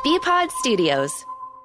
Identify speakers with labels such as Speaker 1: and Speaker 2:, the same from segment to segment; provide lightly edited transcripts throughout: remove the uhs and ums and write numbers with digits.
Speaker 1: Bpod Studios.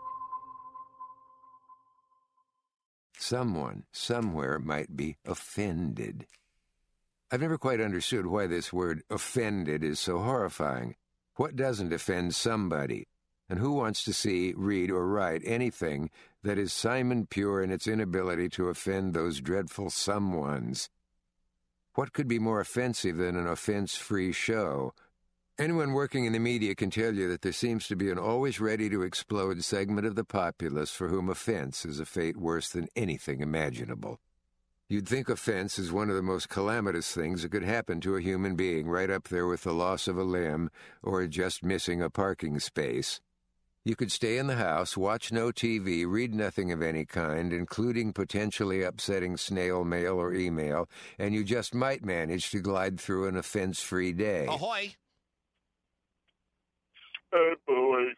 Speaker 2: Someone, somewhere might be offended. I've never quite understood why this word offended is so horrifying. What doesn't offend somebody? And who wants to see, read, or write anything that is Simon Pure in its inability to offend those dreadful someones? What could be more offensive than an offense-free show? Anyone working in the media can tell you that there seems to be an always ready-to-explode segment of the populace for whom offense is a fate worse than anything imaginable. You'd think offense is one of the most calamitous things that could happen to a human being, right up there with the loss of a limb or just missing a parking space. You could stay in the house, watch no TV, read nothing of any kind, including potentially upsetting snail mail or email, and you just might manage to glide through an offense-free day.
Speaker 3: Ahoy!
Speaker 4: Hey, boy.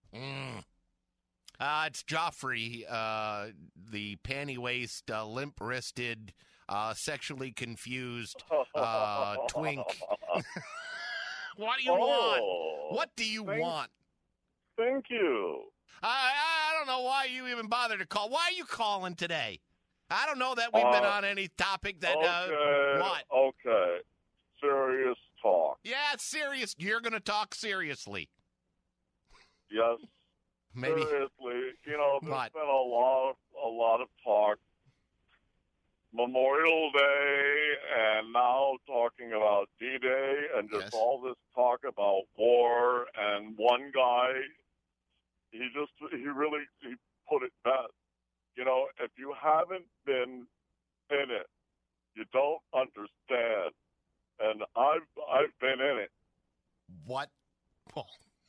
Speaker 3: It's Joffrey, the panty-waist, limp-wristed, sexually confused twink. What do you want? What do you want?
Speaker 4: Thank you.
Speaker 3: I don't know why you even bothered to call. Why are you calling today? I don't know that we've been on any topic that... what?
Speaker 4: Okay. Serious talk.
Speaker 3: Yeah, it's serious. You're going to talk seriously.
Speaker 4: Yes.
Speaker 3: Maybe.
Speaker 4: Seriously, there's
Speaker 3: What?
Speaker 4: been a lot of talk. Memorial Day, and now talking about D-Day, and just
Speaker 3: Yes.
Speaker 4: all this talk about war. And one guy, he put it best. If you haven't been in it, you don't understand. And I've been in it.
Speaker 3: What? Oh,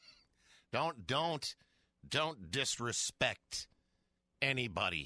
Speaker 3: don't disrespect anybody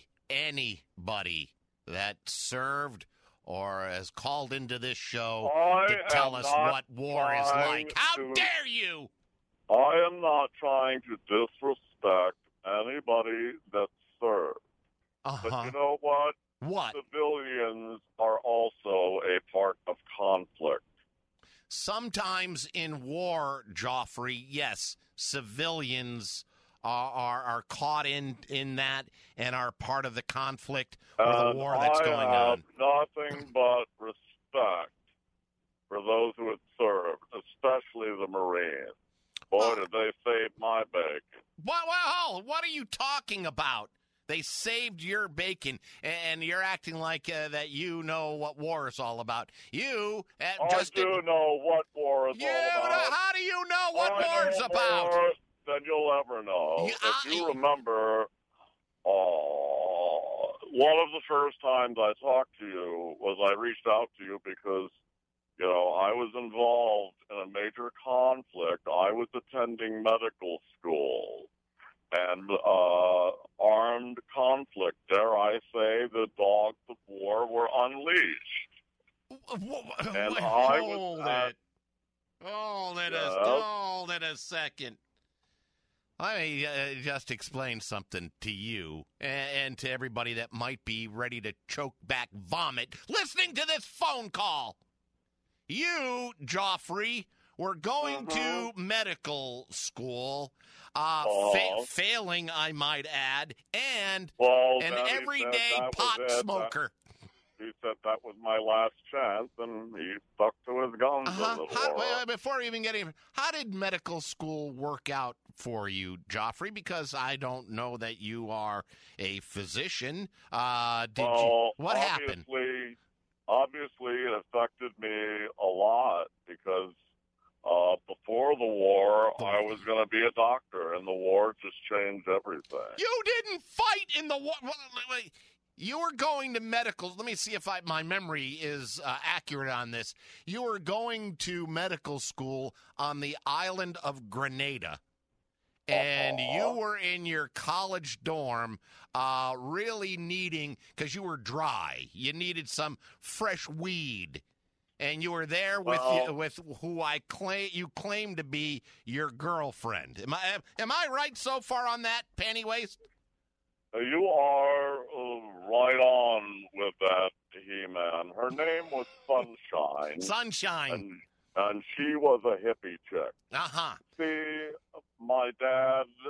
Speaker 3: that served or has called into this show to tell us what war is like. How dare you?
Speaker 4: I am not trying to disrespect anybody that served. But you know what?
Speaker 3: What?
Speaker 4: Civilians are also a part of conflict.
Speaker 3: Sometimes in war, Joffrey, yes, civilians are caught in that and are part of the conflict or the war that's going on.
Speaker 4: I have nothing but respect for those who had served, especially the Marines. Boy, did they save my bacon.
Speaker 3: What are you talking about? They saved your bacon, and you're acting like that you know what war is all about. You just
Speaker 4: I do know what war is all about.
Speaker 3: How do you know what
Speaker 4: I
Speaker 3: war is
Speaker 4: know
Speaker 3: about?
Speaker 4: more than you'll ever know. If you remember, one of the first times I talked to you was I reached out to you because, I was involved in a major conflict. I was attending medical school. And armed conflict, dare I say, the dogs of war were unleashed. And
Speaker 3: Hold it a second. Let me just explain something to you and to everybody that might be ready to choke back vomit listening to this phone call. You, Joffrey, were going to medical school, failing, I might add, and an everyday pot smoker.
Speaker 4: He said that was my last chance, and he stuck to his guns a little more.
Speaker 3: Before even getting, how did medical school work out for you, Joffrey? Because I don't know that you are a physician. What happened?
Speaker 4: Obviously, it affected me a lot because before the war, I was going to be a doctor, and the war just changed everything.
Speaker 3: You didn't fight in the war. Wait. You were going to medical. Let me see if my memory is accurate on this. You were going to medical school on the island of Grenada. And you were in your college dorm really needing, because you were dry, you needed some fresh weed. And you were there with who you claim to be your girlfriend. Am I right so far on that, panty waist?
Speaker 4: You are right on with that, He-Man. Her name was Sunshine.
Speaker 3: Sunshine.
Speaker 4: And she was a hippie chick.
Speaker 3: Uh-huh.
Speaker 4: See, my dad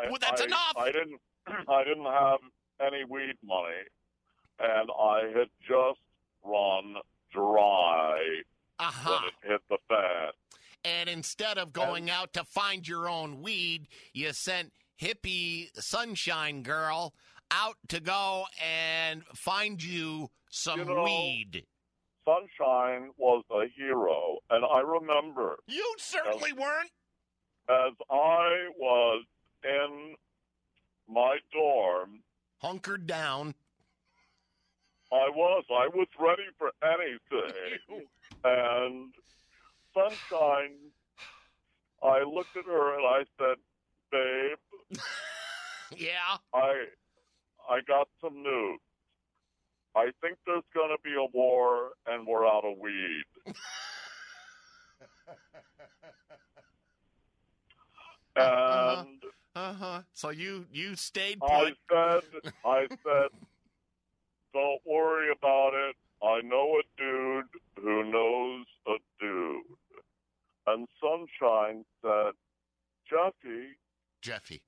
Speaker 3: That's enough.
Speaker 4: I didn't have any weed money, and I had just run dry when it hit the fan.
Speaker 3: And instead of going out to find your own weed, you sent hippie sunshine girl out to go and find you some weed.
Speaker 4: Sunshine was a hero, and I remember.
Speaker 3: You certainly weren't.
Speaker 4: As I was in my dorm,
Speaker 3: hunkered down.
Speaker 4: I was ready for anything. And Sunshine, I looked at her and I said, babe.
Speaker 3: Yeah?
Speaker 4: I got some news. I think there's going to be a war and we're out of weed. And
Speaker 3: so you stayed put.
Speaker 4: I said, don't worry about it. I know a dude who knows a dude. And Sunshine said, Jeffy.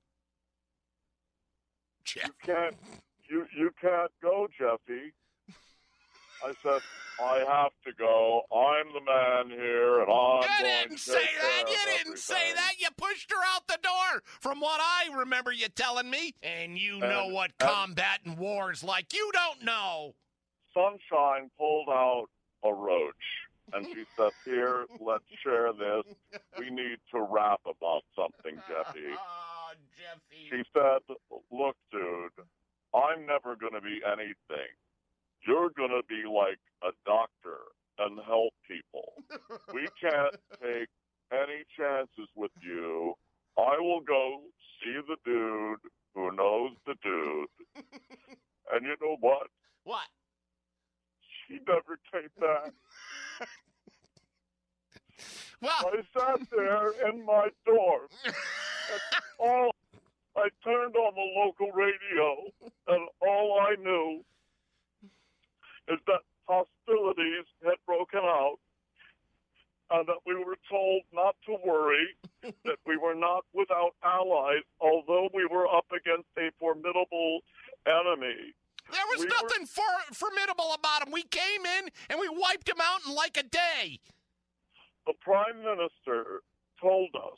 Speaker 4: You can't go, Jeffy. I said, I have to go. I'm the man here, and I'm
Speaker 3: You
Speaker 4: going
Speaker 3: didn't
Speaker 4: to
Speaker 3: say
Speaker 4: take
Speaker 3: that.
Speaker 4: care
Speaker 3: You
Speaker 4: of
Speaker 3: didn't say
Speaker 4: everything.
Speaker 3: that. You pushed her out the door, from what I remember you telling me. And you know what combat and war is like. You don't know.
Speaker 4: Sunshine pulled out a roach, and she said, here, let's share this. We need to rap about something, Jeffy.
Speaker 3: Oh, Jeffy.
Speaker 4: She said, look, dude, I'm never going to be anything. You're going to be like a doctor and help people. We can't take any chances with you. I will go see the dude who knows the dude. And you know what?
Speaker 3: What?
Speaker 4: She never came back.
Speaker 3: Well,
Speaker 4: I sat there in my dorm. And I turned on the local radio, and all I knew is that hostilities had broken out, and that we were told not to worry, that we were not without allies, although we were up against a formidable enemy.
Speaker 3: there was nothing formidable about him. We came in and we wiped him out in like a day.
Speaker 4: The Prime Minister told us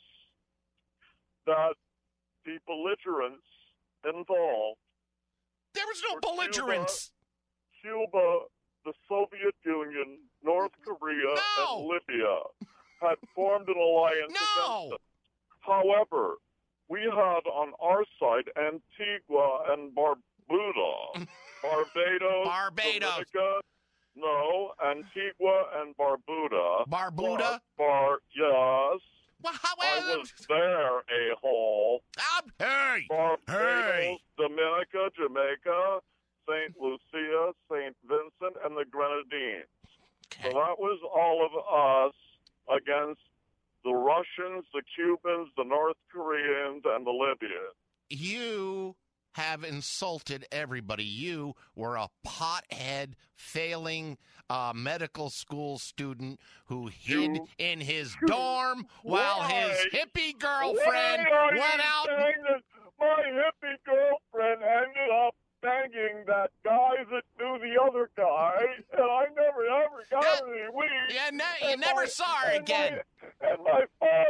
Speaker 4: that the belligerents involved.
Speaker 3: There was no belligerence.
Speaker 4: Cuba, the Soviet Union, North Korea, and Libya had formed an alliance against us. However, we had on our side Antigua and Barbuda. Barbados. Dominica, no, Antigua and Barbuda. Yes.
Speaker 3: Well,
Speaker 4: I was there, a-hole.
Speaker 3: Hey!
Speaker 4: Barbados, Dominica, Jamaica, St. Lucia, St. Vincent, and the Grenadines. Okay. So that was all of us against the Russians, the Cubans, the North Koreans, and the Libyans.
Speaker 3: You have insulted everybody. You were a pothead, failing medical school student who hid in his dorm while his hippie girlfriend went out.
Speaker 4: My hippie girlfriend ended up banging that guy that knew the other guy, and I never ever got any weed.
Speaker 3: You never saw her again.
Speaker 4: And my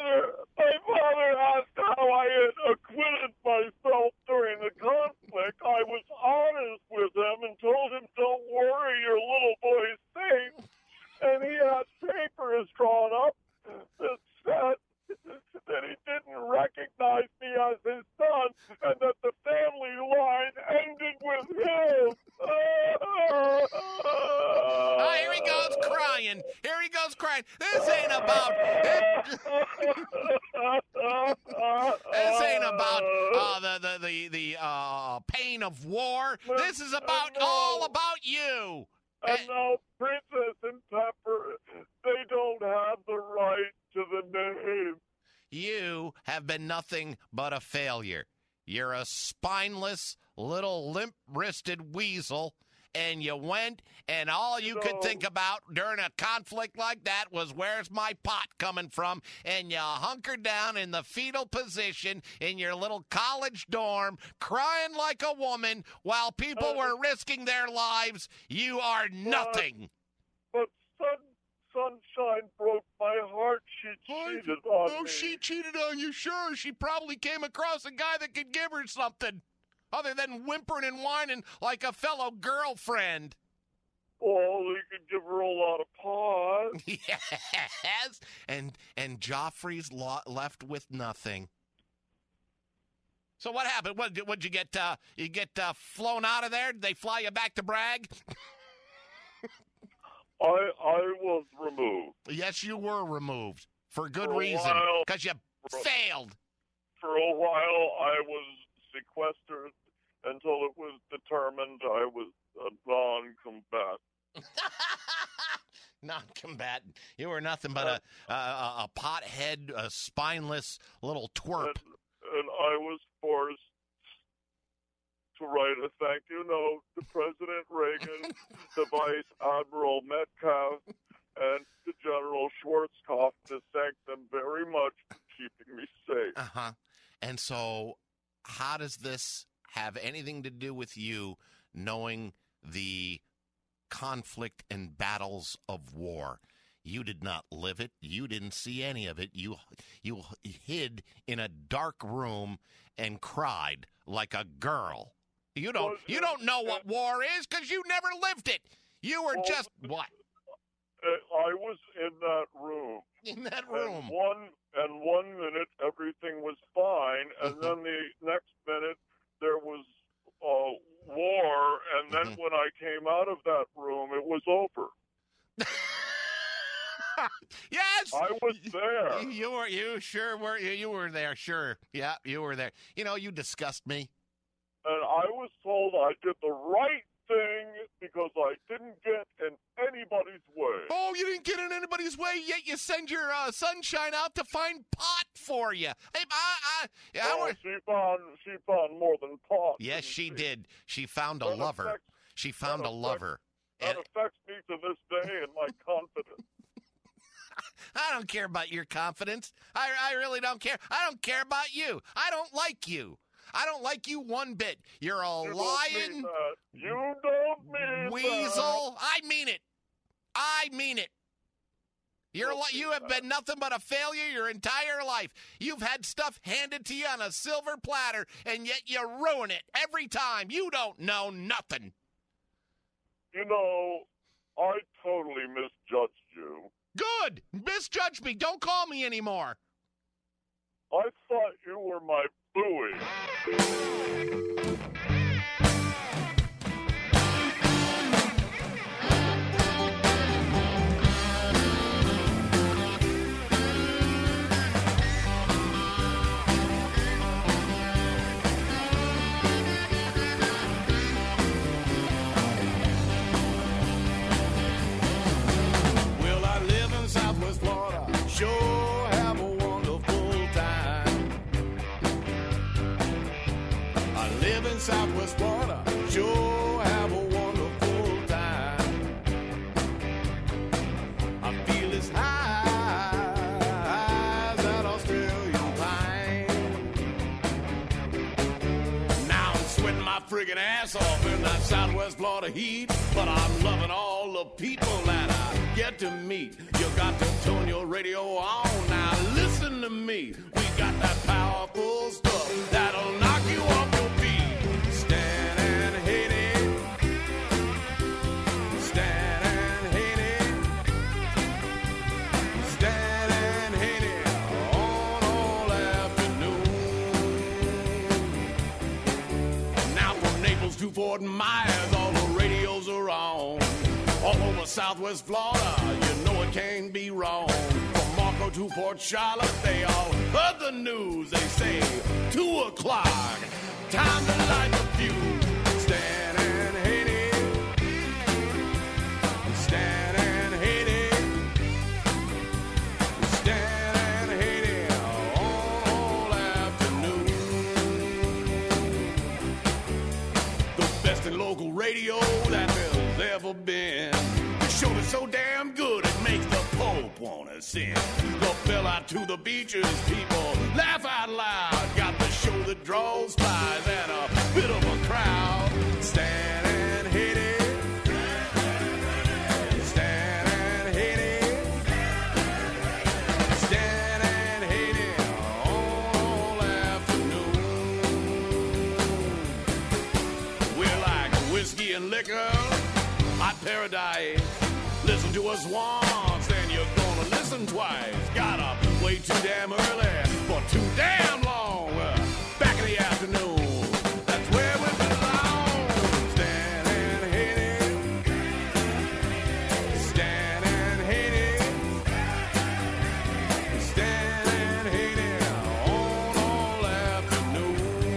Speaker 4: father asked how I had acquitted myself during the conflict. I was honest with him and told him, don't worry, your little boy's safe. And he had papers drawn up that said that he didn't recognize me as his son and that the family line ended with him.
Speaker 3: Oh, here he goes crying. This ain't about the pain of war. This is all about you.
Speaker 4: And now Princess and Pepper, they don't have the right to the name.
Speaker 3: You have been nothing but a failure. You're a spineless, little limp-wristed weasel, and you went, and all you could think about during a conflict like that was, where's my pot coming from? And you hunkered down in the fetal position in your little college dorm, crying like a woman while people were risking their lives. You are nothing.
Speaker 4: But Sunshine broke my heart. She cheated on me.
Speaker 3: She cheated on you, sure. She probably came across a guy that could give her something other than whimpering and whining like a fellow girlfriend.
Speaker 4: Oh, he could give her a lot of pot.
Speaker 3: Yes, and Joffrey's left with nothing. So what happened? What'd you get? You get flown out of there? Did they fly you back to Bragg?
Speaker 4: I was removed.
Speaker 3: Yes, you were removed for good
Speaker 4: For a
Speaker 3: reason,
Speaker 4: while.
Speaker 3: because you failed.
Speaker 4: For a while, I was sequestered until it was determined I was a non-combatant.
Speaker 3: Non-combatant. You were nothing but a pothead, a spineless little twerp.
Speaker 4: And I was forced to write a thank you note to President Reagan, the Vice Admiral Metcalf, and to General Schwarzkopf to thank them very much for keeping me safe.
Speaker 3: Uh-huh. And so how does this have anything to do with you knowing the conflict and battles of war? You did not live it. You didn't see any of it. You hid in a dark room and cried like a girl. You don't know what war is because you never lived it. You were just what?
Speaker 4: I was in that room.
Speaker 3: In that room.
Speaker 4: And one minute everything was fine, and then the next minute there was war, and then when I came out of that room, it was over.
Speaker 3: Yes,
Speaker 4: I was there.
Speaker 3: You sure were. You were there. Sure. Yeah, you were there. You disgust me.
Speaker 4: And I was told I did the right thing because I didn't get in anybody's way.
Speaker 3: Oh, you didn't get in anybody's way, yet you send your Sunshine out to find pot for you.
Speaker 4: She found more than pot.
Speaker 3: Yes, she did. She found a lover. She found a lover.
Speaker 4: That affects me to this day in my confidence.
Speaker 3: I don't care about your confidence. I really don't care. I don't care about you. I don't like you. I don't like you one bit. You're a lying
Speaker 4: You don't mean
Speaker 3: weasel. I mean it. I mean it. You have been nothing but a failure your entire life. You've had stuff handed to you on a silver platter, and yet you ruin it every time. You don't know nothing.
Speaker 4: I totally misjudged you.
Speaker 3: Good. Misjudge me. Don't call me anymore.
Speaker 4: I thought you were my buoy.
Speaker 1: Well, I live in Southwest Florida. Sure have a wonderful time. I live in Southwest Florida. Sure have a wonderful time. I feel as high as that Australian pine. Now I'm sweating my friggin' ass off in that Southwest Florida heat, but I'm loving all the people that I get to meet. You got to tune your radio on. Now listen to me. We got that powerful stuff that'll knock you off your feet. Stand and hit it. Stand and hit it. Stand and hit it on all afternoon. Now from Naples to Fort Myers, all the radios are on. All over Southwest Florida, you know it can't be wrong. From Marco to Port Charlotte, they all heard the news. They say 2 o'clock, time to light the fuse. Stand and hit it. Stand and hit it. Stand and hit it all afternoon. The best in local radio that there's ever been. The show is so damn good it makes the Pope wanna sing. Go fill out to the beaches, people laugh out loud. Got the show that draws spies and a bit of a crowd. Stand and hit it. Stand and hit it. Stand and hit it all afternoon. We're like whiskey and liquor, hot paradise. Listen to us once, then you're gonna listen twice. Got up way too damn early for too damn long. Back in the afternoon, that's where we belong. Stand and hit it. Stand and hit it. Stand and hit it all afternoon.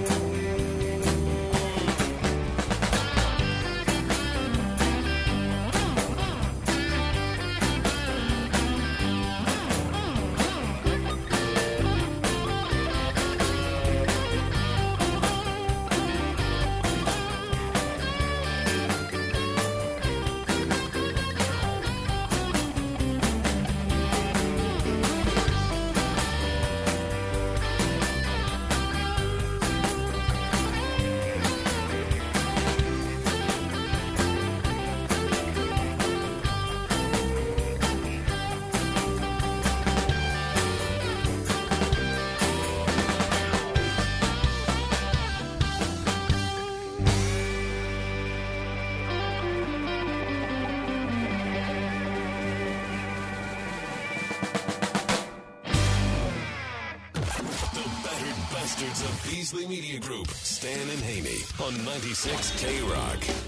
Speaker 5: Bastards of Beasley Media Group, Stan and Haney on 96 K-Rock.
Speaker 3: Hey,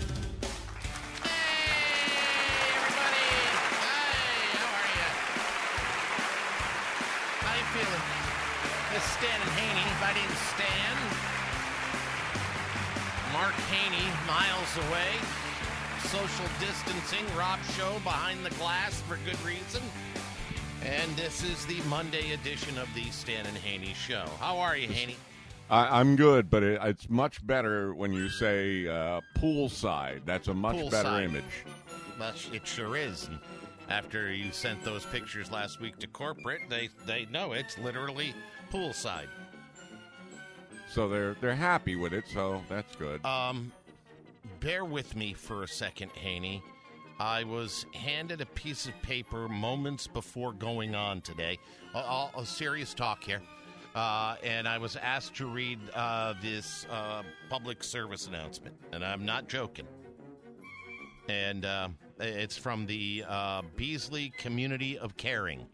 Speaker 3: everybody. Hey, how are you? How you feeling? This is Stan and Haney. My name's Stan. Mark Haney, miles away. Social distancing. Rob Show behind the glass for good reason. And this is the Monday edition of the Stan and Haney Show. How are you, Haney?
Speaker 6: I'm good, but it's much better when you say poolside. That's a much better image.
Speaker 3: It sure is. And after you sent those pictures last week to corporate, they know it's literally poolside.
Speaker 6: So they're happy with it, so that's good.
Speaker 3: Bear with me for a second, Haney. I was handed a piece of paper moments before going on today. A serious talk here. And I was asked to read this public service announcement. And I'm not joking. And it's from the Beasley Community of Caring.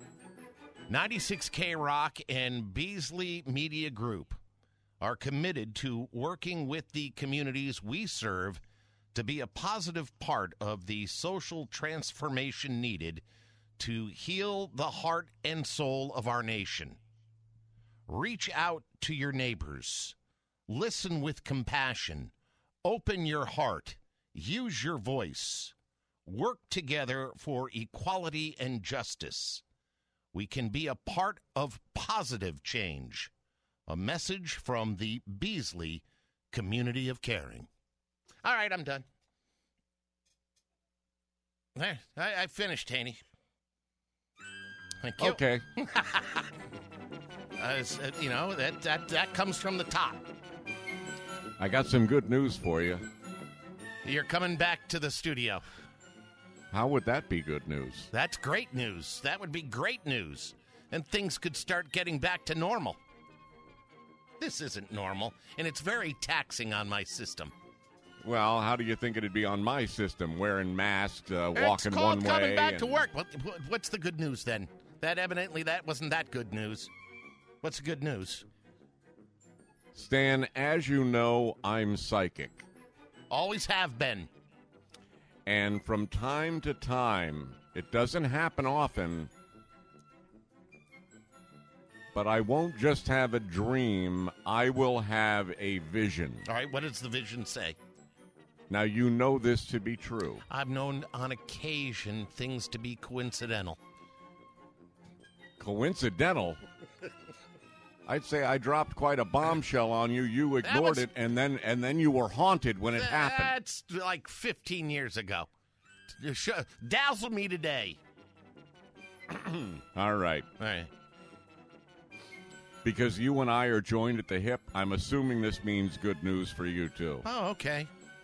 Speaker 3: 96K Rock and Beasley Media Group are committed to working with the communities we serve to be a positive part of the social transformation needed to heal the heart and soul of our nation. Reach out to your neighbors. Listen with compassion. Open your heart. Use your voice. Work together for equality and justice. We can be a part of positive change. A message from the Beasley Community of Caring. All right, I'm done. There, I finished, Haney. Thank you.
Speaker 6: Okay.
Speaker 3: That comes from the top.
Speaker 6: I got some good news for you.
Speaker 3: You're coming back to the studio.
Speaker 6: How would that be good news?
Speaker 3: That's great news. That would be great news. And things could start getting back to normal. This isn't normal, and it's very taxing on my system.
Speaker 6: Well, how do you think it'd be on my system? Wearing masks, walking one way.
Speaker 3: It's called coming back to work. What's the good news then? That wasn't that good news. What's the good news?
Speaker 6: Stan, as you know, I'm psychic.
Speaker 3: Always have been.
Speaker 6: And from time to time, it doesn't happen often, but I won't just have a dream, I will have a vision.
Speaker 3: All right, what does the vision say?
Speaker 6: Now, you know this to be true.
Speaker 3: I've known on occasion things to be coincidental.
Speaker 6: Coincidental? I'd say I dropped quite a bombshell on you. You ignored it, and then you were haunted when it happened.
Speaker 3: That's like 15 years ago. Dazzle me today.
Speaker 6: All right.
Speaker 3: All right.
Speaker 6: Because you and I are joined at the hip, I'm assuming this means good news for you, too.
Speaker 3: Oh, okay.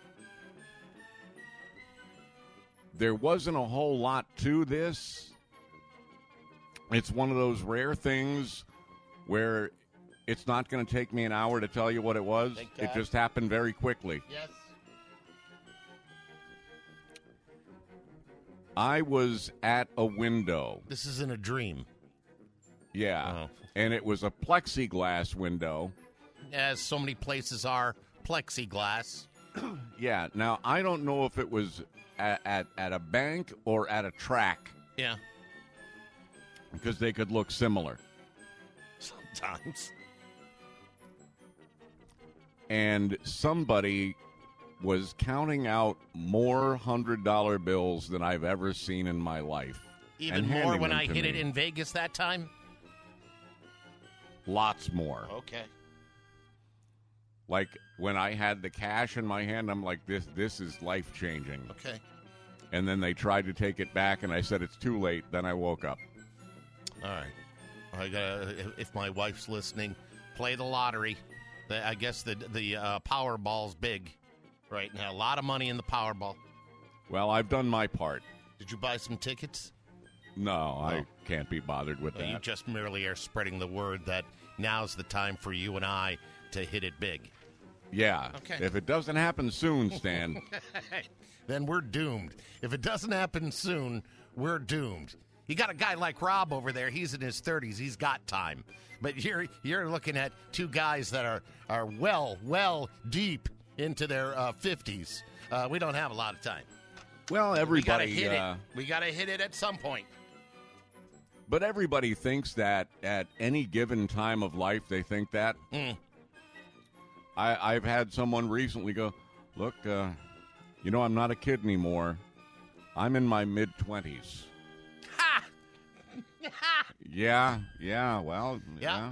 Speaker 6: There wasn't a whole lot to this. It's one of those rare things where it's not going to take me an hour to tell you what it was. It just happened very quickly.
Speaker 3: Yes.
Speaker 6: I was at a window.
Speaker 3: This isn't a dream.
Speaker 6: Yeah.
Speaker 3: Oh.
Speaker 6: And it was a plexiglass window.
Speaker 3: As so many places are plexiglass.
Speaker 6: Yeah. Now, I don't know if it was at a bank or at a track.
Speaker 3: Yeah.
Speaker 6: Because they could look similar.
Speaker 3: Sometimes.
Speaker 6: And somebody was counting out more $100 bills than I've ever seen in my life.
Speaker 3: Even more when I hit it in Vegas that time?
Speaker 6: Lots more.
Speaker 3: Okay.
Speaker 6: Like, when I had the cash in my hand, I'm like, this is life-changing.
Speaker 3: Okay.
Speaker 6: And then they tried to take it back, and I said, it's too late. Then I woke up.
Speaker 3: All right. I gotta, if my wife's listening, play the lottery. I guess the Powerball's big right now. A lot of money in the Powerball.
Speaker 6: Well, I've done my part.
Speaker 3: Did you buy some tickets?
Speaker 6: No, I can't be bothered with that.
Speaker 3: You just merely are spreading the word that now's the time for you and I to hit it big.
Speaker 6: Yeah.
Speaker 3: Okay.
Speaker 6: If it doesn't happen soon, Stan.
Speaker 3: Then we're doomed. If it doesn't happen soon, we're doomed. You got a guy like Rob over there. He's in his 30s. He's got time. But you're looking at two guys that are well deep into their 50s. We don't have a lot of time.
Speaker 6: Well, everybody...
Speaker 3: We got to hit it at some point.
Speaker 6: But everybody thinks that at any given time of life, they think that. I've had someone recently go, look, I'm not a kid anymore. I'm in my mid-20s.
Speaker 3: Ha!
Speaker 6: Yeah, well, yeah.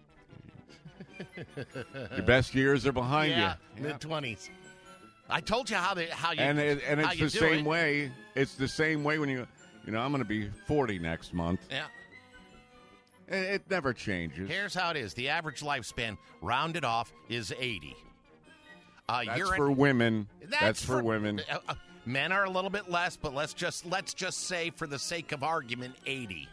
Speaker 6: Your best years are behind you.
Speaker 3: Mid-20s. I told you how you
Speaker 6: and it's the same
Speaker 3: it.
Speaker 6: way. It's the same way when I'm going to be 40 next month.
Speaker 3: Yeah.
Speaker 6: It never changes.
Speaker 3: Here's how it is. The average lifespan, rounded off, is 80.
Speaker 6: That's for women. That's for women.
Speaker 3: Men are a little bit less, but let's just say, for the sake of argument, 80.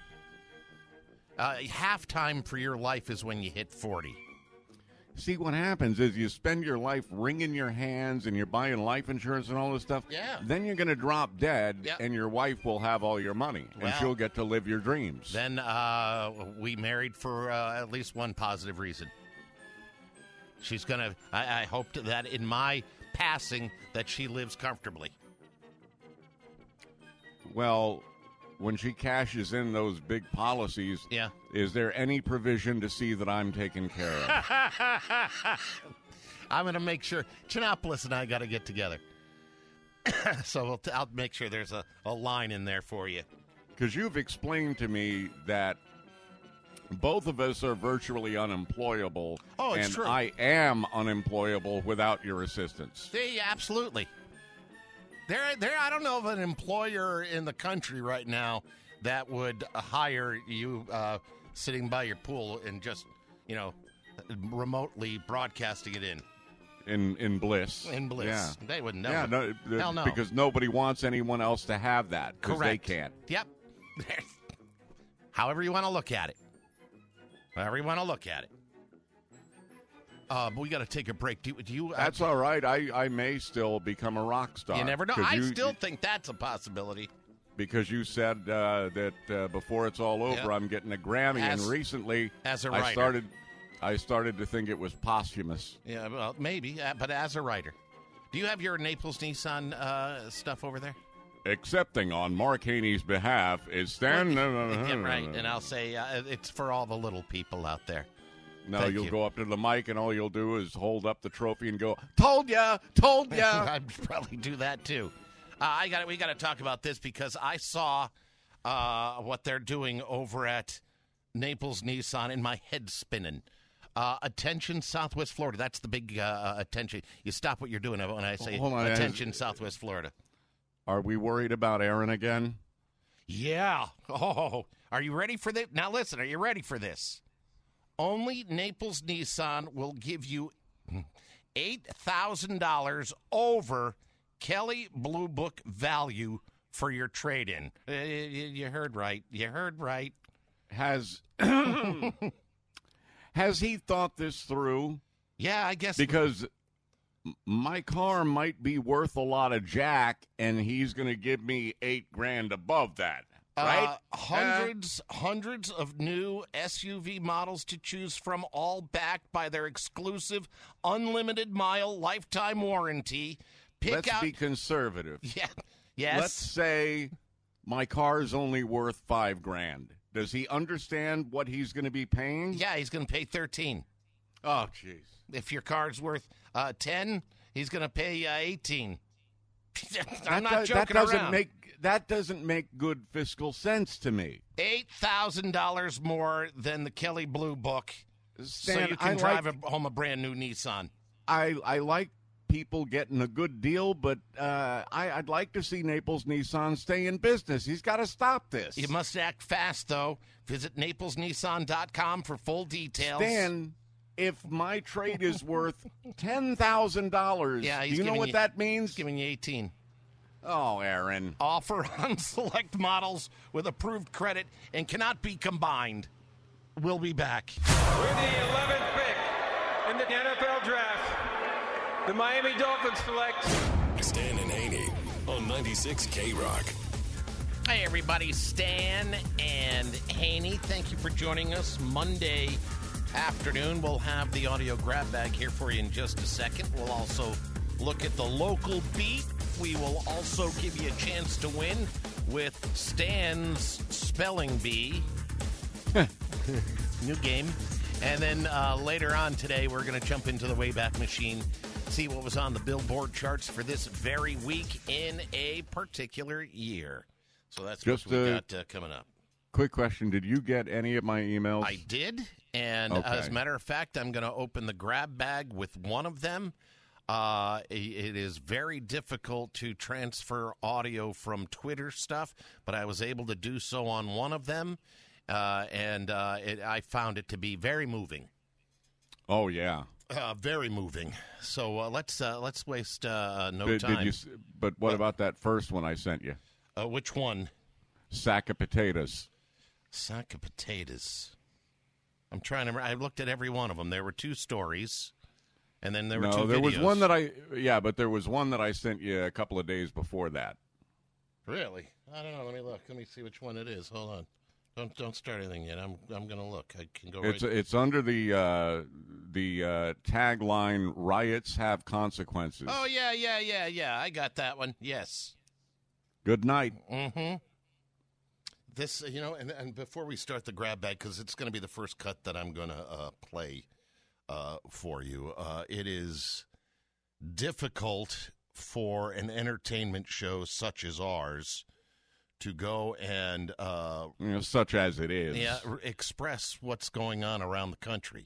Speaker 3: Halftime for your life is when you hit 40.
Speaker 6: See, what happens is you spend your life wringing your hands and you're buying life insurance and all this stuff.
Speaker 3: Yeah.
Speaker 6: Then you're going to drop dead, and your wife will have all your money, and she'll get to live your dreams.
Speaker 3: Then we married for at least one positive reason. She's going to, I hope that in my passing that she lives comfortably. Well,
Speaker 6: when she cashes in those big policies, is there any provision to see that I'm taken care of?
Speaker 3: I'm going to make sure. Chinopolis and I got to get together. So I'll make sure there's a line in there for you.
Speaker 6: Because you've explained to me that both of us are virtually unemployable.
Speaker 3: Oh, it's
Speaker 6: and
Speaker 3: true.
Speaker 6: I am unemployable without your assistance.
Speaker 3: Absolutely. I don't know of an employer in the country right now that would hire you sitting by your pool and just, remotely broadcasting it in.
Speaker 6: In bliss.
Speaker 3: In bliss.
Speaker 6: Yeah.
Speaker 3: They wouldn't know.
Speaker 6: Yeah,
Speaker 3: Hell no.
Speaker 6: Because nobody wants anyone else to have that.
Speaker 3: Correct.
Speaker 6: They can't.
Speaker 3: Yep. However you want to look at it. But we got to take a break. Do you?
Speaker 6: That's all right. I may still become a rock star.
Speaker 3: You never know. I still think that's a possibility.
Speaker 6: Because you said that before it's all over, I'm getting a Grammy, and recently,
Speaker 3: as a writer,
Speaker 6: I started to think it was posthumous.
Speaker 3: Yeah, well, maybe, but as a writer, do you have your Naples Nissan stuff over there?
Speaker 6: Accepting on Mark Haney's behalf is Stan.
Speaker 3: Right, and I'll say it's for all the little people out there.
Speaker 6: No, you'll go up to the mic, and all you'll do is hold up the trophy and go, "Told ya, told ya."
Speaker 3: I'd probably do that too. We got to talk about this because I saw what they're doing over at Naples Nissan, and my head's spinning. Attention, Southwest Florida. That's the big attention. You stop what you're doing when I say
Speaker 6: Hold on,
Speaker 3: attention, Southwest Florida.
Speaker 6: Are we worried about Aaron again?
Speaker 3: Yeah. Oh, are you ready for this? Now listen, are you ready for this? Only Naples Nissan will give you $8,000 over Kelley Blue Book value for your trade-in. You heard right. You heard right.
Speaker 6: Has he thought this through?
Speaker 3: Yeah, I guess.
Speaker 6: Because my car might be worth a lot of jack, and he's going to give me $8,000 above that. Right?
Speaker 3: Hundreds of new SUV models to choose from, all backed by their exclusive unlimited mile lifetime warranty.
Speaker 6: Let's be conservative.
Speaker 3: Yeah. Yes.
Speaker 6: Let's say my car is only worth $5,000. Does he understand what he's going to be paying?
Speaker 3: Yeah, he's going to pay $13,000.
Speaker 6: Oh, jeez.
Speaker 3: If your car's worth $10,000, he's going to pay $18,000. I'm not joking around.
Speaker 6: That doesn't make good fiscal sense to me.
Speaker 3: $8,000 more than the Kelley Blue Book,
Speaker 6: Stan,
Speaker 3: so you can drive home a brand new Nissan.
Speaker 6: I like people getting a good deal, but I'd like to see Naples Nissan stay in business. He's got to stop this.
Speaker 3: You must act fast, though. Visit NaplesNissan.com for full details.
Speaker 6: Stan, if my trade is worth $10,000,
Speaker 3: yeah,
Speaker 6: do you know what that means?
Speaker 3: He's giving you $18,000.
Speaker 6: Oh, Aaron.
Speaker 3: Offer on select models with approved credit and cannot be combined. We'll be back.
Speaker 7: With the 11th pick in the NFL Draft, the Miami Dolphins select
Speaker 5: Stan and Haney on 96 K-Rock.
Speaker 3: Hey, everybody. Stan and Haney, thank you for joining us Monday afternoon. We'll have the audio grab bag here for you in just a second. We'll also look at the local beat. We will also give you a chance to win with Stan's Spelling Bee. New game. And then later on today, we're going to jump into the Wayback Machine, see what was on the Billboard charts for this very week in a particular year. So that's what we got coming up.
Speaker 6: Quick question. Did you get any of my emails?
Speaker 3: I did. And as a matter of fact, I'm going to open the grab bag with one of them. It is very difficult to transfer audio from Twitter stuff, but I was able to do so on one of them, and I found it to be very moving.
Speaker 6: Oh, yeah.
Speaker 3: Very moving. So let's waste no time.
Speaker 6: But what about that first one I sent you?
Speaker 3: Which one?
Speaker 6: Sack of potatoes.
Speaker 3: Sack of potatoes. I'm trying to. I looked at every one of them. There were 2 stories. And then there were 2 videos.
Speaker 6: There was one but there was one that I sent you a couple of days before that.
Speaker 3: Really? I don't know. Let me look. Let me see which one it is. Hold on. Don't start anything yet. I'm going to look. I can go right.
Speaker 6: It's under the tagline, "Riots have consequences."
Speaker 3: Oh, yeah. I got that one. Yes.
Speaker 6: Good night.
Speaker 3: Mm-hmm. This, and before we start the grab bag, because it's going to be the first cut that I'm going to play for you. It is difficult for an entertainment show such as ours to go and
Speaker 6: such as it is,
Speaker 3: express what's going on around the country.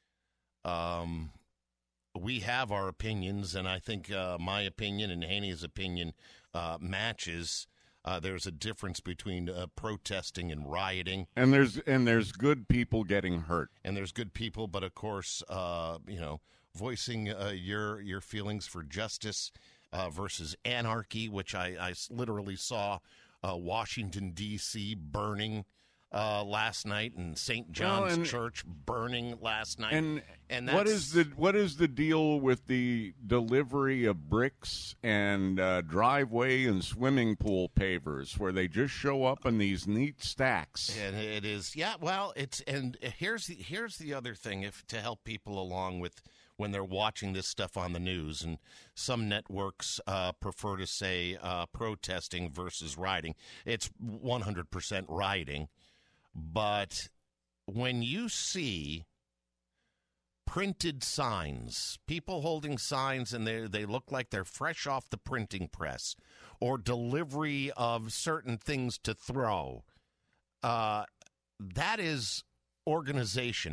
Speaker 3: We have our opinions, and I think my opinion and Haney's opinion matches. There's a difference between protesting and rioting,
Speaker 6: and there's good people getting hurt,
Speaker 3: and there's good people, but of course, voicing your feelings for justice versus anarchy, which I literally saw Washington D.C. burning last night, and St. John's Church burning last night. And that's,
Speaker 6: what is the deal with the delivery of bricks and driveway and swimming pool pavers, where they just show up in these neat stacks?
Speaker 3: And it is, here's the other thing, to help people along with when they're watching this stuff on the news, and some networks prefer to say protesting versus rioting. It's 100% rioting. But when you see printed signs, people holding signs, and they look like they're fresh off the printing press, or delivery of certain things to throw, that is organization.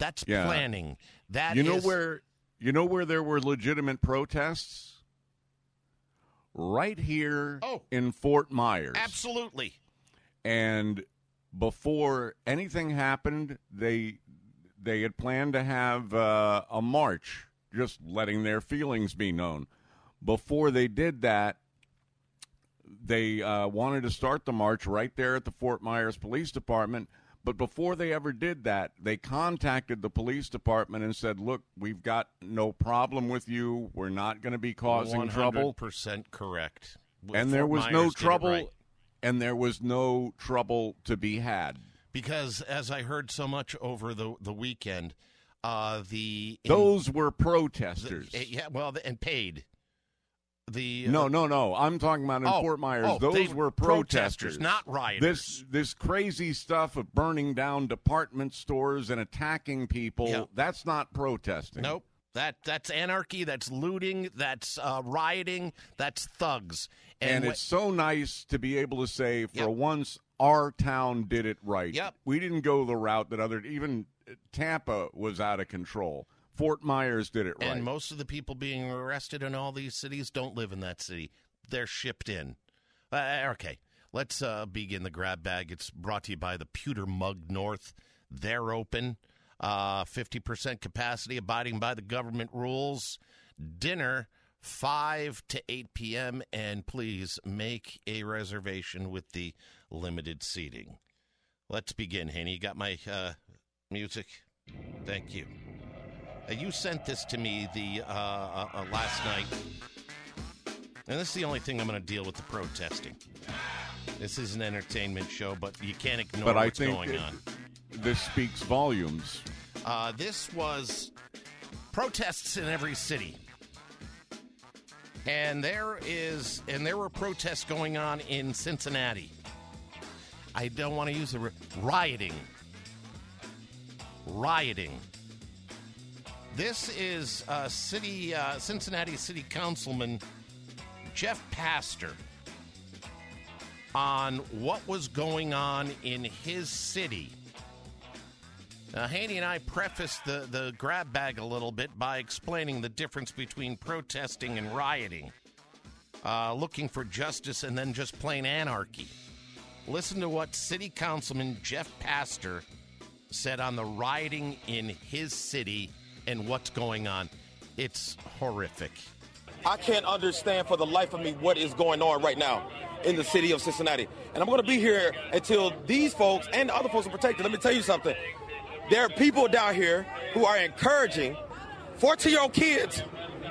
Speaker 3: That's
Speaker 6: Yeah.
Speaker 3: planning. That
Speaker 6: You know
Speaker 3: is-
Speaker 6: where there were legitimate protests? Right here in Fort Myers.
Speaker 3: Absolutely.
Speaker 6: And before anything happened, they had planned to have a march, just letting their feelings be known. Before they did that, they wanted to start the march right there at the Fort Myers Police Department. But before they ever did that, they contacted the police department and said, look, we've got no problem with you. We're not going to be causing trouble.
Speaker 3: 100% correct.
Speaker 6: And there
Speaker 3: Fort
Speaker 6: was
Speaker 3: Myers
Speaker 6: no
Speaker 3: did it
Speaker 6: trouble.
Speaker 3: right.
Speaker 6: And there was no trouble to be had.
Speaker 3: Because as I heard so much over the weekend,
Speaker 6: those were protesters.
Speaker 3: And paid.
Speaker 6: No. I'm talking about in Fort Myers. Those were protesters,
Speaker 3: not rioters.
Speaker 6: This crazy stuff of burning down department stores and attacking people, that's not protesting.
Speaker 3: Nope. That's anarchy, that's looting, that's rioting, that's thugs.
Speaker 6: And it's so nice to be able to say, for once, our town did it right.
Speaker 3: Yep.
Speaker 6: We didn't go the route that even Tampa was out of control. Fort Myers did it right.
Speaker 3: And most of the people being arrested in all these cities don't live in that city. They're shipped in. Okay, let's begin the grab bag. It's brought to you by the Pewter Mug North. They're open. 50% capacity, abiding by the government rules. Dinner, 5 to 8 p.m., and please make a reservation with the limited seating. Let's begin, Haney. You got my music? Thank you. You sent this to me last night, and this is the only thing I'm going to deal with the protesting. This is an entertainment show, but you can't ignore what's going on.
Speaker 6: This speaks volumes.
Speaker 3: This was protests in every city, and there were protests going on in Cincinnati. I don't want to use the word rioting. This is Cincinnati City Councilman Jeff Pastor on what was going on in his city. Now, Haney and I prefaced the grab bag a little bit by explaining the difference between protesting and rioting, looking for justice, and then just plain anarchy. Listen to what City Councilman Jeff Pastor said on the rioting in his city and what's going on. It's horrific.
Speaker 8: I can't understand for the life of me what is going on right now in the city of Cincinnati. And I'm going to be here until these folks and the other folks are protected. Let me tell you something. There are people down here who are encouraging 14-year-old kids.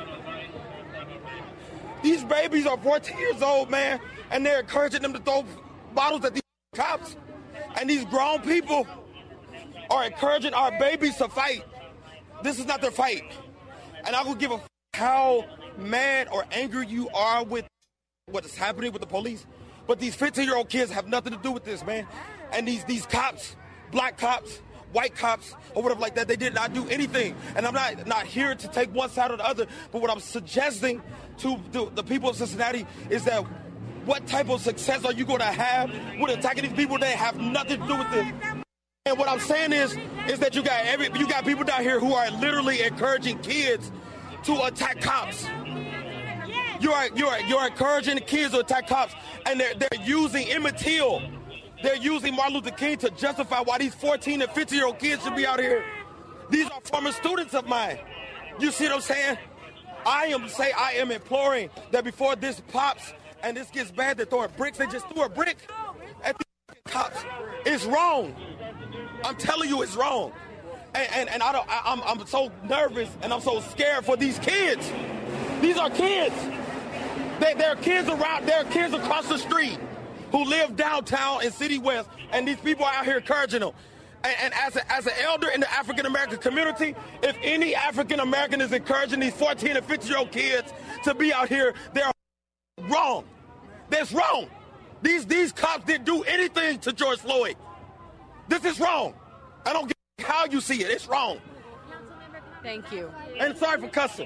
Speaker 8: These babies are 14 years old, man, and they're encouraging them to throw bottles at these cops. And these grown people are encouraging our babies to fight. This is not their fight. And I will give a how mad or angry you are with what is happening with the police. But these 15-year-old kids have nothing to do with this, man. And these cops, black cops, white cops, or whatever like that, they did not do anything. And I'm not here to take one side or the other, but what I'm suggesting to the people of Cincinnati is that what type of success are you going to have with attacking these people that have nothing to do with this? And what I'm saying is that you got people down here who are literally encouraging kids to attack cops. You're encouraging the kids to attack cops, and they're using Emmett Till. They're using Martin Luther King to justify why these 14 and 15-year-old kids should be out here. These are former students of mine. You see what I'm saying? I am imploring that before this pops and this gets bad, they're throwing bricks. They just threw a brick at the cops. It's wrong. I'm telling you, it's wrong. And I'm so nervous and I'm so scared for these kids. These are kids. There are kids around. There are kids across the street who live downtown in City West, and these people are out here encouraging them. And as an elder in the African-American community, if any African-American is encouraging these 14 and 15-year-old kids to be out here, they're wrong. That's wrong. These cops didn't do anything to George Floyd. This is wrong. I don't get how you see it. It's wrong.
Speaker 9: Thank you.
Speaker 8: And sorry for cussing.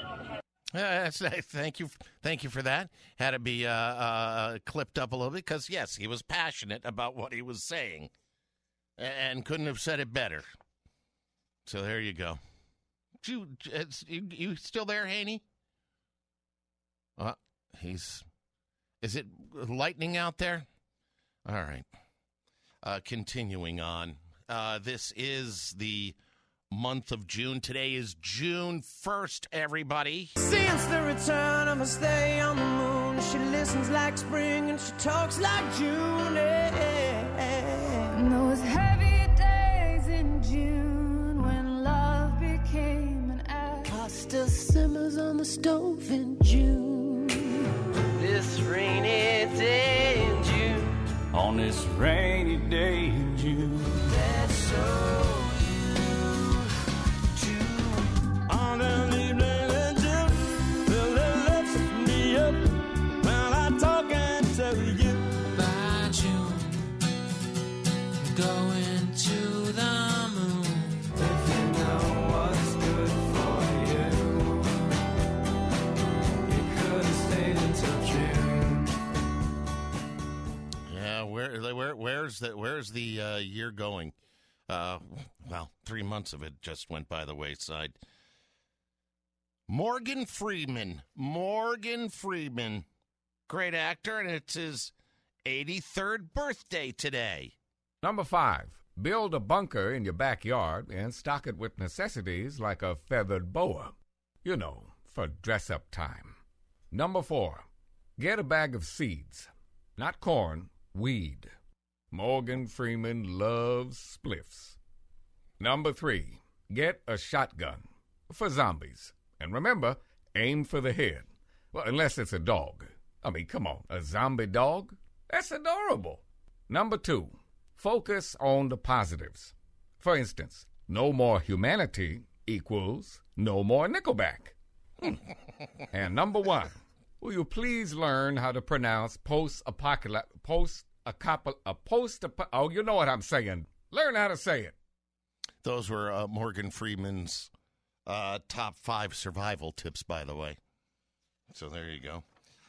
Speaker 3: Thank you for that. Had to be clipped up a little bit because, yes, he was passionate about what he was saying and couldn't have said it better. So there you go. You still there, Haney? Is it lightning out there? All right. Continuing on. This is the month of June. Today is June 1st, everybody.
Speaker 10: Since the return of a stay on the moon, she listens like spring and she talks like June.
Speaker 11: And those heavy days in June when love became an act.
Speaker 10: Pasta simmers on the stove in June. This rainy day in June.
Speaker 12: On this rainy day in June.
Speaker 10: That's so
Speaker 12: On the evening in June, the lifts me up while I'm talking to you.
Speaker 10: by June. Going to the moon.
Speaker 12: If you know what's good for you, you could have stayed until June.
Speaker 3: Yeah, where's the year going? Well, 3 months of it just went by the wayside. Morgan Freeman, great actor, and it's his 83rd birthday today.
Speaker 13: Number 5, build a bunker in your backyard and stock it with necessities like a feathered boa. You know, for dress-up time. Number 4, get a bag of seeds. Not corn, weed. Morgan Freeman loves spliffs. Number 3, get a shotgun for zombies. And remember, aim for the head. Well, unless it's a dog. I mean, come on, a zombie dog? That's adorable. Number 2, focus on the positives. For instance, no more humanity equals no more Nickelback. And number 1, will you please learn how to pronounce oh, you know what I'm saying. Learn how to say it.
Speaker 3: Those were Morgan Freeman's top 5 survival tips, by the way. So there you go.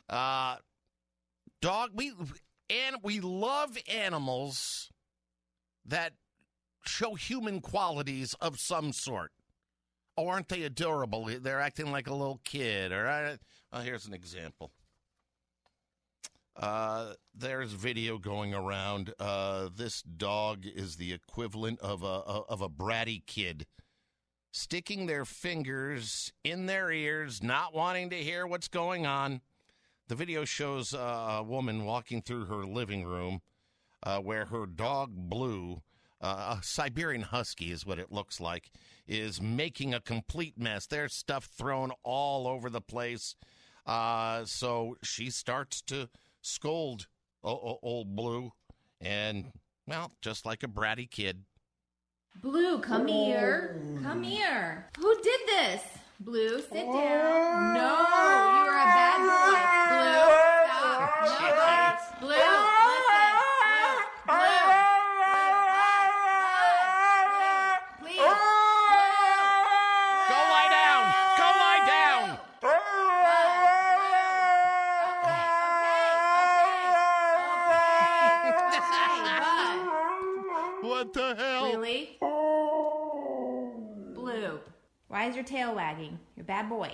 Speaker 3: We love animals that show human qualities of some sort. Oh, aren't they adorable? They're acting like a little kid. Or here's an example. There's video going around. This dog is the equivalent of a bratty kid, sticking their fingers in their ears, not wanting to hear what's going on. The video shows a woman walking through her living room where her dog Blue, a Siberian Husky is what it looks like, is making a complete mess. There's stuff thrown all over the place. So she starts to scold old Blue, and, well, just like a bratty kid.
Speaker 11: Blue, come here. Come here. Who did this? Blue, sit down. No, you're a bad boy. Blue, stop. No, Blue, listen. Blue, please.
Speaker 3: Go lie down. Go lie down. What the hell?
Speaker 11: Really? Blue, why is your tail wagging? You're a bad boy.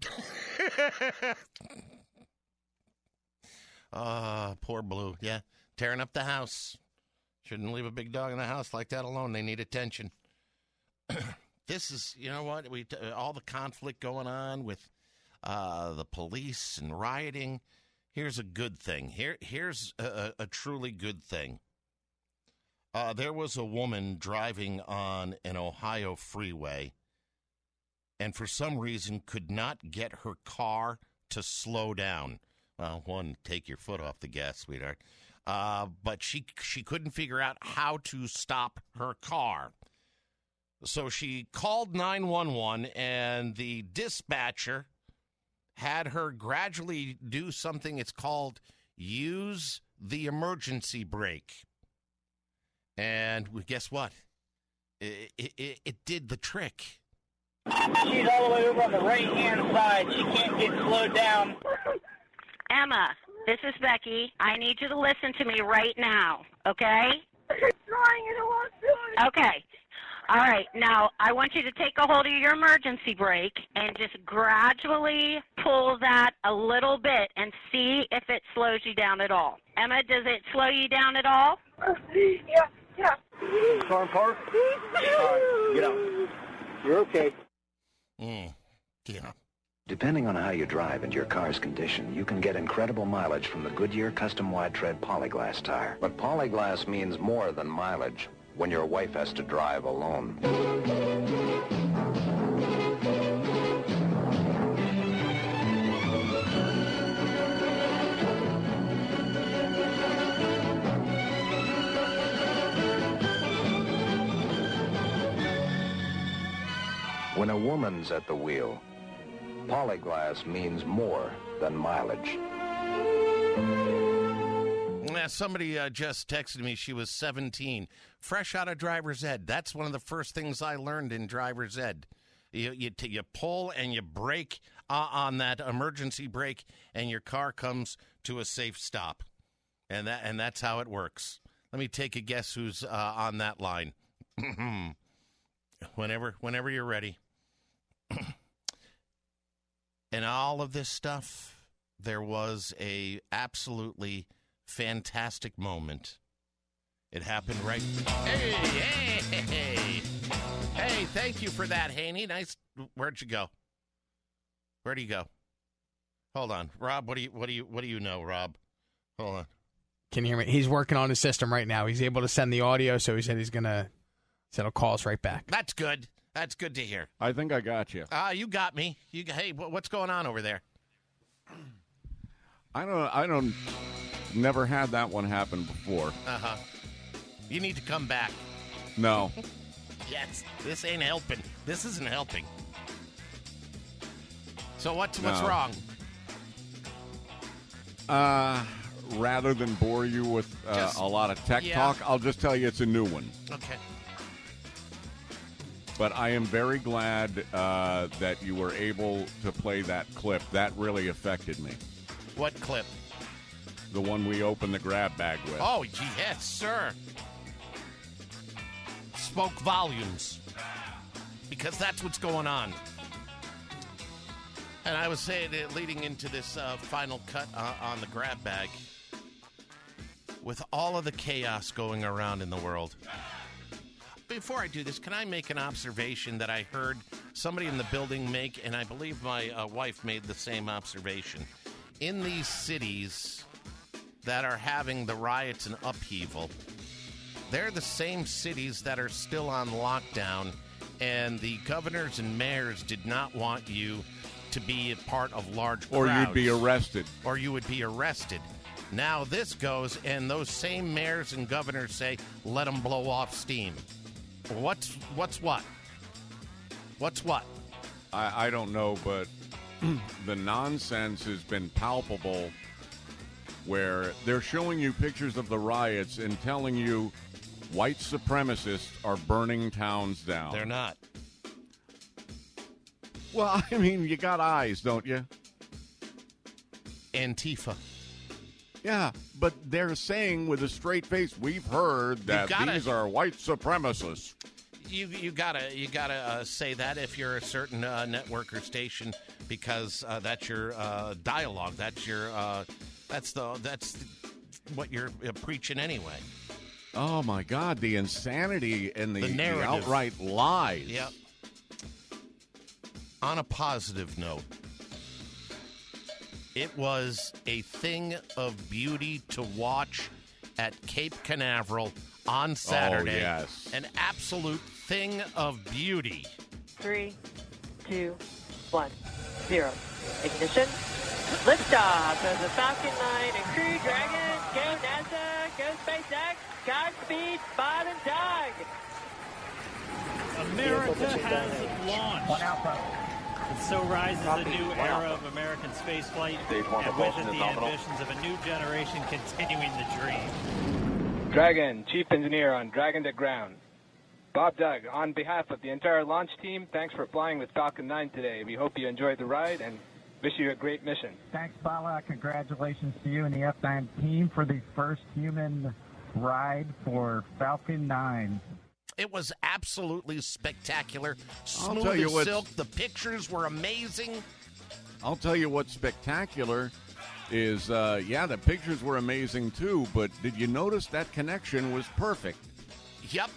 Speaker 3: Poor Blue. Yeah, tearing up the house. Shouldn't leave a big dog in the house like that alone. They need attention. This is, you know what? All the conflict going on with the police and rioting. Here's a good thing. Here's a truly good thing. There was a woman driving on an Ohio freeway and for some reason could not get her car to slow down. Well, one, take your foot off the gas, sweetheart. But she couldn't figure out how to stop her car. So she called 911, and the dispatcher had her gradually do something. It's called use the emergency brake. And guess what? It did the trick.
Speaker 14: She's all the way over on the right-hand side. She can't get slowed down.
Speaker 15: Emma, this is Becky. I need you to listen to me right now, okay?
Speaker 14: She's trying. I don't want to do it.
Speaker 15: Okay. All right, now I want you to take a hold of your emergency brake and just gradually pull that a little bit and see if it slows you down at all. Emma, does it slow you down at all?
Speaker 14: Yeah.
Speaker 16: Storm Park? Get out. You're okay.
Speaker 3: Yeah.
Speaker 17: Depending on how you drive and your car's condition, you can get incredible mileage from the Goodyear Custom Wide Tread Polyglass tire. But Polyglass means more than mileage when your wife has to drive alone. When a woman's at the wheel, Polyglass means more than mileage.
Speaker 3: Somebody just texted me she was 17, fresh out of driver's ed. That's one of the first things I learned in driver's ed. You pull and you brake on that emergency brake, and your car comes to a safe stop. And that's how it works. Let me take a guess who's on that line. Whenever you're ready. And all of this stuff, there was a absolutely fantastic moment. It happened right. Hey, thank you for that, Haney. Nice. Where'd you go? Where do you go? Hold on, Rob. What do you know, Rob? Hold on.
Speaker 18: Can you hear me? He's working on his system right now. He's able to send the audio, so he said he'll call us right back.
Speaker 3: That's good. That's good to hear.
Speaker 6: I think I got you.
Speaker 3: You got me. Hey, what's going on over there?
Speaker 6: I don't. Never had that one happen before.
Speaker 3: You need to come back.
Speaker 6: No.
Speaker 3: Yes. This ain't helping. This isn't helping. So what's wrong?
Speaker 6: Rather than bore you with a lot of tech talk, I'll just tell you it's a new one.
Speaker 3: Okay.
Speaker 6: But I am very glad that you were able to play that clip. That really affected me.
Speaker 3: What clip?
Speaker 6: The one we opened the grab bag with.
Speaker 3: Oh, yes, sir. Spoke volumes. Because that's what's going on. And I was saying, leading into this final cut on the grab bag, with all of the chaos going around in the world. Before I do this, can I make an observation that I heard somebody in the building make, and I believe my wife made the same observation. In these cities that are having the riots and upheaval, they're the same cities that are still on lockdown, and the governors and mayors did not want you to be a part of large crowds.
Speaker 6: Or you'd be arrested.
Speaker 3: Or you would be arrested. Now this goes, and those same mayors and governors say, let them blow off steam. What's what? What's what?
Speaker 6: I don't know, but the nonsense has been palpable where they're showing you pictures of the riots and telling you white supremacists are burning towns down.
Speaker 3: They're not.
Speaker 6: Well, I mean, you got eyes, don't you?
Speaker 3: Antifa.
Speaker 6: Yeah, but they're saying with a straight face, we've heard that these are white supremacists.
Speaker 3: You gotta say that if you're a certain network or station, because that's your dialogue. That's your that's what you're preaching anyway.
Speaker 6: Oh my God, the insanity and the outright lies.
Speaker 3: Yep. On a positive note, it was a thing of beauty to watch at Cape Canaveral on Saturday.
Speaker 6: Oh, yes.
Speaker 3: An absolute thing of beauty.
Speaker 19: 3, 2, 1, 0. Ignition. Liftoff of the Falcon 9 and Crew Dragon. Go NASA. Go SpaceX. Godspeed, Spot and Dog.
Speaker 20: America has launched. And so rises a new era of American spaceflight, and with it the ambitions of a new generation continuing the dream.
Speaker 21: Dragon, Chief Engineer on Dragon to Ground. Bob Doug, on behalf of the entire launch team, thanks for flying with Falcon 9 today. We hope you enjoyed the ride and wish you a great mission.
Speaker 22: Thanks, Bala. Congratulations to you and the F9 team for the first human ride for Falcon 9.
Speaker 3: It was absolutely spectacular.
Speaker 6: I'll
Speaker 3: Smooth
Speaker 6: tell you
Speaker 3: as
Speaker 6: what's-
Speaker 3: silk. The pictures were amazing.
Speaker 6: I'll tell you what's spectacular is, the pictures were amazing too, but did you notice that connection was perfect?
Speaker 3: Yep.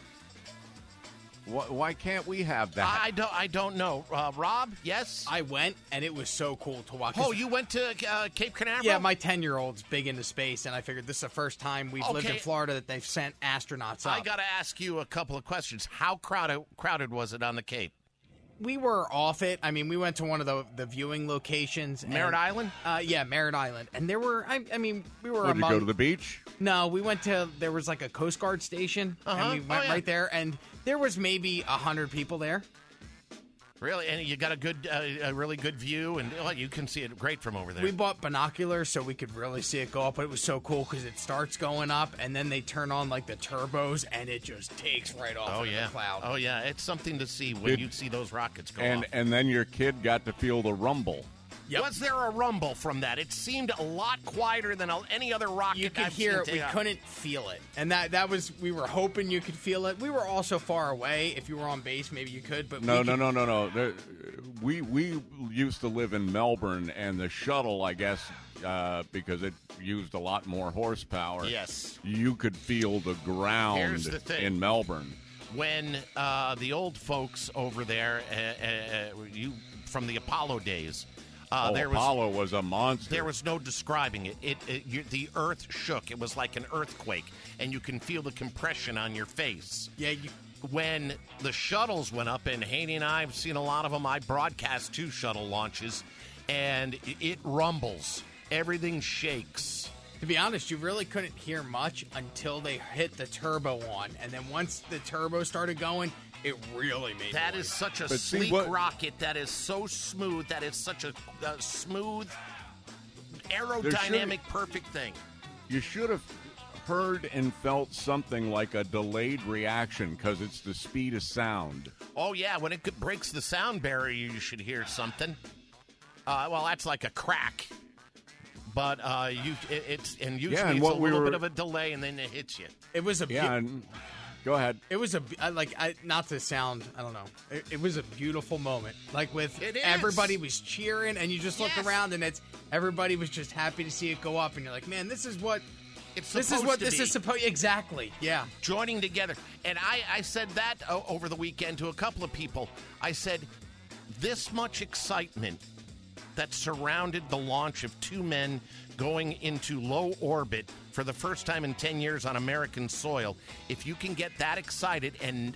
Speaker 6: Why can't we have that?
Speaker 3: I don't know. Rob, yes?
Speaker 18: I went, and it was so cool to watch.
Speaker 3: Oh, you went to Cape Canaveral?
Speaker 18: Yeah, my 10-year-old's big into space, and I figured this is the first time we've lived in
Speaker 3: Okay.
Speaker 18: Florida that they've sent astronauts up.
Speaker 3: I got to ask you a couple of questions. How crowded was it on the Cape?
Speaker 18: We were off it. I mean, we went to one of the viewing locations.
Speaker 3: Merritt Island?
Speaker 18: Yeah, Merritt Island. And there were, we were
Speaker 6: Did you
Speaker 18: among...
Speaker 6: go to the beach?
Speaker 18: No, we went to, there was like a Coast Guard station, and we went right there, and there was maybe 100 people there.
Speaker 3: Really? And you got a really good view, and you can see it great from over there.
Speaker 18: We bought binoculars so we could really see it go up, but it was so cool because it starts going up, and then they turn on like the turbos, and it just takes right off into the cloud.
Speaker 3: Oh, yeah. It's something to see when you see those rockets go off.
Speaker 6: And then your kid got to feel the rumble.
Speaker 3: Yep. Was there a rumble from that? It seemed a lot quieter than any other rocket.
Speaker 18: You could
Speaker 3: I've
Speaker 18: hear
Speaker 3: seen
Speaker 18: it. We couldn't feel it. And that was, we were hoping you could feel it. We were also far away. If you were on base, maybe you could. But
Speaker 6: No. We used to live in Melbourne, and the shuttle, I guess, because it used a lot more horsepower.
Speaker 3: Yes.
Speaker 6: You could feel the ground
Speaker 3: Here's the thing.
Speaker 6: in Melbourne.
Speaker 3: When the old folks over there, from the Apollo days,
Speaker 6: Apollo was a monster.
Speaker 3: There was no describing it. The earth shook. It was like an earthquake, and you can feel the compression on your face.
Speaker 18: Yeah.
Speaker 3: When the shuttles went up, and Haney and I have seen a lot of them, I broadcast 2 shuttle launches, and it rumbles. Everything shakes.
Speaker 18: To be honest, you really couldn't hear much until they hit the turbo on. And then once the turbo started going, it really made
Speaker 3: That
Speaker 18: noise.
Speaker 3: is such a sleek rocket. That is so smooth. That is such a smooth, aerodynamic, perfect thing.
Speaker 6: You should have heard and felt something like a delayed reaction because it's the speed of sound.
Speaker 3: Oh, yeah. When it breaks the sound barrier, you should hear something. Well, that's like a crack. But it's a little bit of a delay, and then it hits you.
Speaker 18: It was a
Speaker 6: go ahead.
Speaker 18: It was not to sound, I don't know. It was a beautiful moment. Like everybody was cheering, and you just look around, and everybody was just happy to see it go up, and you're like, man, this is what this is supposed. Exactly. Yeah.
Speaker 3: Joining together, and I said that over the weekend to a couple of people. I said, this much excitement that surrounded the launch of 2 men going into low orbit for the first time in 10 years on American soil. If you can get that excited and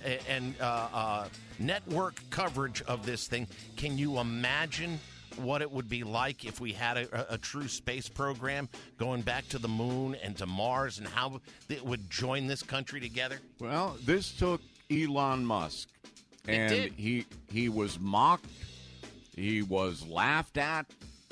Speaker 3: network coverage of this thing, can you imagine what it would be like if we had a true space program going back to the moon and to Mars, and how it would join this country together?
Speaker 6: Well, this took Elon Musk, and he was mocked. He was laughed at,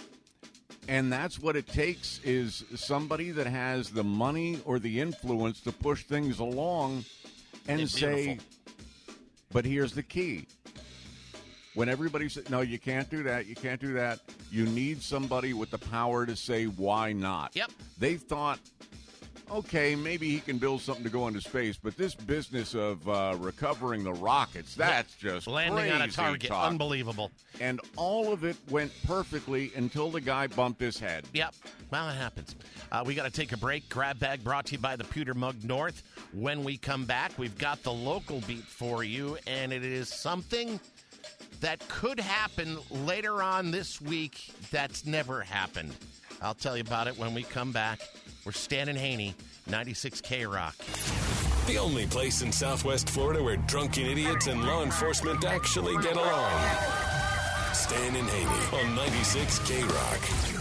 Speaker 6: and that's what it takes, is somebody that has the money or the influence to push things along and say, but here's the key. When everybody says, no, you can't do that, you need somebody with the power to say, why not?
Speaker 3: Yep.
Speaker 6: They thought, okay, maybe he can build something to go into space, but this business of recovering the rockets, that's just
Speaker 3: landing on a
Speaker 6: crazy
Speaker 3: target.
Speaker 6: talk.
Speaker 3: Unbelievable.
Speaker 6: And all of it went perfectly until the guy bumped his head.
Speaker 3: Yep. Well, it happens. We got to take a break. Grab Bag brought to you by the Pewter Mug North. When we come back, we've got the local beat for you, and it is something that could happen later on this week that's never happened. I'll tell you about it when we come back. We're Stan and Haney, 96 K-Rock.
Speaker 5: The only place in Southwest Florida where drunken idiots and law enforcement actually get along. Stan and Haney on 96 K-Rock.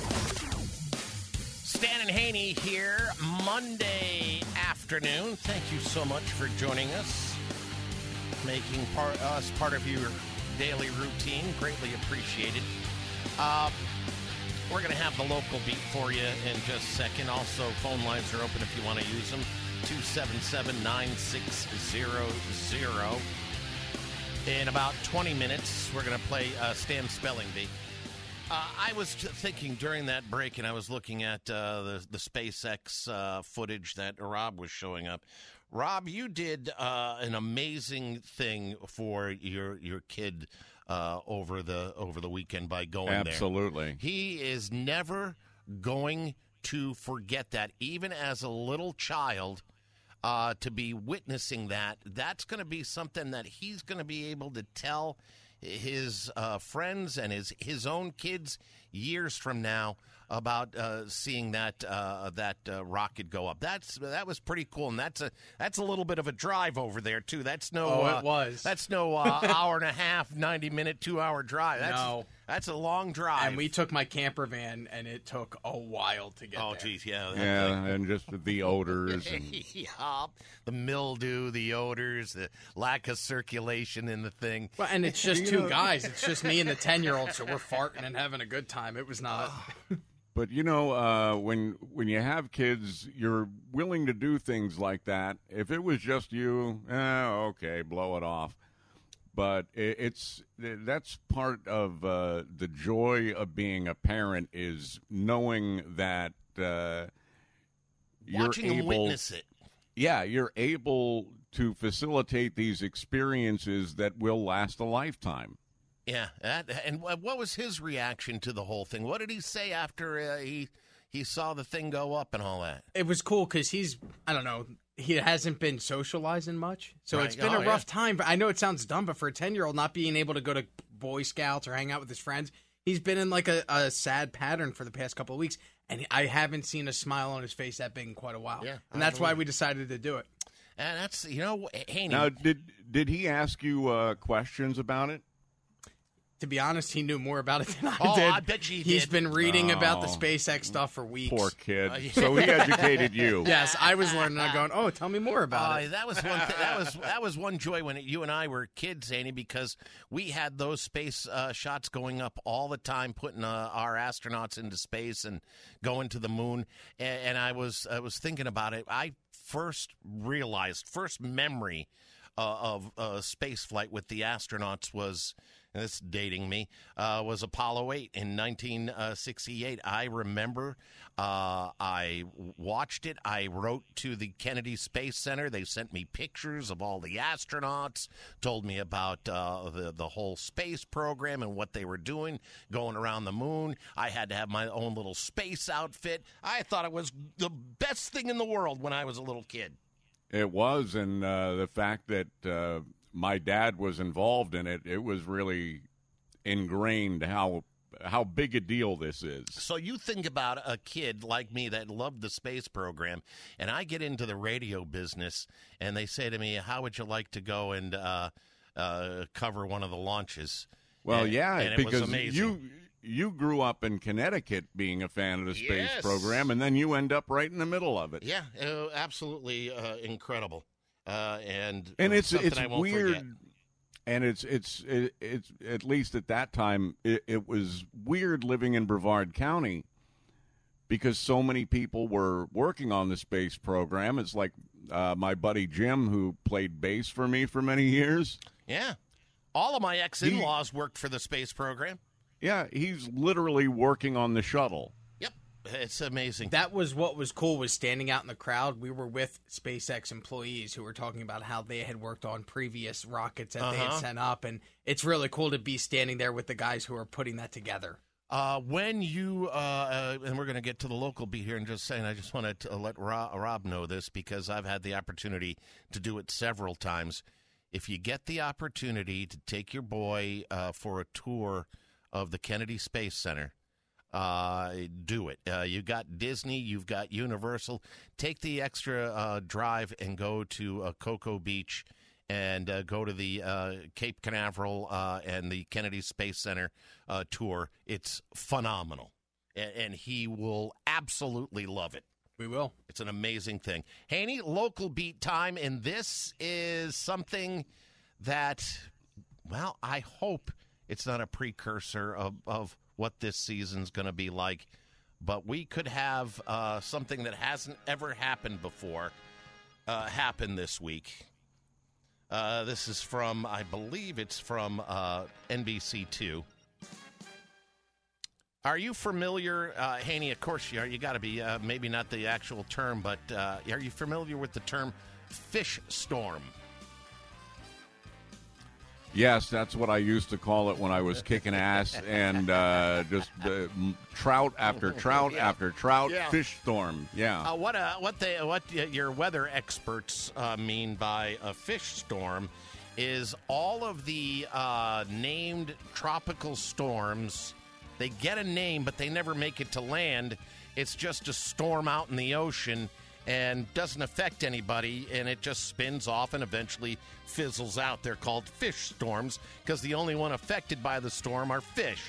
Speaker 3: Stan and Haney here, Monday afternoon. Thank you so much for joining us, making us part of your daily routine. Greatly appreciated. We're going to have the local beat for you in just a second. Also, phone lines are open if you want to use them. 277-9600. In about 20 minutes, we're going to play Stan's Spelling Bee. I was thinking during that break, and I was looking at the SpaceX footage that Rob was showing up. Rob, you did an amazing thing for your kid over the weekend by going there.
Speaker 6: Absolutely.
Speaker 3: He is never going to forget that, even as a little child. To be witnessing that's going to be something that he's going to be able to tell his friends and his own kids years from now about seeing that rocket go up. That was pretty cool, and that's a little bit of a drive over there too. That's no
Speaker 18: it was.
Speaker 3: That's no hour and a half, 90-minute, 2-hour drive. That's a long drive.
Speaker 18: And we took my camper van, and it took a while to get there.
Speaker 3: Oh, geez, yeah.
Speaker 6: And just the odors. And...
Speaker 3: yeah, the mildew, the odors, the lack of circulation in the thing.
Speaker 18: Well, and it's just two guys. It's just me and the 10-year-old, so we're farting and having a good time. It was not...
Speaker 6: But, when you have kids, you're willing to do things like that. If it was just you, okay, blow it off. But that's part of the joy of being a parent is knowing that you're
Speaker 3: watching them witness it.
Speaker 6: Yeah, you're able to facilitate these experiences that will last a lifetime.
Speaker 3: Yeah, and what was his reaction to the whole thing? What did he say after he saw the thing go up and all that?
Speaker 18: It was cool because he hasn't been socializing much, so
Speaker 3: Right.
Speaker 18: It's been a rough time. But I know it sounds dumb, but for a 10-year-old not being able to go to Boy Scouts or hang out with his friends, he's been in like a sad pattern for the past couple of weeks, and I haven't seen a smile on his face that big in quite a while.
Speaker 3: Yeah,
Speaker 18: and that's why we decided to do it.
Speaker 3: And that's Haney.
Speaker 6: Now, did he ask you questions about it?
Speaker 18: To be honest, he knew more about it than I
Speaker 3: Oh,
Speaker 18: did.
Speaker 3: I bet you he
Speaker 18: He's
Speaker 3: did.
Speaker 18: been reading about the SpaceX stuff for weeks.
Speaker 6: Poor kid. So he educated you.
Speaker 18: Yes, I was learning. I'm going, oh, tell me more about it.
Speaker 3: That was one. That was one joy when you and I were kids, Haney, because we had those space shots going up all the time, putting our astronauts into space and going to the moon. And I was thinking about it. I first memory of space flight with the astronauts was. This is dating me, was Apollo 8 in 1968. I remember I watched it. I wrote to the Kennedy Space Center. They sent me pictures of all the astronauts, told me about the whole space program and what they were doing, going around the moon. I had to have my own little space outfit. I thought it was the best thing in the world when I was a little kid.
Speaker 6: It was, and the fact that my dad was involved in it, it was really ingrained how big a deal this is.
Speaker 3: So you think about a kid like me that loved the space program, and I get into the radio business, and they say to me, how would you like to go and cover one of the launches?
Speaker 6: Well,
Speaker 3: and it
Speaker 6: because
Speaker 3: was amazing.
Speaker 6: you grew up in Connecticut being a fan of the space
Speaker 3: Yes.
Speaker 6: program, and then you end up right in the middle of it.
Speaker 3: Yeah, absolutely incredible. And
Speaker 6: it's
Speaker 3: something I won't
Speaker 6: weird,
Speaker 3: forget.
Speaker 6: and it's at least at that time it was weird living in Brevard County because so many people were working on the space program. It's like my buddy Jim, who played bass for me for many years.
Speaker 3: Yeah, all of my ex-in-laws worked for the space program.
Speaker 6: Yeah, he's literally working on the shuttle.
Speaker 3: It's amazing.
Speaker 18: That was what was cool, was standing out in the crowd. We were with SpaceX employees who were talking about how they had worked on previous rockets that they had sent up, and it's really cool to be standing there with the guys who are putting that together.
Speaker 3: When you, and we're going to get to the local beat here in just a second, I just wanted to let Rob know this because I've had the opportunity to do it several times. If you get the opportunity to take your boy for a tour of the Kennedy Space Center, do it. You've got Disney, you've got Universal. Take the extra drive and go to Cocoa Beach and go to the Cape Canaveral and the Kennedy Space Center tour. It's phenomenal, and he will absolutely love it.
Speaker 18: We will.
Speaker 3: It's an amazing thing. Haney, local beat time, and this is something that, well, I hope it's not a precursor of what this season's going to be like, but we could have something that hasn't ever happened before happen this week. This is from, I believe it's from NBC2. Are you familiar, Haney, of course you are, you got to be, maybe not the actual term, but are you familiar with the term fish storm.
Speaker 6: Yes, that's what I used to call it when I was kicking ass and just trout after trout after trout, fish storm. Yeah.
Speaker 3: What your weather experts mean by a fish storm is all of the named tropical storms. They get a name, but they never make it to land. It's just a storm out in the ocean and doesn't affect anybody, and it just spins off and eventually fizzles out. They're called fish storms because the only one affected by the storm are fish.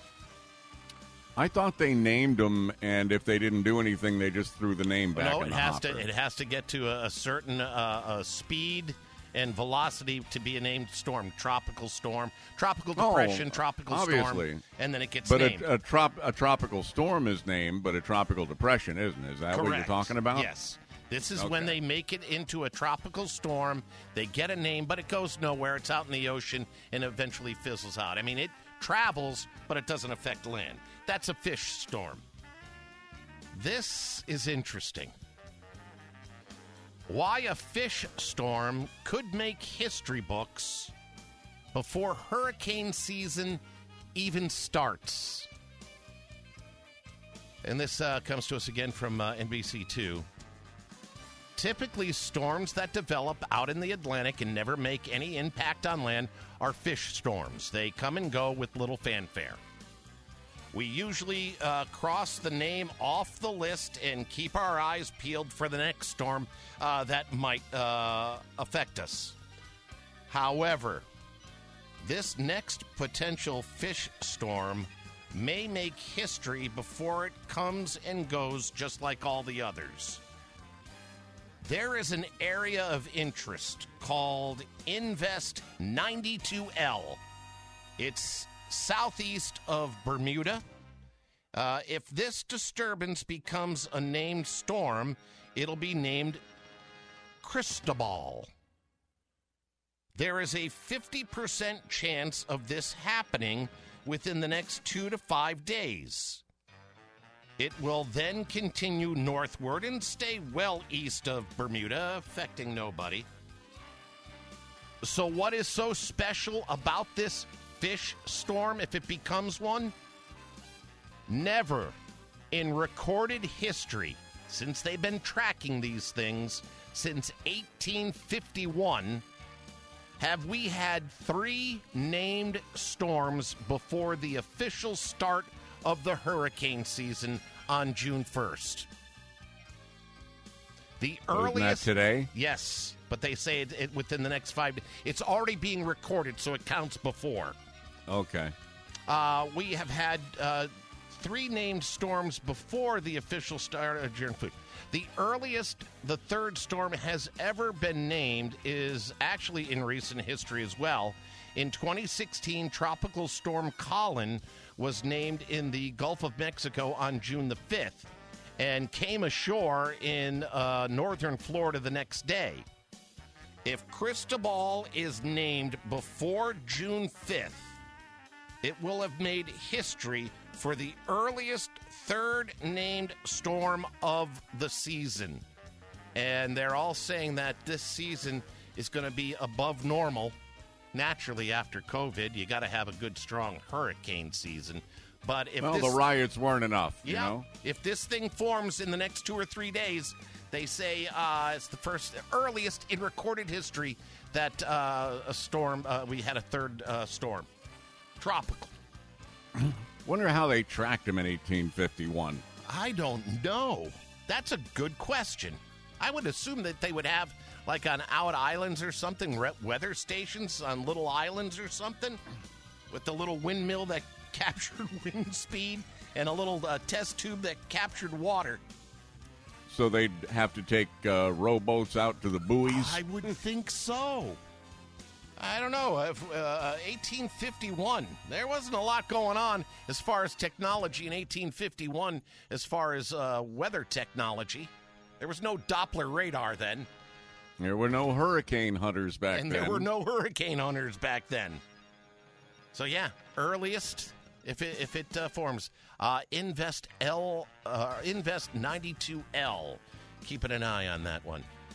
Speaker 6: I thought they named them, and if they didn't do anything, they just threw the name back in the hopper.
Speaker 3: It has to get to a certain speed and velocity to be a named storm. Tropical storm, tropical depression, tropical storm, and then it gets named.
Speaker 6: But a tropical storm is named, but a tropical depression isn't. Is that
Speaker 3: Correct.
Speaker 6: what you're talking about?
Speaker 3: Yes. This is when they make it into a tropical storm. They get a name, but it goes nowhere. It's out in the ocean and eventually fizzles out. I mean, it travels, but it doesn't affect land. That's a fish storm. This is interesting. Why a fish storm could make history books before hurricane season even starts. And this comes to us again from NBC2. Typically, storms that develop out in the Atlantic and never make any impact on land are fish storms. They come and go with little fanfare. We usually cross the name off the list and keep our eyes peeled for the next storm that might affect us. However, this next potential fish storm may make history before it comes and goes just like all the others. There is an area of interest called Invest 92L. It's southeast of Bermuda. If this disturbance becomes a named storm, it'll be named Cristobal. There is a 50% chance of this happening within the next 2 to 5 days. It will then continue northward and stay well east of Bermuda, affecting nobody. So what is so special about this fish storm if it becomes one? Never in recorded history, since they've been tracking these things since 1851, have we had 3 named storms before the official start of the hurricane season on June 1st. The earliest...
Speaker 6: Isn't that today?
Speaker 3: Yes, but they say it within the next 5 days. It's already being recorded, so it counts before.
Speaker 6: Okay.
Speaker 3: We have had 3 named storms before the official start of June 1st. The earliest the third storm has ever been named is actually in recent history as well. In 2016, Tropical Storm Colin was named in the Gulf of Mexico on June the 5th and came ashore in northern Florida the next day. If Cristobal is named before June 5th, it will have made history for the earliest third named storm of the season. And they're all saying that this season is going to be above normal. Naturally, after COVID, you got to have a good, strong hurricane season. But if
Speaker 6: the riots weren't enough,
Speaker 3: you know? If this thing forms in the next 2 or 3 days, they say it's the earliest in recorded history that a storm, we had a third storm. Tropical.
Speaker 6: Wonder how they tracked him in 1851.
Speaker 3: I don't know. That's a good question. I would assume that they would have, like on out islands or something, weather stations on little islands or something, with the little windmill that captured wind speed and a little test tube that captured water.
Speaker 6: So they'd have to take rowboats out to the buoys?
Speaker 3: I would think so. I don't know. 1851, there wasn't a lot going on as far as technology in 1851, as far as weather technology. There was no Doppler radar then.
Speaker 6: There were no hurricane hunters back then.
Speaker 3: And there were no hurricane hunters back then. So, yeah, earliest, if it forms, Invest 92L. Keeping an eye on that one.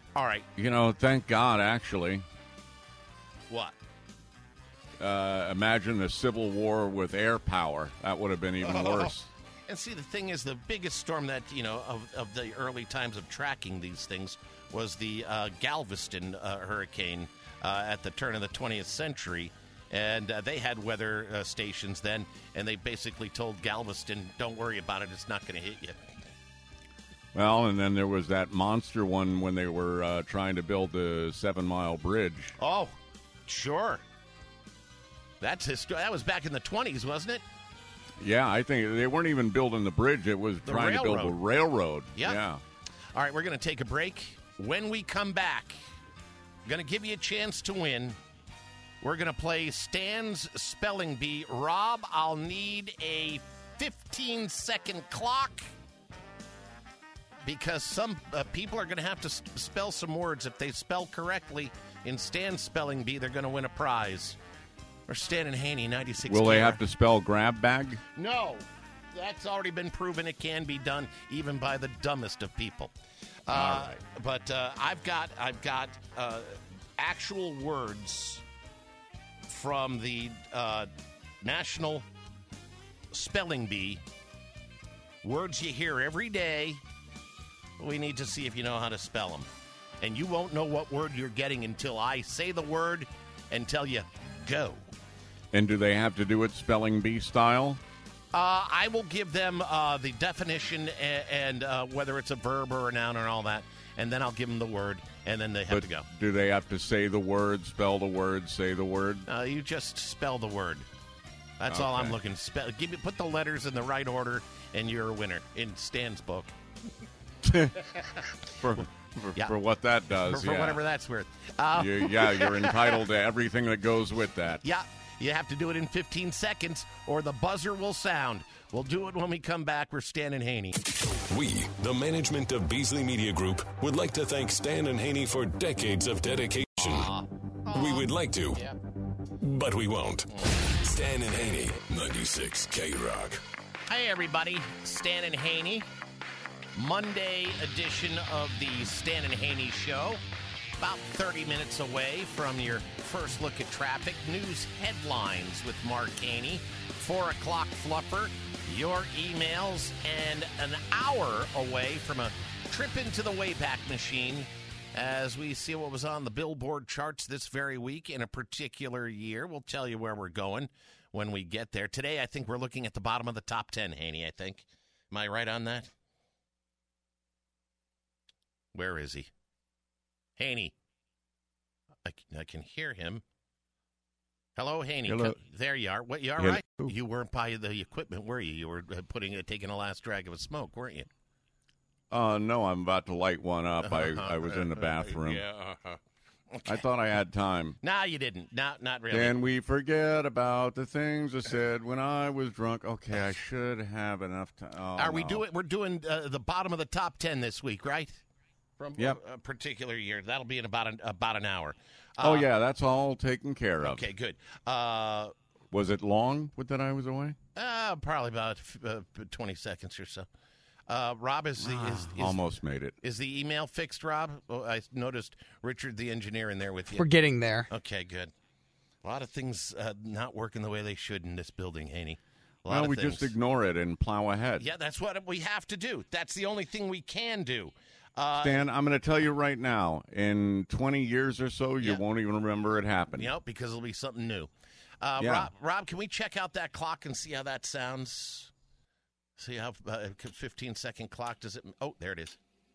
Speaker 3: All right.
Speaker 6: Thank God, actually.
Speaker 3: What?
Speaker 6: Imagine a civil war with air power. That would have been even worse.
Speaker 3: And see, the thing is, the biggest storm that, of the early times of tracking these things was the Galveston hurricane at the turn of the 20th century. And they had weather stations then, and they basically told Galveston, don't worry about it, it's not going to hit you.
Speaker 6: Well, and then there was that monster one when they were trying to build the 7 Mile Bridge.
Speaker 3: Oh, sure. That was back in the 20s, wasn't it?
Speaker 6: Yeah, I think they weren't even building the bridge. It was trying to build the railroad.
Speaker 3: Yep.
Speaker 6: Yeah.
Speaker 3: All right, we're going to take a break. When we come back, I'm going to give you a chance to win. We're going to play Stan's Spelling Bee. Rob, I'll need a 15-second clock because some people are going to have to spell some words. If they spell correctly in Stan's Spelling Bee, they're going to win a prize. Or Stan and Haney, 96.
Speaker 6: Will they have to spell grab bag?
Speaker 3: No. That's already been proven. It can be done even by the dumbest of people.
Speaker 6: All right.
Speaker 3: But I've got actual words from the National Spelling Bee. Words you hear every day. We need to see if you know how to spell them. And you won't know what word you're getting until I say the word and tell you, go.
Speaker 6: And do they have to do it spelling bee style?
Speaker 3: I will give them the definition and whether it's a verb or a noun and all that, and then I'll give them the word, and then they have to go.
Speaker 6: Do they have to say the word, spell the word, say the word?
Speaker 3: You just spell the word. That's all I'm looking. Put the letters in the right order, and you're a winner in Stan's book.
Speaker 6: For what that does.
Speaker 3: For whatever that's worth.
Speaker 6: You're entitled to everything that goes with that.
Speaker 3: Yeah. You have to do it in 15 seconds or the buzzer will sound. We'll do it when we come back. We're Stan and Haney.
Speaker 5: We, the management of Beasley Media Group, would like to thank Stan and Haney for decades of dedication. We would like to, but we won't. Stan and Haney, 96 K-Rock.
Speaker 3: Hey, everybody. Stan and Haney. Monday edition of the Stan and Haney Show. About 30 minutes away from your first look at traffic. News headlines with Mark Haney. 4 o'clock fluffer. Your emails. And an hour away from a trip into the Wayback Machine as we see what was on the Billboard charts this very week in a particular year. We'll tell you where we're going when we get there. Today, I think we're looking at the bottom of the top 10, Haney, I think. Am I right on that? Where is he? Haney. I can hear him. Hello, Haney.
Speaker 6: Hello.
Speaker 3: There you are. What, you all right? You weren't by the equipment, were you? You were taking a last drag of a smoke, weren't you?
Speaker 6: No, I'm about to light one up. I was in the bathroom. Okay. I thought I had time.
Speaker 3: No, you didn't. Not really.
Speaker 6: Can we forget about the things I said when I was drunk? Okay, I should have enough time.
Speaker 3: We're doing the bottom of the top 10 this week, right? From a particular year. That'll be in about an hour.
Speaker 6: Yeah, that's all taken care of.
Speaker 3: Okay, good.
Speaker 6: Was it long that I was away?
Speaker 3: Probably about 20 seconds or so. Rob,
Speaker 6: almost made it.
Speaker 3: Is the email fixed, Rob? Oh, I noticed Richard, the engineer, in there with you.
Speaker 18: We're getting there.
Speaker 3: Okay, good. A lot of things not working the way they should in this building, Haney.
Speaker 6: Well, we just ignore it and plow ahead.
Speaker 3: Yeah, that's what we have to do. That's the only thing we can do.
Speaker 6: Stan, I'm going to tell you right now, in 20 years or so, you won't even remember it happened.
Speaker 3: Yep, because it'll be something new.
Speaker 6: Yeah.
Speaker 3: Rob, can we check out that clock and see how that sounds? See how 15-second clock does it? Oh, there it is.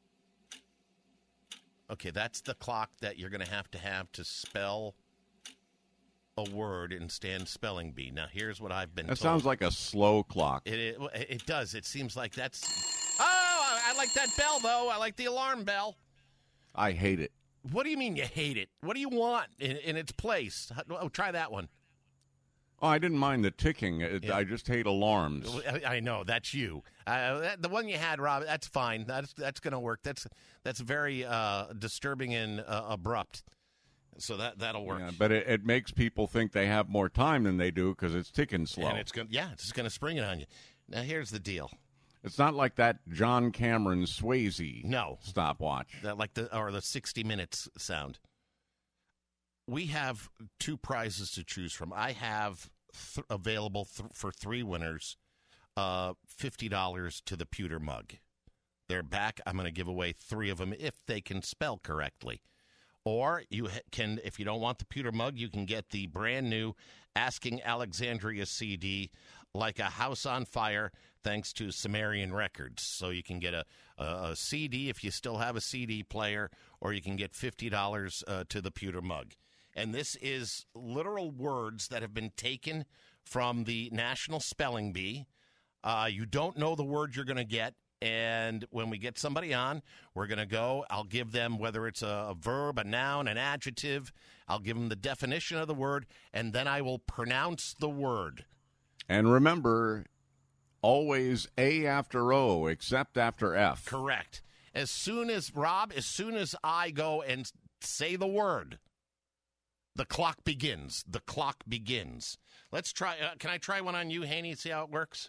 Speaker 3: Okay, that's the clock that you're going to have to spell a word in Stan's Spelling Bee. Now, here's what I've been told.
Speaker 6: That sounds like a slow clock.
Speaker 3: It does. It seems like that's... Oh, I like that bell, though. I like the alarm bell.
Speaker 6: I hate it.
Speaker 3: What do you mean you hate it? What do you want in its place? Oh, try that one.
Speaker 6: Oh, I didn't mind the ticking. I just hate alarms.
Speaker 3: I know, that's you. The one you had, Rob, that's fine. That's going to work. That's very disturbing and abrupt. So that'll work.
Speaker 6: Yeah, but it makes people think they have more time than they do because it's ticking slow.
Speaker 3: And it's going to spring it on you. Now, here's the deal.
Speaker 6: It's not like that John Cameron Swayze stopwatch.
Speaker 3: That like the 60 Minutes sound. We have 2 prizes to choose from. I have available for 3 winners, $50 to the pewter mug. They're back. I'm going to give away 3 of them if they can spell correctly. Or you can, if you don't want the pewter mug, you can get the brand new Asking Alexandria CD, Like a House on Fire, thanks to Sumerian Records. So you can get a CD if you still have a CD player, or you can get $50 to the pewter mug. And this is literal words that have been taken from the National Spelling Bee. You don't know the word you're going to get. And when we get somebody on, we're going to go. I'll give them, whether it's a verb, a noun, an adjective, I'll give them the definition of the word, and then I will pronounce the word.
Speaker 6: And remember, always A after O, except after F.
Speaker 3: Correct. As soon as I go and say the word, the clock begins. The clock begins. Let's try. Can I try one on you, Haney, see how it works?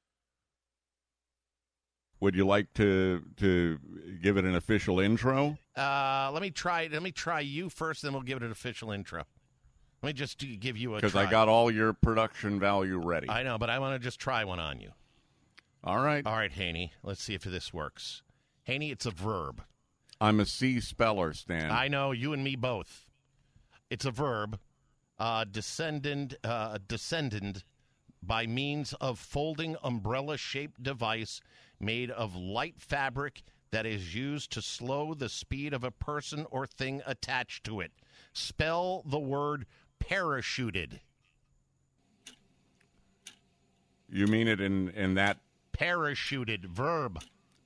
Speaker 6: Would you like to give it an official intro?
Speaker 3: Let me try you first, then we'll give it an official intro. Let me just give you a try.
Speaker 6: Because I got all your production value ready.
Speaker 3: I know, but I want to just try one on you.
Speaker 6: All right.
Speaker 3: All right, Haney. Let's see if this works. Haney, it's a verb.
Speaker 6: I'm a C speller, Stan.
Speaker 3: I know, you and me both. It's a verb. Descendant by means of folding umbrella-shaped device made of light fabric that is used to slow the speed of a person or thing attached to it. Spell the word parachuted.
Speaker 6: You mean it in that?
Speaker 3: Parachuted, verb.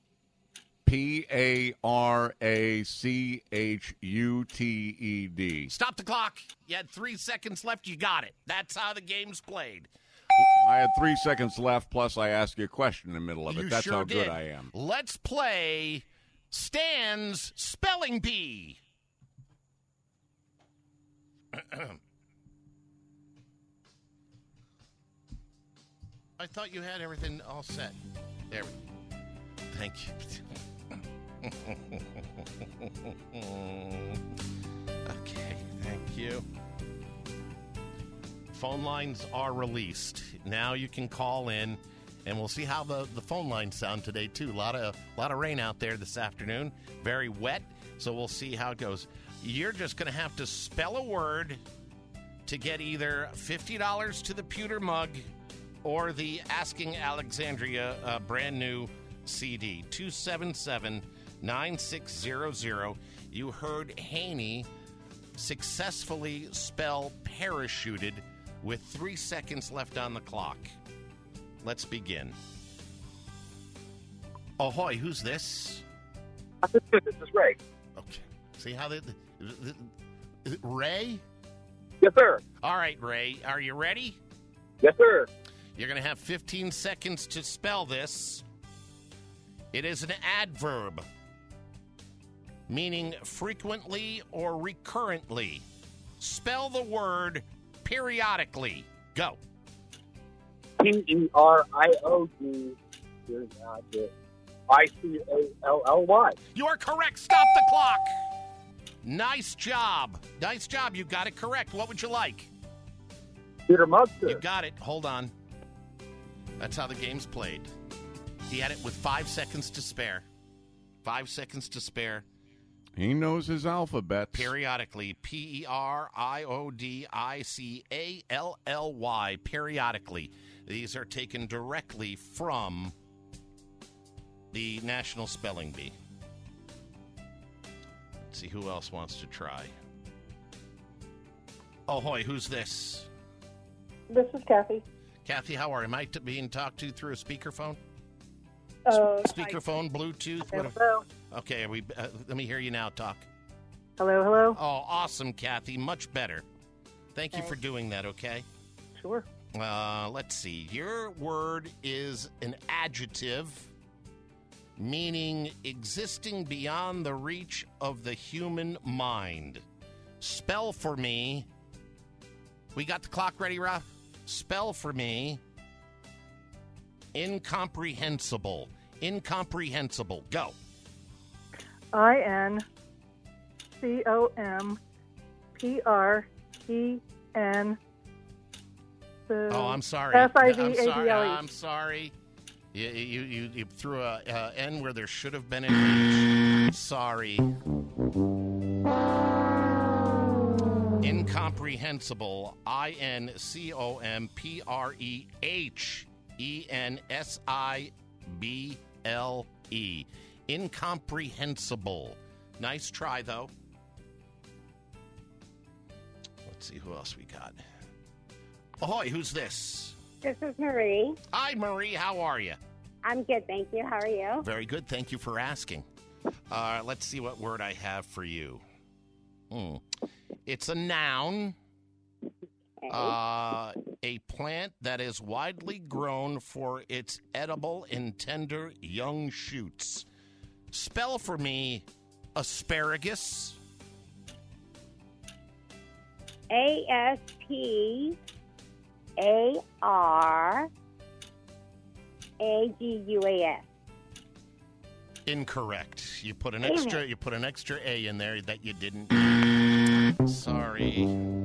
Speaker 6: Parachuted.
Speaker 3: Stop the clock. You had 3 seconds left. You got it. That's how the game's played.
Speaker 6: I had 3 seconds left, plus I asked you a question in the middle of it. That's
Speaker 3: sure
Speaker 6: how good
Speaker 3: did.
Speaker 6: I am.
Speaker 3: Let's play Stan's Spelling Bee. I thought you had everything all set. There we go. Thank you. Okay, thank you. Phone lines are released. Now you can call in, and we'll see how the phone lines sound today, too. A lot of rain out there this afternoon. Very wet, so we'll see how it goes. You're just going to have to spell a word to get either $50 to the pewter mug or the Asking Alexandria brand new CD. 277-9600. You heard Haney successfully spell parachuted with 3 seconds left on the clock. Let's begin. Ahoy, who's this?
Speaker 16: This is Ray.
Speaker 3: Okay. See how Ray?
Speaker 16: Yes, sir.
Speaker 3: All right, Ray. Are you ready?
Speaker 16: Yes, sir.
Speaker 3: You're going to have 15 seconds to spell this. It is an adverb, meaning frequently or recurrently. Spell the word periodically. Go.
Speaker 16: PERIOD-ICALLY.
Speaker 3: You are correct. Stop the clock. Nice job. Nice job. You got it correct. What would you like?
Speaker 16: Peter Mugster.
Speaker 3: You got it. Hold on. That's how the game's played. He had it with 5 seconds to spare. 5 seconds to spare.
Speaker 6: He knows his alphabet.
Speaker 3: Periodically. PERIODICALLY. Periodically. These are taken directly from the National Spelling Bee. Let's see who else wants to try. Ahoy, who's this?
Speaker 2: This is Kathy.
Speaker 3: Kathy, how are you? Am I being talked to through a speakerphone? Speakerphone, Bluetooth?
Speaker 2: Hello.
Speaker 3: Okay, let me hear you now talk.
Speaker 2: Hello, hello.
Speaker 3: Oh, awesome, Kathy. Much better. Thank you for doing that, okay?
Speaker 2: Sure.
Speaker 3: Let's see. Your word is an adjective, meaning existing beyond the reach of the human mind. Spell for me. We got the clock ready, Rob? Spell for me. Incomprehensible. Incomprehensible. Go.
Speaker 2: INCOMPREHEN.
Speaker 3: Oh, I'm sorry.
Speaker 2: SIVADLE.
Speaker 3: I'm sorry. You threw a N where there should have been an H. Sorry. Incomprehensible. INCOMPREHENSIBLE. Incomprehensible. Nice try, though. Let's see who else we got. Ahoy, who's this?
Speaker 1: This is Marie.
Speaker 3: Hi, Marie. How are you?
Speaker 1: I'm good, thank you. How are you?
Speaker 3: Very good. Thank you for asking. Let's see what word I have for you. It's a noun. A plant that is widely grown for its edible and tender young shoots. Spell for me asparagus.
Speaker 1: ASPARAGUAS.
Speaker 3: Incorrect. You put an extra A in there that you didn't. Sorry.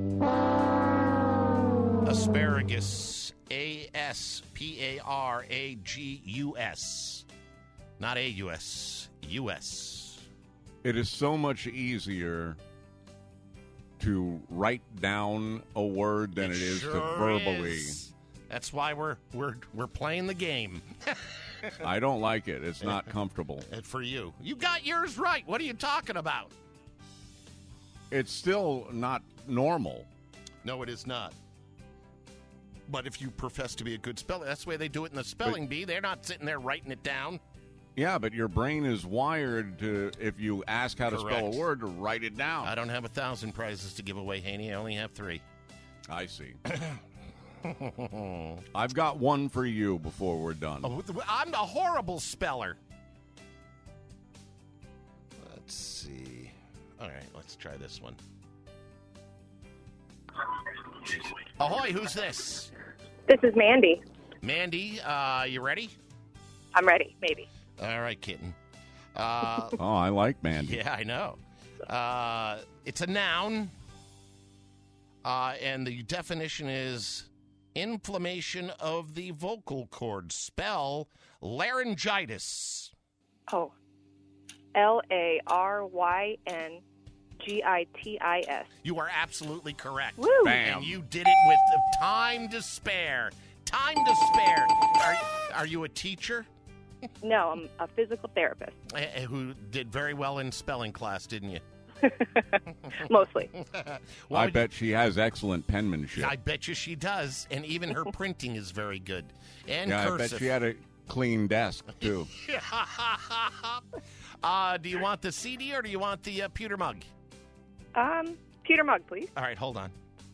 Speaker 3: Asparagus. ASPARAGUS. Not AUS. US.
Speaker 6: It is so much easier to write down a word than it is
Speaker 3: sure
Speaker 6: to verbally.
Speaker 3: Is. That's why we're playing the game.
Speaker 6: I don't like it. It's not comfortable.
Speaker 3: And for you. You got yours right. What are you talking about?
Speaker 6: It's still not normal.
Speaker 3: No, it is not. But if you profess to be a good speller, that's the way they do it in the spelling bee. They're not sitting there writing it down.
Speaker 6: Yeah, but your brain is wired to, if you ask how to spell a word, to write it down.
Speaker 3: I don't have 1,000 prizes to give away, Haney. I only have 3.
Speaker 6: I see. I've got one for you before we're done.
Speaker 3: Oh, I'm a horrible speller. Let's see. All right, let's try this one. Ahoy, who's this?
Speaker 4: This is Mandy.
Speaker 3: Mandy, you ready?
Speaker 4: I'm ready, maybe.
Speaker 3: All right, kitten.
Speaker 6: Oh, I like Mandy.
Speaker 3: Yeah, I know. It's a noun, and the definition is inflammation of the vocal cords. Spell laryngitis.
Speaker 4: Oh. LARYNGITIS.
Speaker 3: You are absolutely correct.
Speaker 4: Woo!
Speaker 6: Bam.
Speaker 3: And you did it with time to spare. Time to spare. Are you a teacher?
Speaker 4: No, I'm a physical therapist.
Speaker 3: Who did very well in spelling class, didn't you?
Speaker 4: Mostly.
Speaker 6: I bet she has excellent penmanship.
Speaker 3: I bet you she does. And even her printing is very good. And
Speaker 6: yeah,
Speaker 3: cursive.
Speaker 6: I bet she had a clean desk, too.
Speaker 3: Do you want the CD or do you want the pewter mug?
Speaker 4: Pewter mug, please.
Speaker 3: All right, hold on.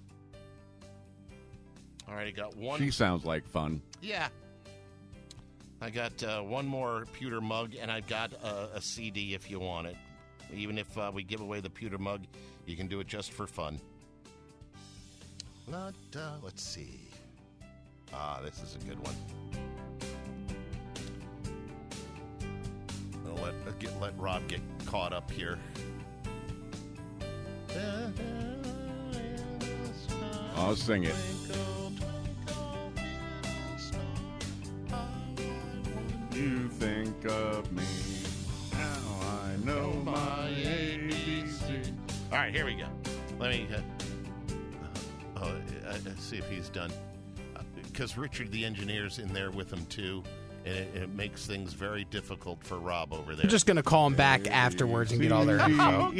Speaker 3: All right, I got one.
Speaker 6: She sounds like fun.
Speaker 3: Yeah. I got one more pewter mug, and I've got a CD if you want it. Even if we give away the pewter mug, you can do it just for fun. Let's see. This is a good one. Let Rob get caught up here.
Speaker 6: I'll sing it. You think of me, now I know my ABC.
Speaker 3: All right, here we go. Let me see if he's done. Because Richard, the engineer's in there with him, too. And it makes things very difficult for Rob over there.
Speaker 18: I'm just going to call him back afterwards and get all their info.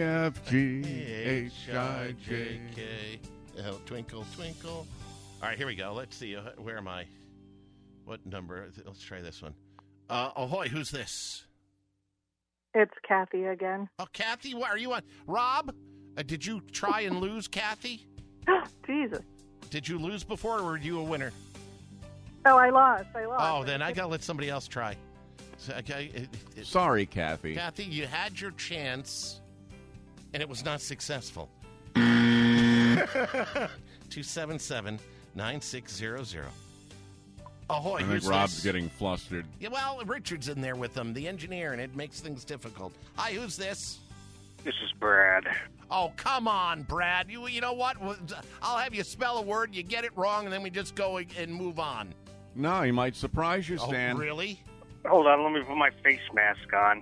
Speaker 3: E-F-G-H-I-J-K. Twinkle, twinkle. All right, here we go. Let's see. Where am I? What number? Let's try this one. Ahoy, who's this?
Speaker 2: It's Kathy again.
Speaker 3: Oh, Kathy, what are you on? Rob, did you try and lose, Kathy?
Speaker 2: Jesus.
Speaker 3: Did you lose before, or were you a winner?
Speaker 2: Oh, I lost.
Speaker 3: Oh, then I got to let somebody else try. So, okay,
Speaker 6: Sorry, Kathy.
Speaker 3: Kathy, you had your chance, and it was not successful. 277-9600. Ahoy,
Speaker 6: I think
Speaker 3: who's
Speaker 6: Rob's
Speaker 3: this?
Speaker 6: getting flustered.
Speaker 3: Yeah, well, Richard's in there with them, the engineer, and it makes things difficult. Hi, who's this?
Speaker 7: This is Brad.
Speaker 3: Oh, come on, Brad. You know what? I'll have you spell a word, you get it wrong, and then we just go and move on.
Speaker 6: No, he might surprise you,
Speaker 3: Oh,
Speaker 6: Stan.
Speaker 3: really?
Speaker 7: Hold on, let me put my face mask on.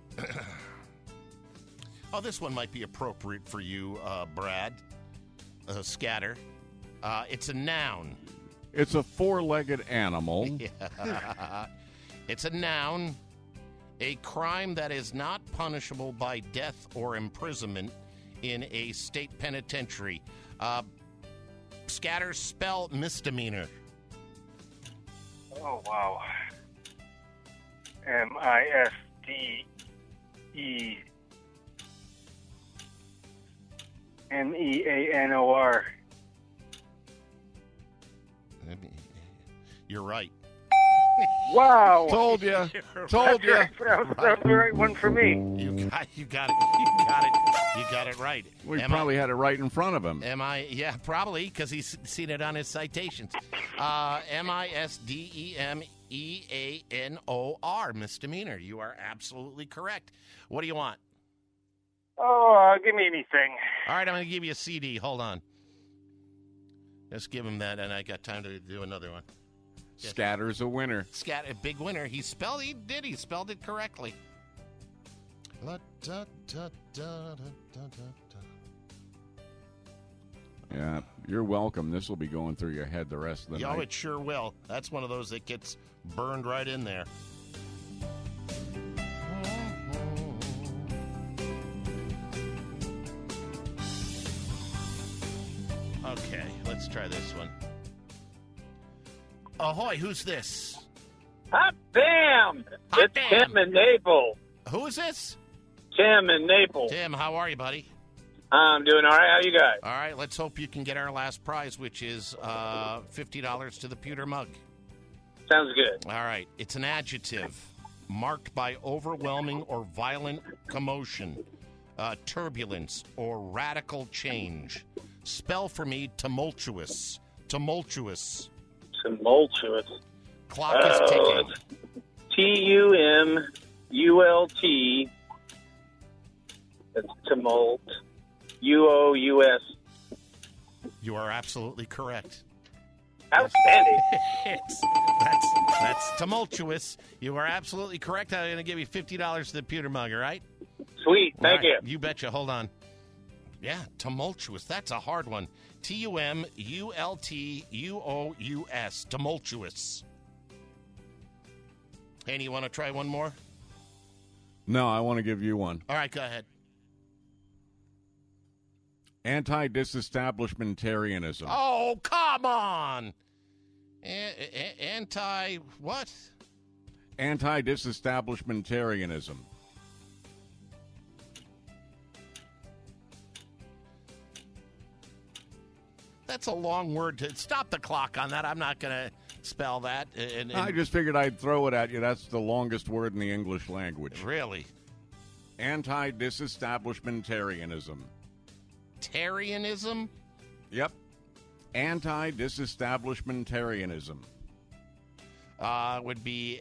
Speaker 3: Oh, this one might be appropriate for you, Brad. Scatter. It's a noun.
Speaker 6: It's a four-legged animal.
Speaker 3: Yeah. It's a noun. A crime that is not punishable by death or imprisonment in a state penitentiary. Scatter, spell misdemeanor.
Speaker 7: Oh, wow. MISDEMEANOR.
Speaker 3: You're right.
Speaker 7: Wow.
Speaker 6: Told you.
Speaker 7: That's
Speaker 6: Told you.
Speaker 7: right. That was the right one for me.
Speaker 3: You got it right.
Speaker 6: We probably had it right in front of him.
Speaker 3: Yeah, probably, because he's seen it on his citations. MISDEMEANOR, misdemeanor. You are absolutely correct. What do you want?
Speaker 7: Oh, give me anything.
Speaker 3: All right, I'm going to give you a CD. Hold on. Just give him that, and I got time to do another one.
Speaker 6: Scatter's a winner.
Speaker 3: A big winner. He spelled it correctly.
Speaker 6: Yeah, you're welcome. This will be going through your head the rest of the night.
Speaker 3: Oh, it sure will. That's one of those that gets burned right in there. Okay, let's try this one. Ahoy, who's this?
Speaker 16: Hot damn!
Speaker 3: Hot
Speaker 16: It's
Speaker 3: damn.
Speaker 16: Tim in Naples.
Speaker 3: Who is this?
Speaker 16: Tim in Naples.
Speaker 3: Tim, how are you, buddy?
Speaker 16: I'm doing all right. How you guys?
Speaker 3: All right, let's hope you can get our last prize, which is $50 to the pewter mug.
Speaker 16: Sounds good.
Speaker 3: All right, it's an adjective marked by overwhelming or violent commotion, turbulence, or radical change. Spell for me tumultuous. Tumultuous.
Speaker 16: Tumultuous.
Speaker 3: Clock is ticking.
Speaker 16: TUMULT. That's tumult. UOUS.
Speaker 3: You are absolutely correct.
Speaker 16: Outstanding.
Speaker 3: That's tumultuous. You are absolutely correct. I'm going to give you $50 to the pewter mug, all right?
Speaker 16: Sweet. Thank
Speaker 3: All right,
Speaker 16: you.
Speaker 3: You betcha. Hold on. Yeah, tumultuous. That's a hard one. TUMULTUOUS. Tumultuous. Haney, you want to try one more?
Speaker 6: No, I want to give you one.
Speaker 3: All right, go ahead.
Speaker 6: Anti-disestablishmentarianism.
Speaker 3: Oh, come on. Anti what?
Speaker 6: Anti-disestablishmentarianism.
Speaker 3: That's a long word. Stop the clock on that. I'm not going to spell that.
Speaker 6: I just figured I'd throw it at you. That's the longest word in the English language.
Speaker 3: Really?
Speaker 6: Anti-disestablishmentarianism.
Speaker 3: Tarianism?
Speaker 6: Yep. Anti-disestablishmentarianism.
Speaker 3: Would be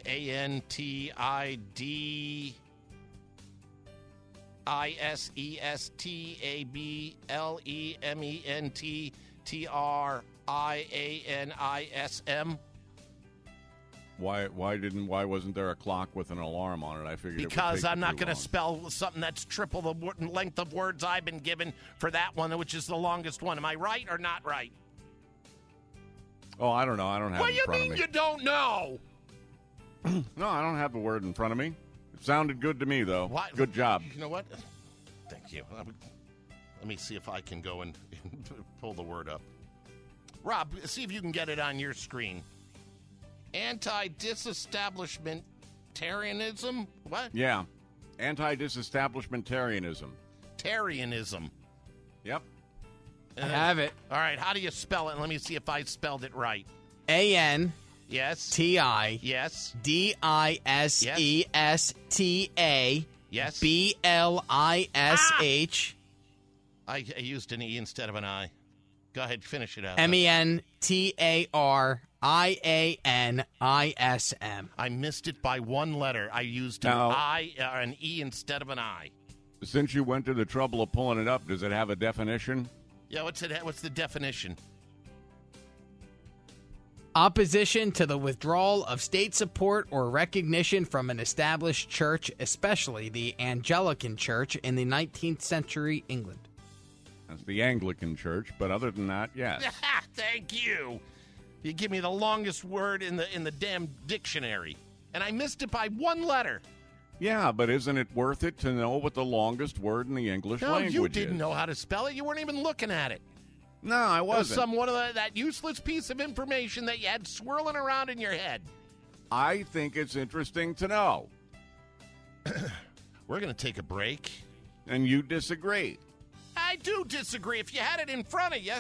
Speaker 3: ANTIDISESTABLEMENTTRIANISM.
Speaker 6: Why wasn't there a clock with an alarm on it? I figured
Speaker 3: because
Speaker 6: it would take
Speaker 3: I'm
Speaker 6: you
Speaker 3: not
Speaker 6: too
Speaker 3: going to
Speaker 6: long.
Speaker 3: spell something that's triple the length of words I've been given for that one, which is the longest one. Am I right or not right?
Speaker 6: Oh, I don't know. I don't have
Speaker 3: What
Speaker 6: it
Speaker 3: do
Speaker 6: in
Speaker 3: you
Speaker 6: front
Speaker 3: mean
Speaker 6: of me.
Speaker 3: you don't know?
Speaker 6: No, I don't have the word in front of me. It sounded good to me, though.
Speaker 3: What?
Speaker 6: Good job.
Speaker 3: You know what? Thank you. Let me see if I can go and pull the word up. Rob, see if you can get it on your screen. Anti-disestablishmentarianism? What?
Speaker 6: Yeah. Anti-disestablishmentarianism.
Speaker 3: Tarianism.
Speaker 6: Yep.
Speaker 18: I have it.
Speaker 3: All right, how do you spell it? Let me see if I spelled it right.
Speaker 18: A-N.
Speaker 3: Yes.
Speaker 18: T-I.
Speaker 3: Yes.
Speaker 18: D-I-S-E-S-T-A.
Speaker 3: Yes.
Speaker 18: B-L-I-S-H.
Speaker 3: I used an E instead of an I. Go ahead, finish it out.
Speaker 18: M-E-N-T-A-R-I-A-nism. IANISM.
Speaker 3: I missed it by one letter. I used
Speaker 6: Now-
Speaker 3: an E instead of an I.
Speaker 6: Since you went to the trouble of pulling it up, does it have a definition?
Speaker 3: Yeah, what's the definition?
Speaker 18: Opposition to the withdrawal of state support or recognition from an established church, especially the Anglican Church in the 19th century England.
Speaker 6: That's the Anglican Church, but other than that, yes.
Speaker 3: Thank you. You give me the longest word in the damn dictionary, and I missed it by one letter.
Speaker 6: Yeah, but isn't it worth it to know what the longest word in the English language is?
Speaker 3: No, you didn't know how to spell it. You weren't even looking at it.
Speaker 6: No, I wasn't.
Speaker 3: That useless piece of information that you had swirling around in your head.
Speaker 6: I think it's interesting to know.
Speaker 3: We're going to take a break.
Speaker 6: And you disagree.
Speaker 3: I do disagree. If you had it in front of you.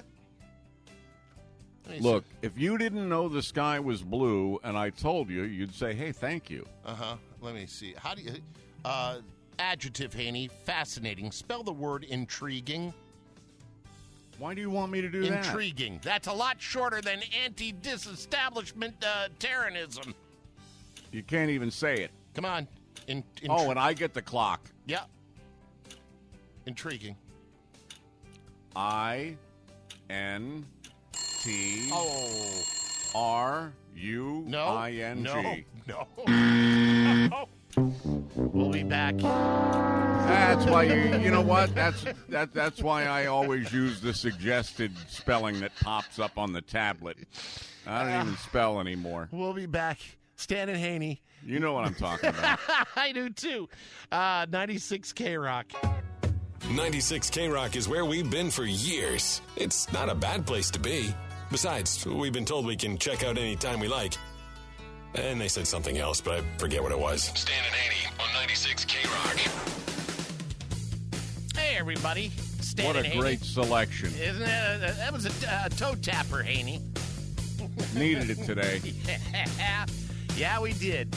Speaker 6: Look, if you didn't know the sky was blue and I told you, you'd say, hey, thank you.
Speaker 3: Uh-huh. Let me see. How do you... adjective, Haney. Fascinating. Spell the word intriguing.
Speaker 6: Why do you want me to do that?
Speaker 3: Intriguing. That's a lot shorter than anti-disestablishment terrorism.
Speaker 6: You can't even say it.
Speaker 3: Come on.
Speaker 6: And I get the clock.
Speaker 3: Yeah. Intriguing.
Speaker 6: I-N-T-R-U-I-N-G.
Speaker 3: No. We'll be back.
Speaker 6: That's why you know what? That's why I always use the suggested spelling that pops up on the tablet. I don't even spell anymore.
Speaker 3: We'll be back. Stan and Haney.
Speaker 6: You know what I'm talking about.
Speaker 3: I do too. 96 K-Rock.
Speaker 5: 96 K-Rock is where we've been for years. It's not a bad place to be. Besides, we've been told we can check out any time we like. And they said something else, but I forget what it was. Stan and Haney on 96 K-Rock.
Speaker 3: Hey, everybody. Stan
Speaker 6: What
Speaker 3: and
Speaker 6: a
Speaker 3: Haney.
Speaker 6: great selection.
Speaker 3: Isn't it? That was a toe tapper, Haney.
Speaker 6: Needed it today.
Speaker 3: Yeah, we did.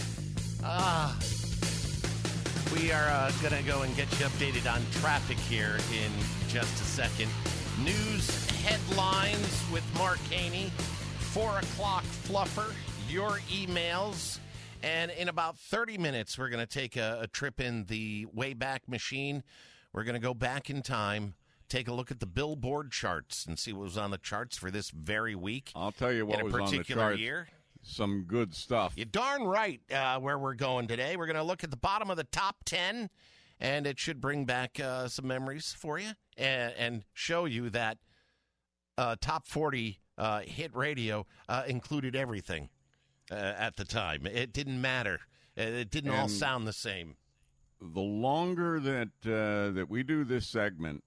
Speaker 3: We are going to go and get you updated on traffic here in just a second. News headlines with Mark Haney. 4 o'clock fluffer. Your emails. And in about 30 minutes, we're going to take a trip in the Wayback Machine. We're going to go back in time, take a look at the Billboard charts and see what was on the charts for this very week.
Speaker 6: I'll tell you what was on the charts.
Speaker 3: Year.
Speaker 6: Some good stuff.
Speaker 3: You're darn right where we're going today. We're going to look at the bottom of the top 10, and it should bring back some memories for you and show you that top 40 hit radio included everything at the time. It didn't matter. It didn't all sound the same.
Speaker 6: The longer that we do this segment,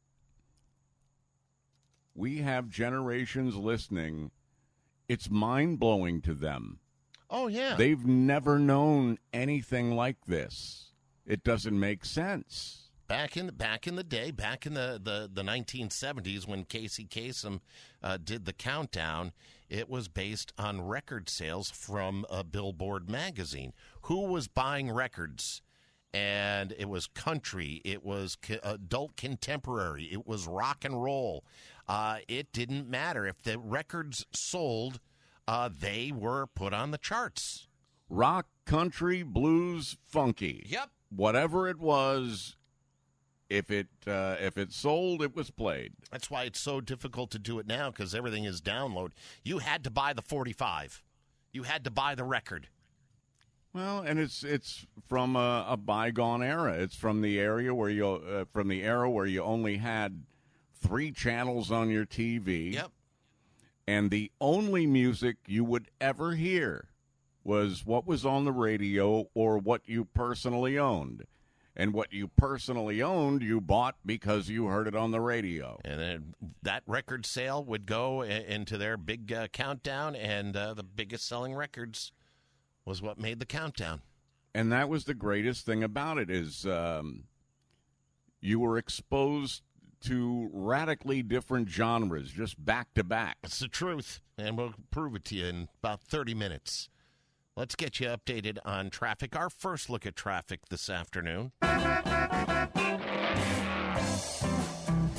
Speaker 6: we have generations listening. It's mind-blowing to them.
Speaker 3: Oh, yeah.
Speaker 6: They've never known anything like this. It doesn't make sense.
Speaker 3: Back in the day, back in the 1970s, when Casey Kasem did the countdown, it was based on record sales from a Billboard magazine. Who was buying records? And it was country. It was adult contemporary. It was rock and roll. It didn't matter. If the records sold, they were put on the charts.
Speaker 6: Rock, country, blues, funky.
Speaker 3: Yep.
Speaker 6: Whatever it was, if it sold, it was played.
Speaker 3: That's why it's so difficult to do it now, because everything is download. You had to buy the 45. You had to buy the record.
Speaker 6: Well, and it's from a bygone era. It's from the era where you only had 3 channels on your TV.
Speaker 3: Yep.
Speaker 6: And the only music you would ever hear was what was on the radio or what you personally owned. And what you personally owned, you bought because you heard it on the radio.
Speaker 3: And then that record sale would go into their big countdown, and the biggest selling records was what made the countdown.
Speaker 6: And that was the greatest thing about it is you were exposed to radically different genres just back to back.
Speaker 3: It's the truth, and we'll prove it to you in about 30 minutes. Let's get you updated on traffic. Our first look at traffic this afternoon.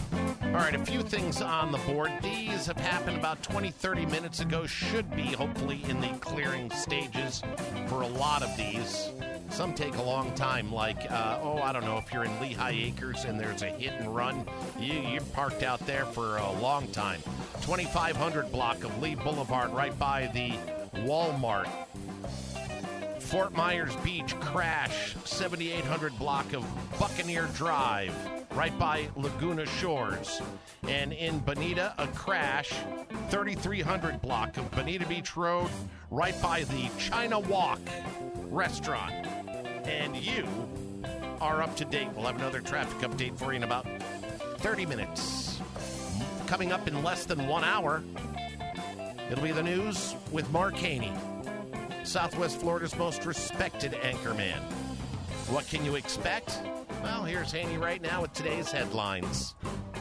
Speaker 3: All right, a few things on the board. These have happened about 20, 30 minutes ago. Should be, hopefully, in the clearing stages for a lot of these. Some take a long time, like, I don't know, if you're in Lehigh Acres and there's a hit and run, you're parked out there for a long time. 2500 block of Lee Boulevard, right by the Walmart. Fort Myers Beach, crash, 7800 block of Buccaneer Drive, right by Laguna Shores. And in Bonita, a crash, 3300 block of Bonita Beach Road, right by the China Walk restaurant. And you are up to date. We'll have another traffic update for you in about 30 minutes. Coming up in less than 1 hour, it'll be the news with Mark Haney, Southwest Florida's most respected anchorman. What can you expect? Well, here's Haney right now with today's headlines.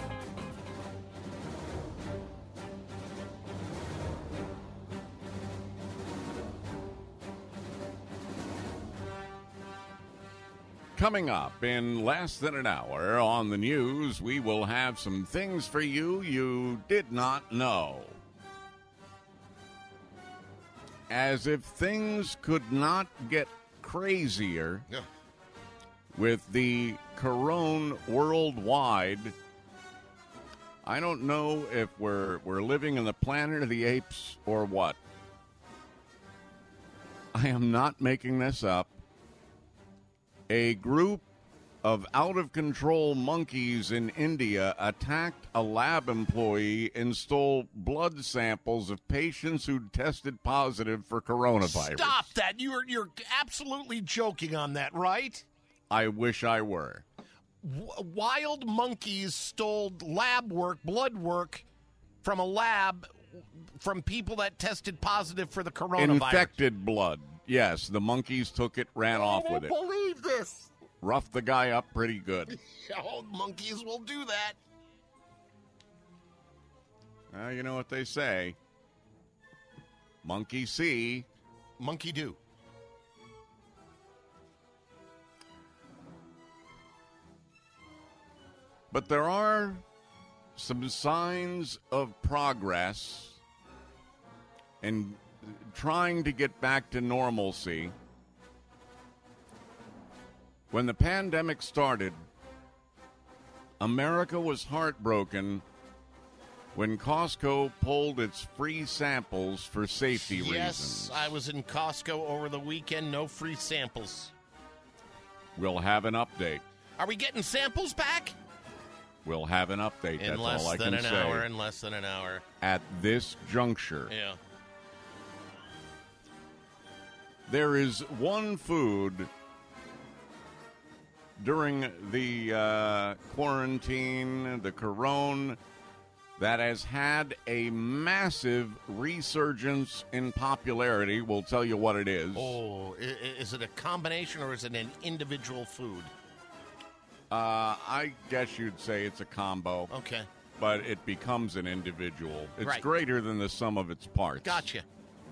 Speaker 6: Coming up in less than an hour on the news, we will have some things for you did not know. As if things could not get crazier with the corona worldwide. I don't know if we're living in the Planet of the Apes or what. I am not making this up. A group of out-of-control monkeys in India attacked a lab employee and stole blood samples of patients who'd tested positive for coronavirus.
Speaker 3: Stop that. You're absolutely joking on that, right?
Speaker 6: I wish I were.
Speaker 3: Wild monkeys stole lab work, blood work, from a lab from people that tested positive for the coronavirus.
Speaker 6: Infected blood. Yes, the monkeys took it, ran off with it.
Speaker 3: I don't believe this.
Speaker 6: Roughed the guy up pretty good.
Speaker 3: Oh, monkeys will do that.
Speaker 6: You know what they say. Monkey see.
Speaker 3: Monkey do.
Speaker 6: But there are some signs of progress and trying to get back to normalcy. When the pandemic started, America was heartbroken when Costco pulled its free samples for safety reasons.
Speaker 3: Yes, I was in Costco over the weekend. No free samples.
Speaker 6: We'll have an update.
Speaker 3: Are we getting samples back?
Speaker 6: We'll have an update. That's all I can say.
Speaker 3: In less than an hour.
Speaker 6: At this juncture.
Speaker 3: Yeah.
Speaker 6: There is one food during the quarantine, the corona, that has had a massive resurgence in popularity. We'll tell you what it is.
Speaker 3: Oh, is it a combination or is it an individual food?
Speaker 6: I guess you'd say it's a combo.
Speaker 3: Okay.
Speaker 6: But it becomes an individual. It's
Speaker 3: right.
Speaker 6: Greater than the sum of its parts.
Speaker 3: Gotcha.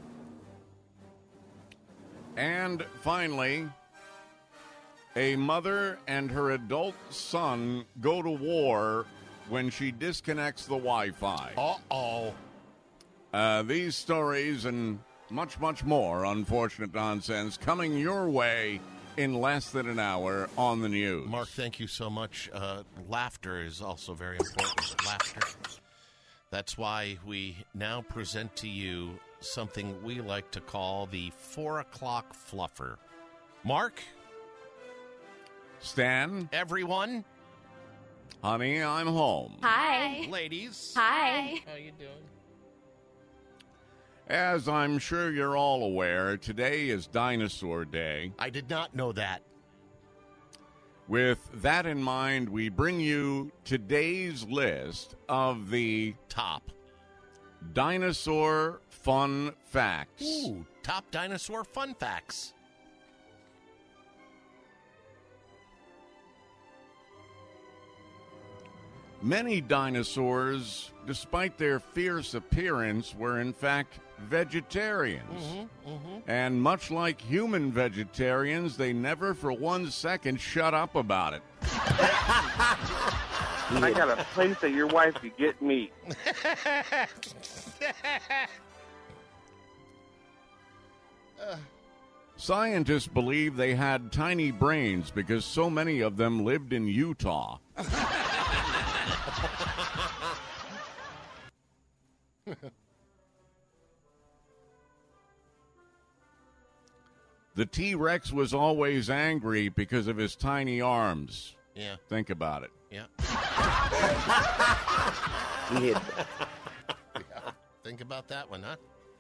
Speaker 6: And finally, a mother and her adult son go to war when she disconnects the Wi-Fi.
Speaker 3: Uh-oh.
Speaker 6: These stories and much, much more unfortunate nonsense coming your way in less than an hour on the news.
Speaker 3: Mark, thank you so much. Laughter is also very important. Laughter. That's why we now present to you something we like to call the 4 o'clock fluffer. Mark?
Speaker 6: Stan?
Speaker 3: Everyone?
Speaker 6: Honey, I'm home.
Speaker 11: Hi.
Speaker 3: Ladies?
Speaker 11: Hi.
Speaker 3: How you doing?
Speaker 6: As I'm sure you're all aware, today is Dinosaur Day.
Speaker 3: I did not know that.
Speaker 6: With that in mind, we bring you today's list of the
Speaker 3: top
Speaker 6: dinosaur fun facts.
Speaker 3: Ooh, top dinosaur fun facts.
Speaker 6: Many dinosaurs, despite their fierce appearance, were in fact vegetarians. And much like human vegetarians, they never for 1 second shut up about it.
Speaker 8: I got a place that your wife could get meat.
Speaker 6: Scientists believe they had tiny brains because so many of them lived in Utah. The T-Rex was always angry because of his tiny arms.
Speaker 3: Yeah.
Speaker 6: Think about it.
Speaker 3: Yeah.
Speaker 8: Yeah.
Speaker 3: Think about that one, huh?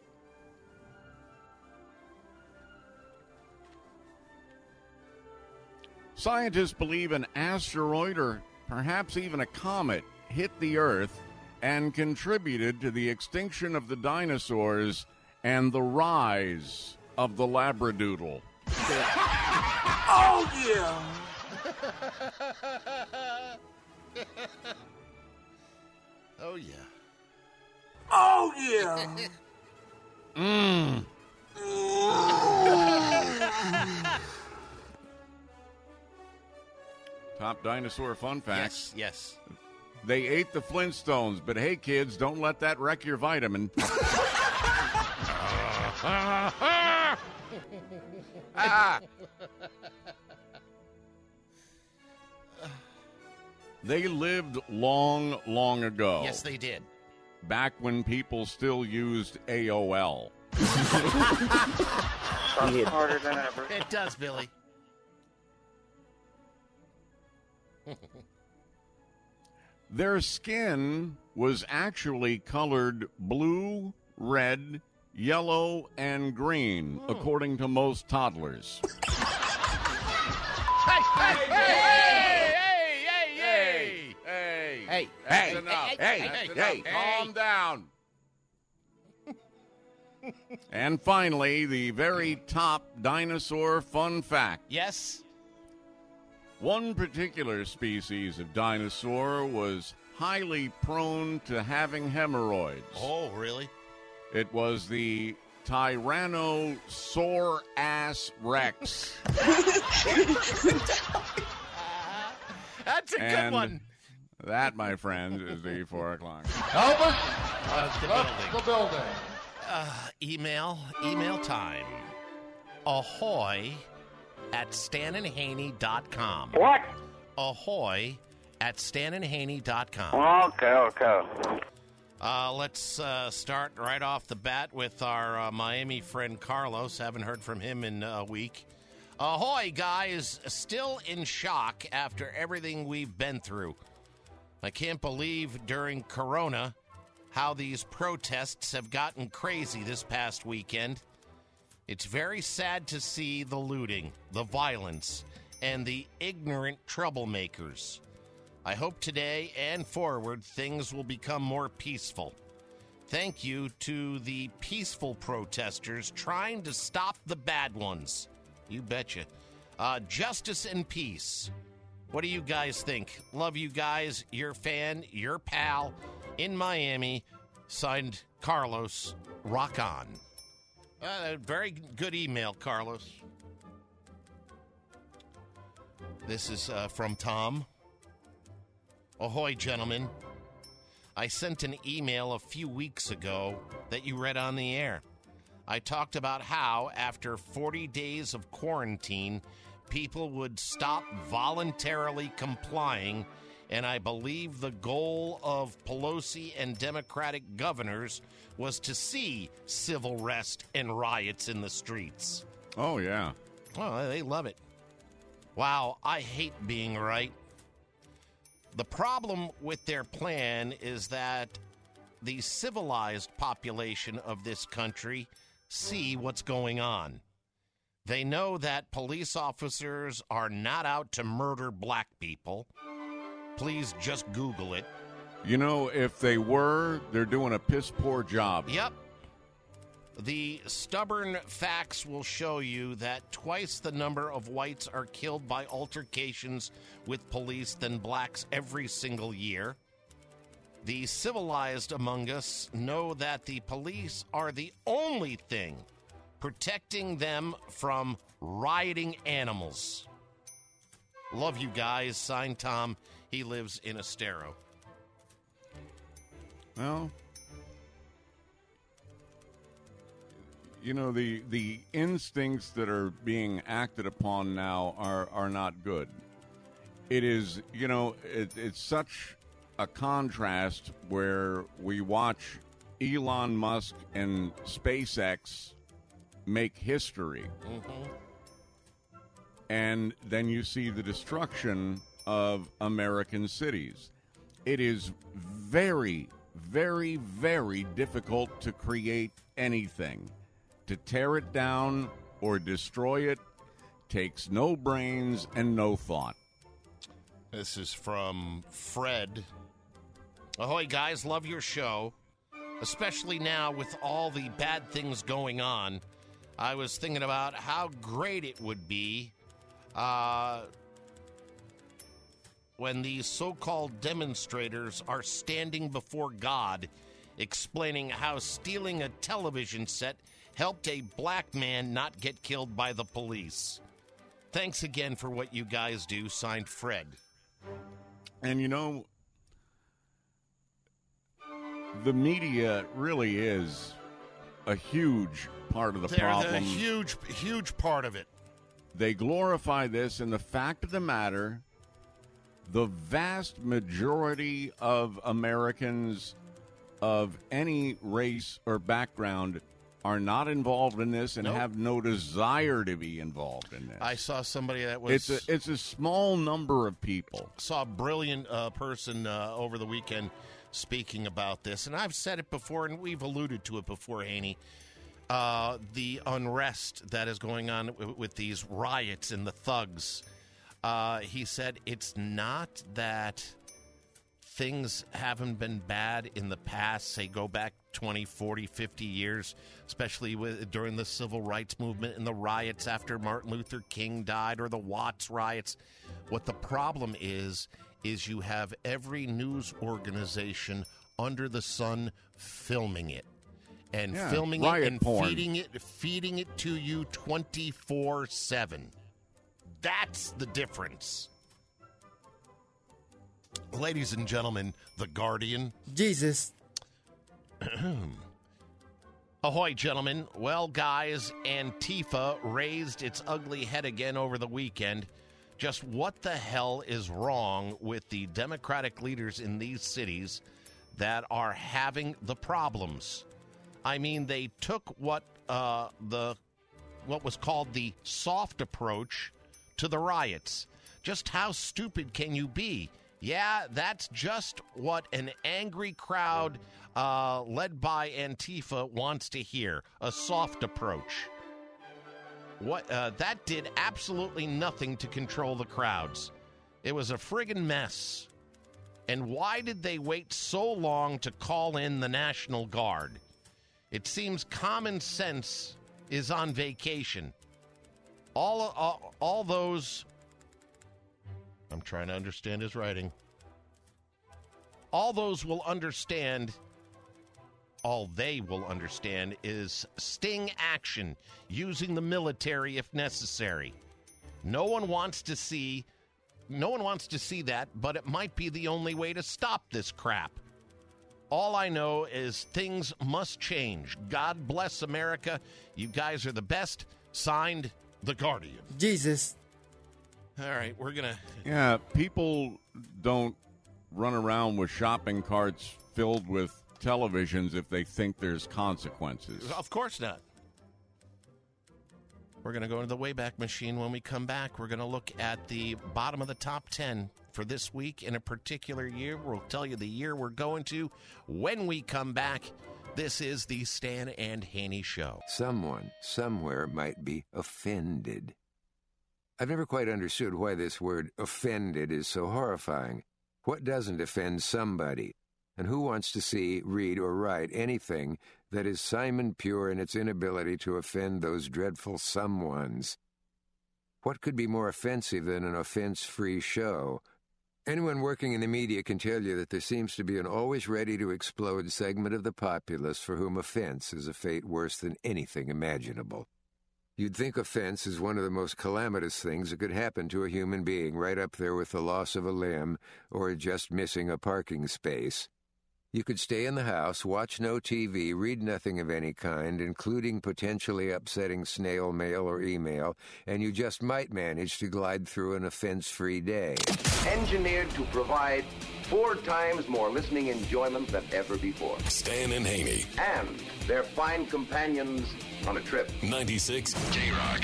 Speaker 6: Scientists believe an asteroid or perhaps even a comet hit the Earth and contributed to the extinction of the dinosaurs and the rise of the Labradoodle.
Speaker 10: Oh, yeah.
Speaker 3: Oh, yeah.
Speaker 10: Oh, yeah.
Speaker 6: Mmm. Top dinosaur fun facts.
Speaker 3: Yes.
Speaker 6: They ate the Flintstones, but hey, kids, don't let that wreck your vitamin. They lived long, long ago.
Speaker 3: Yes, they did.
Speaker 6: Back when people still used AOL.
Speaker 8: Harder than ever.
Speaker 3: It does, Billy.
Speaker 6: Their skin was actually colored blue, red, yellow, and green, according to most toddlers.
Speaker 3: Hey,
Speaker 6: That's enough. That's enough. Calm down. And finally, the very top dinosaur fun fact.
Speaker 3: Yes?
Speaker 6: One particular species of dinosaur was highly prone to having hemorrhoids.
Speaker 3: Oh, really?
Speaker 6: It was the Tyrannosaurus Rex.
Speaker 3: That's a good one.
Speaker 6: That, my friend, is the 4 o'clock.
Speaker 3: Albert,
Speaker 10: the building.
Speaker 3: Email time. Ahoy at StanandHaney.com.
Speaker 16: What?
Speaker 3: Ahoy at StanandHaney.com.
Speaker 16: Okay.
Speaker 3: Let's start right off the bat with our Miami friend Carlos. Haven't heard from him in a week. Ahoy, guys. Still in shock after everything we've been through. I can't believe during Corona how these protests have gotten crazy this past weekend. It's very sad to see the looting, the violence, and the ignorant troublemakers. I hope today and forward things will become more peaceful. Thank you to the peaceful protesters trying to stop the bad ones. You betcha. Justice and peace. What do you guys think? Love you guys. Your fan, your pal in Miami. Signed, Carlos. Rock on. Very good email, Carlos. This is from Tom. Ahoy, gentlemen. I sent an email a few weeks ago that you read on the air. I talked about how, after 40 days of quarantine, people would stop voluntarily complying, and I believe the goal of Pelosi and Democratic governors was to see civil unrest and riots in the streets.
Speaker 6: Oh, yeah.
Speaker 3: Oh, they love it. Wow, I hate being right. The problem with their plan is that the civilized population of this country see what's going on. They know that police officers are not out to murder black people. Please just Google it.
Speaker 6: You know, if they were, they're doing a piss-poor job.
Speaker 3: Yep. The stubborn facts will show you that twice the number of whites are killed by altercations with police than blacks every single year. The civilized among us know that the police are the only thing protecting them from rioting animals. Love you guys. Signed, Tom. He lives in Estero.
Speaker 6: Well, you know, the instincts that are being acted upon now are not good. It is, you know, it's such a contrast where we watch Elon Musk and SpaceX make history.
Speaker 3: Mm-hmm.
Speaker 6: And then you see the destruction of American cities. It is very, very, very difficult to create anything. To tear it down or destroy it takes no brains and no thought.
Speaker 3: This is from Fred. Ahoy, guys. Love your show. Especially now with all the bad things going on. I was thinking about how great it would be when these so-called demonstrators are standing before God explaining how stealing a television set helped a black man not get killed by the police. Thanks again for what you guys do. Signed, Fred.
Speaker 6: And, you know, the media really is a huge part of the problem.
Speaker 3: They're the huge part of it.
Speaker 6: They glorify this, and the fact of the matter, the vast majority of Americans of any race or background are not involved in this and have no desire to be involved in this.
Speaker 3: I saw somebody that was...
Speaker 6: It's a small number of people.
Speaker 3: Saw a brilliant person over the weekend speaking about this, and I've said it before, and we've alluded to it before, Haney. The unrest that is going on with these riots and the thugs. He said it's not that things haven't been bad in the past, say go back 20, 40, 50 years, especially during the civil rights movement and the riots after Martin Luther King died or the Watts riots. What the problem is you have every news organization under the sun filming it. And filming it and
Speaker 6: porn.
Speaker 3: feeding it to you 24/7. That's the difference. Ladies and gentlemen, The Guardian.
Speaker 10: Jesus.
Speaker 3: Ahoy, gentlemen. Well, guys, Antifa raised its ugly head again over the weekend. Just what the hell is wrong with the Democratic leaders in these cities that are having the problems? I mean, they took what was called the soft approach to the riots. Just how stupid can you be? Yeah, that's just what an angry crowd led by Antifa wants to hear, a soft approach. That did absolutely nothing to control the crowds. It was a friggin' mess. And why did they wait so long to call in the National Guard? It seems common sense is on vacation. All those... I'm trying to understand his writing. All those will understand... All they will understand is sting action, using the military if necessary. No one wants to see that, but it might be the only way to stop this crap. All I know is things must change. God bless America. You guys are the best. Signed, The Guardian.
Speaker 10: Jesus.
Speaker 3: All right, we're going to...
Speaker 6: Yeah, people don't run around with shopping carts filled with televisions if they think there's consequences.
Speaker 3: Of course not. We're going to go into the Wayback Machine. When we come back, we're going to look at the bottom of the top 10 for this week in a particular year. We'll tell you the year we're going to when we come back. This is the Stan and Haney Show.
Speaker 9: Someone, somewhere might be offended. I've never quite understood why this word offended is so horrifying. What doesn't offend somebody? And who wants to see, read, or write anything that is Simon pure in its inability to offend those dreadful someones? What could be more offensive than an offense-free show? Anyone working in the media can tell you that there seems to be an always ready-to-explode segment of the populace for whom offense is a fate worse than anything imaginable. You'd think offense is one of the most calamitous things that could happen to a human being, right up there with the loss of a limb or just missing a parking space. You could stay in the house, watch no TV, read nothing of any kind, including potentially upsetting snail mail or email, and you just might manage to glide through an offense-free day.
Speaker 17: Engineered to provide 4 times more listening enjoyment than ever before.
Speaker 5: Stan and Haney.
Speaker 17: And they're fine companions on a trip.
Speaker 5: 96 J-Rock.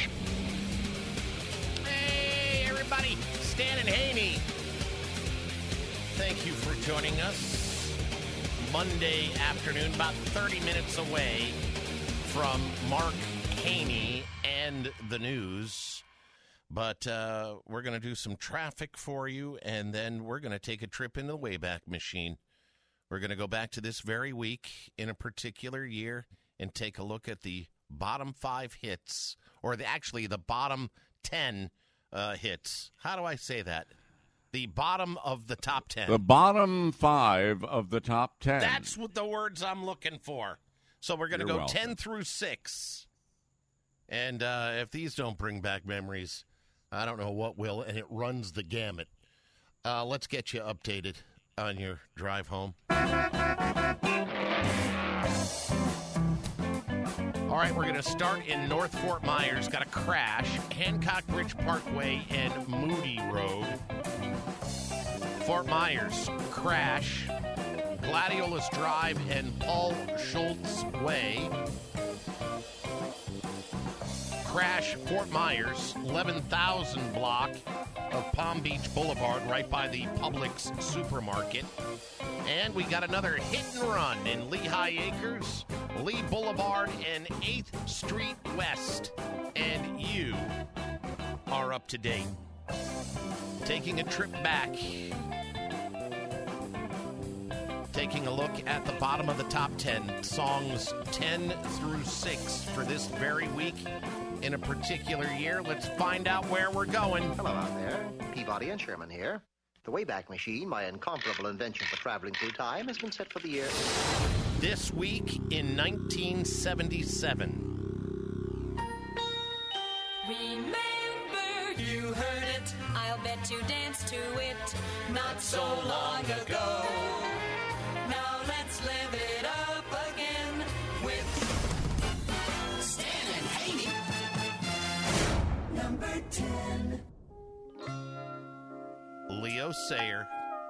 Speaker 3: Hey, everybody. Stan and Haney. Thank you for joining us. Monday afternoon, about 30 minutes away from Mark Haney and the news. But we're going to do some traffic for you, and then we're going to take a trip into the Wayback Machine. We're going to go back to this very week in a particular year and take a look at the bottom 5 hits, or actually the bottom 10 hits. How do I say that? The bottom of the top 10.
Speaker 6: The bottom 5 of the top 10.
Speaker 3: That's what the words I'm looking for. So we're going to go
Speaker 6: welcome.
Speaker 3: 10 through 6. And if these don't bring back memories, I don't know what will, and it runs the gamut. Let's get you updated on your drive home. All right, we're going to start in North Fort Myers. Got a crash. Hancock Bridge Parkway and Moody Road. Fort Myers, crash. Gladiolus Drive and Paul Schultz Way. Crash, Fort Myers, 11,000 block of Palm Beach Boulevard, right by the Publix supermarket. And we got another hit and run in Lehigh Acres, Lee Boulevard, and 8th Street West. And you are up to date. Taking a trip back. Taking a look at the bottom of the top 10, songs 10 through 6 for this very week in a particular year. Let's find out where we're going.
Speaker 12: Hello out there. Peabody and Sherman here. The Wayback Machine, my incomparable invention for traveling through time, has been set for the year.
Speaker 3: This week in 1977.
Speaker 10: Remember, you heard it. I'll bet you danced to it not so long ago. Now let's live it up again with Stan and Haney. Number 10.
Speaker 3: Leo Sayer.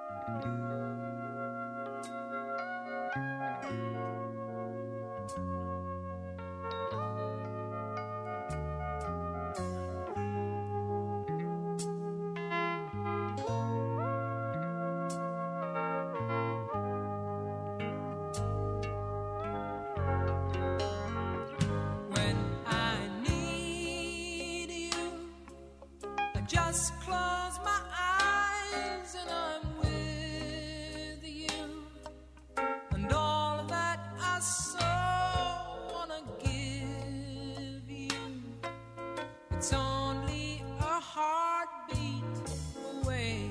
Speaker 10: When I need you, I just close my eyes and I'm with you. And all that I so wanna give you, it's only a heartbeat away.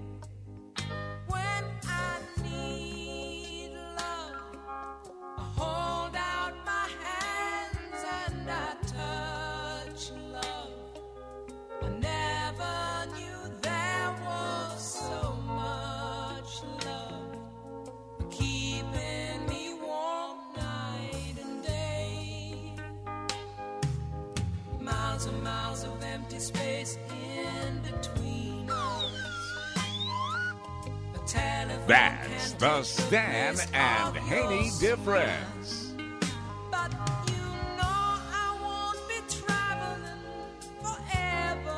Speaker 10: When I need love, I hold out my hands and I touch love. I never knew there was so much love keeping me warm night and day. Miles and miles of empty space in between us. The telephone
Speaker 6: That's
Speaker 10: can't
Speaker 6: the
Speaker 10: take
Speaker 6: Stan
Speaker 10: place
Speaker 6: and
Speaker 10: of
Speaker 6: Haney
Speaker 10: your
Speaker 6: difference.
Speaker 10: but you know I won't be traveling forever.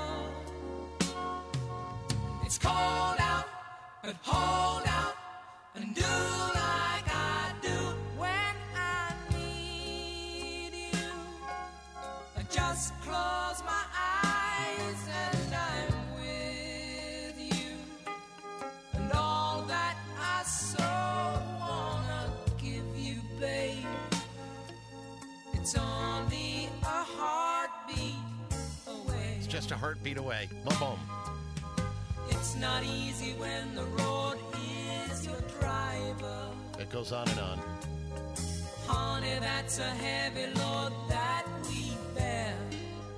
Speaker 10: It's cold out, but hold out and do like I do when I need you. I just close my eyes and I'm with you. And all that I so wanna give you, babe, it's only a heartbeat away.
Speaker 3: It's just a heartbeat away. Boom, boom.
Speaker 10: It's not easy when the road is your driver.
Speaker 3: It goes on and on.
Speaker 10: Honey, that's a heavy load that we bear.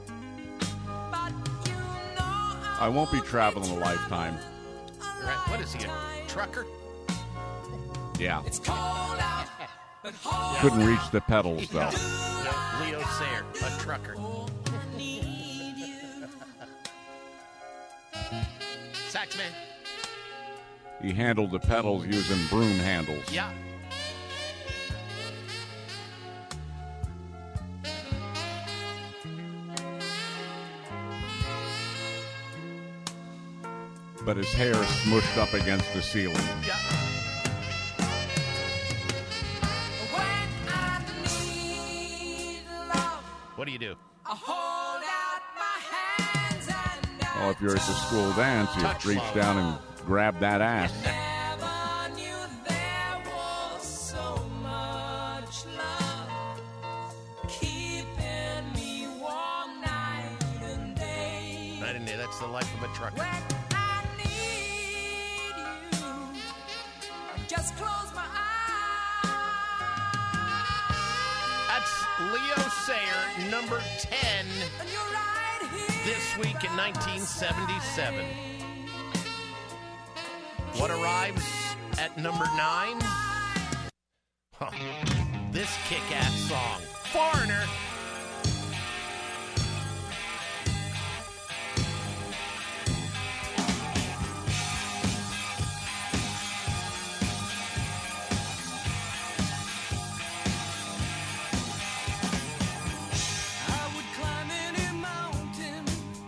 Speaker 6: I won't be traveling a lifetime.
Speaker 3: Right. What is he, a trucker?
Speaker 6: Yeah.
Speaker 10: It's cold out, but hold
Speaker 6: Couldn't reach the pedals, though.
Speaker 3: No, Leo Sayer, a trucker. Saxman.
Speaker 6: He handled the pedals using broom handles.
Speaker 3: Yeah.
Speaker 6: But his hair smushed up against the ceiling.
Speaker 3: Yeah. What do you do?
Speaker 6: Oh, if you're at the school dance, you
Speaker 3: Touch
Speaker 6: reach
Speaker 3: love.
Speaker 6: down and grab that ass.
Speaker 3: Night and day. That's the life of a trucker.
Speaker 10: Just close my
Speaker 3: That's Leo Sayer, number 10, this week in 1977. What arrives at number 9? Huh. This kick-ass song, Foreigner.
Speaker 10: I would climb any mountain,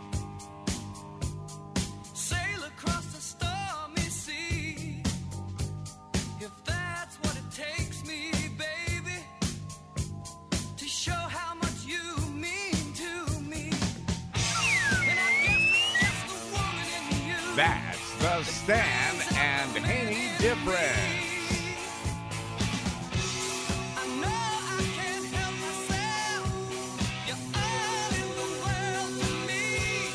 Speaker 10: sail across the stormy sea. If that's what it takes me, baby, to show how much you mean to me. And I guess it's just the woman in you.
Speaker 6: That's the Stan and Haney difference.
Speaker 10: I know I can't help myself. You're all in the world to me.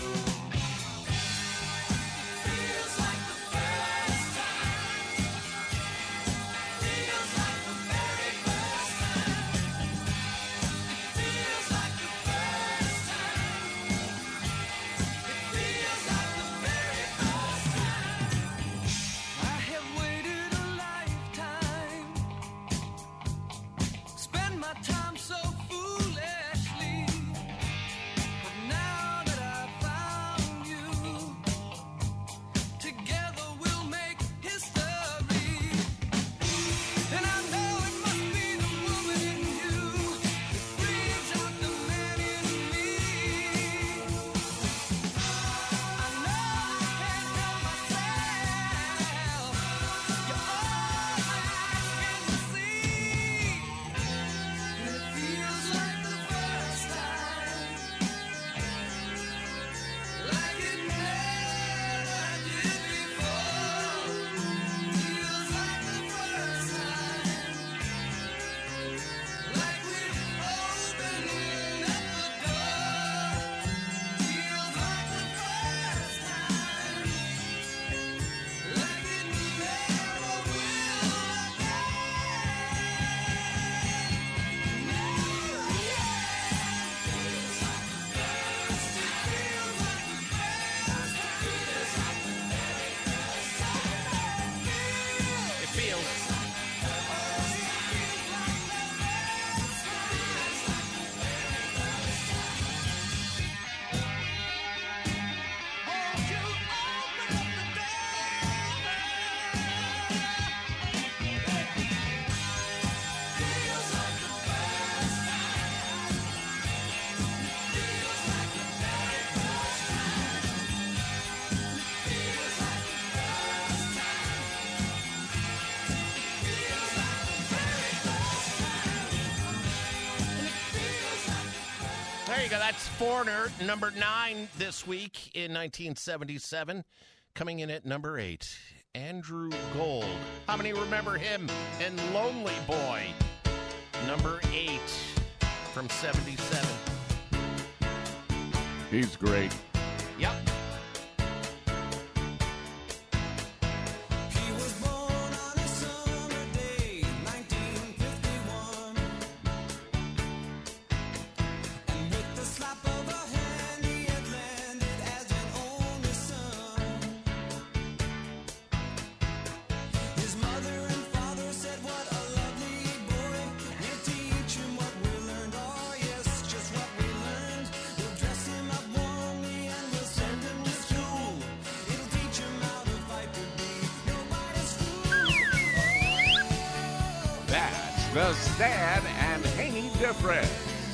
Speaker 10: Feels like the first time. Feels like the very first time. Feels like the first time. It feels like the very first time. I have waited a lifetime. Spend my time so foolishly. But now that I've found you, together we'll make history. And I know it must be the woman in you that brings out the man in me. I know I can't help myself. You're all my eyes can see. And it feels like the first time, like it never did before. Feels like the first time, like we're opening up the door. Feels like the first time, like it never will
Speaker 3: It feels. There you go. That's Foreigner, number 9 this week in 1977. Coming in at number 8, Andrew Gold. How many remember him in Lonely Boy? Number 8 from 77.
Speaker 6: He's great.
Speaker 3: Yep.
Speaker 10: He was born on a summer day, 1951. And with the slap of a hand, he had landed as an
Speaker 6: That's the Stan and Haney difference.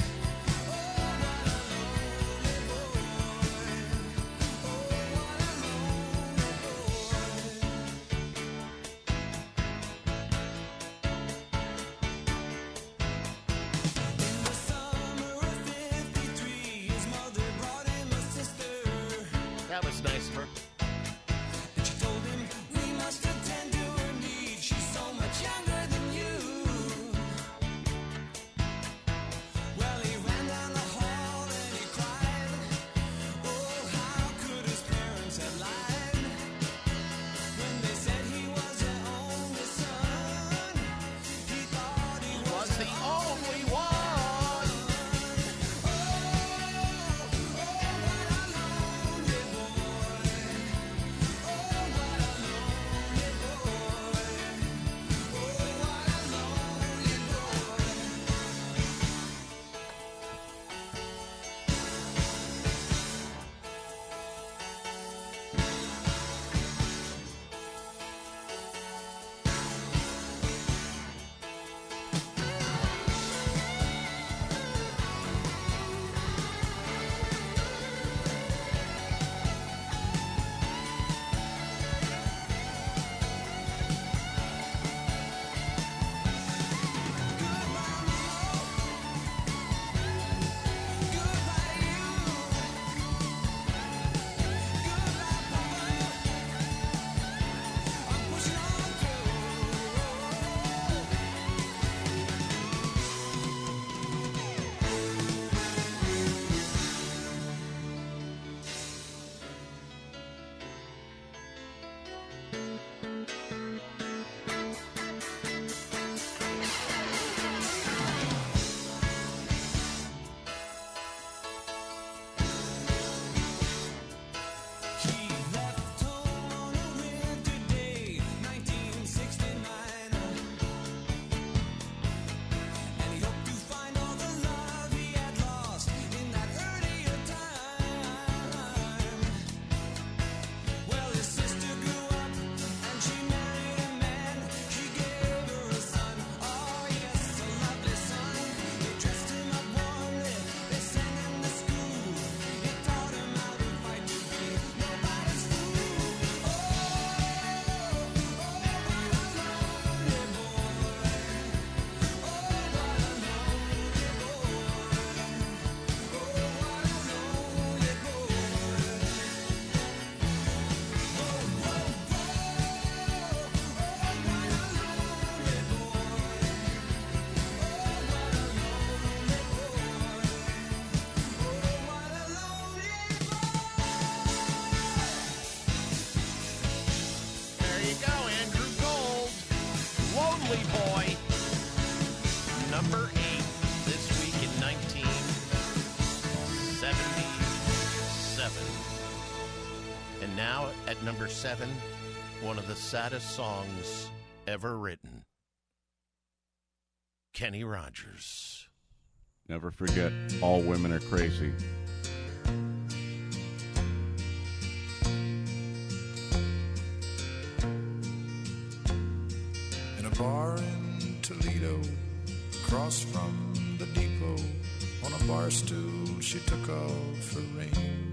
Speaker 3: That was nice of her. Was the only one. There you go, Andrew Gold. Lonely Boy. Number 8 this week in 1977. And now at number 7, one of the saddest songs ever written. Kenny Rogers.
Speaker 6: Never forget, all women are crazy.
Speaker 13: In a bar in Toledo, across from the depot, on a bar stool she took off her ring.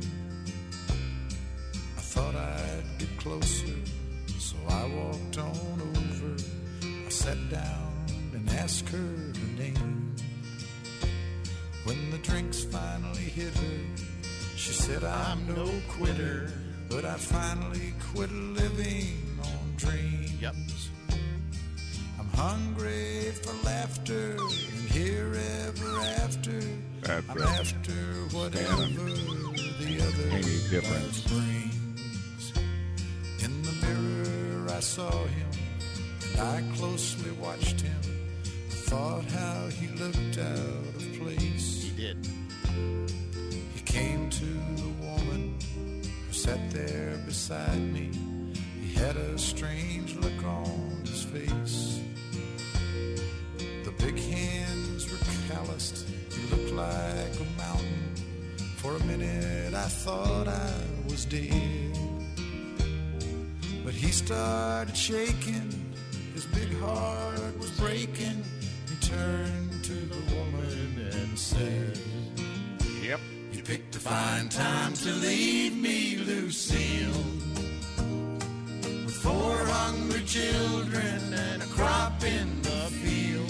Speaker 13: I thought I'd get closer, so I walked on over. I sat down and asked her her name. When the drinks finally hit her, she said, I'm no quitter, but I finally quit living on dreams.
Speaker 3: Yep.
Speaker 13: I'm hungry for laughter and here ever after. I'm after whatever the other
Speaker 6: difference
Speaker 13: brings. In the mirror I saw him, and I closely watched him. I thought how he looked out of place.
Speaker 3: He did.
Speaker 13: He came to the woman who sat there beside me. He had a strange look on his face. The big hands were calloused. He looked like a mountain. For a minute I thought I was dead. But he started shaking. His big heart was breaking, he turned to the woman and said,
Speaker 6: Yep.
Speaker 13: You picked a fine time to leave me, Lucille, with 4 hungry children and a crop in the field.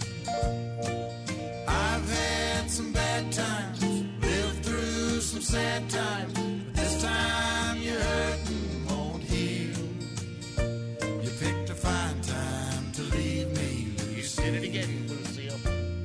Speaker 13: I've had some bad times, lived through some sad times, but this time you're hurting won't heal. You picked a fine time to leave me, Lucille.
Speaker 3: You did it again, Lucille.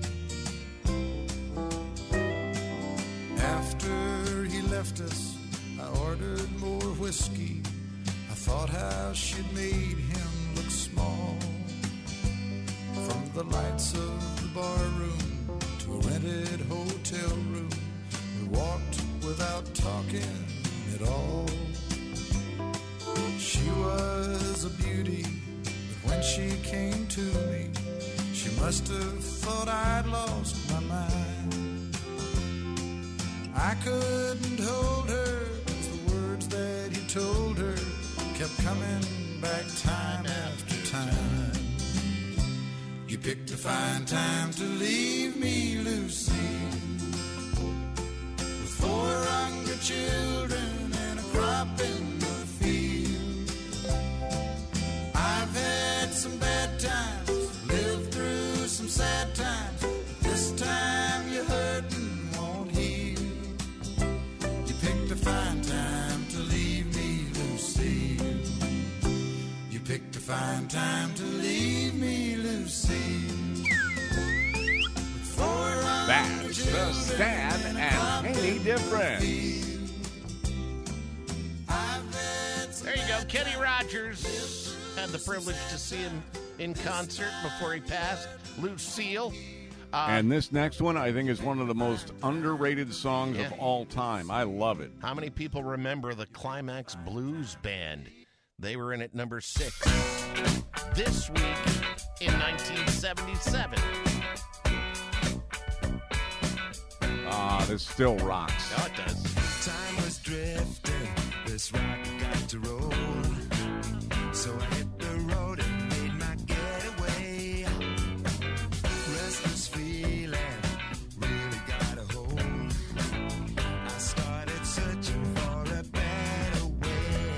Speaker 13: After he left us, I ordered more whiskey. I thought how she'd made him look small. From the lights of the bar room to a rented hotel room, we walked without talking at all. She was a beauty, but when she came to me, she must have thought I'd lost my mind. I couldn't hold her, 'cause the words that he told her kept coming back time after time. You picked a fine time to leave me, Lucy, with 4 hungry children and a crop in the field. I've had some bad times, lived through some sad times, but this time you're hurting won't heal. You picked a fine time to leave me, Lucille. You picked a fine time to leave me, Lucille.
Speaker 6: That's the Stan and Haney difference.
Speaker 3: There you go. Kenny Rogers. Had the privilege to see him in concert before he passed. Lucille.
Speaker 6: And this next one, I think, is one of the most underrated songs of all time. I love it.
Speaker 3: How many people remember the Climax Blues Band? They were in at number 6 this week in 1977.
Speaker 6: This still rocks.
Speaker 3: Oh, it does.
Speaker 13: Time was drifting, this rock got to roll. So I hit the road and made my getaway. Restless feeling really got a hold. I started searching for a better way.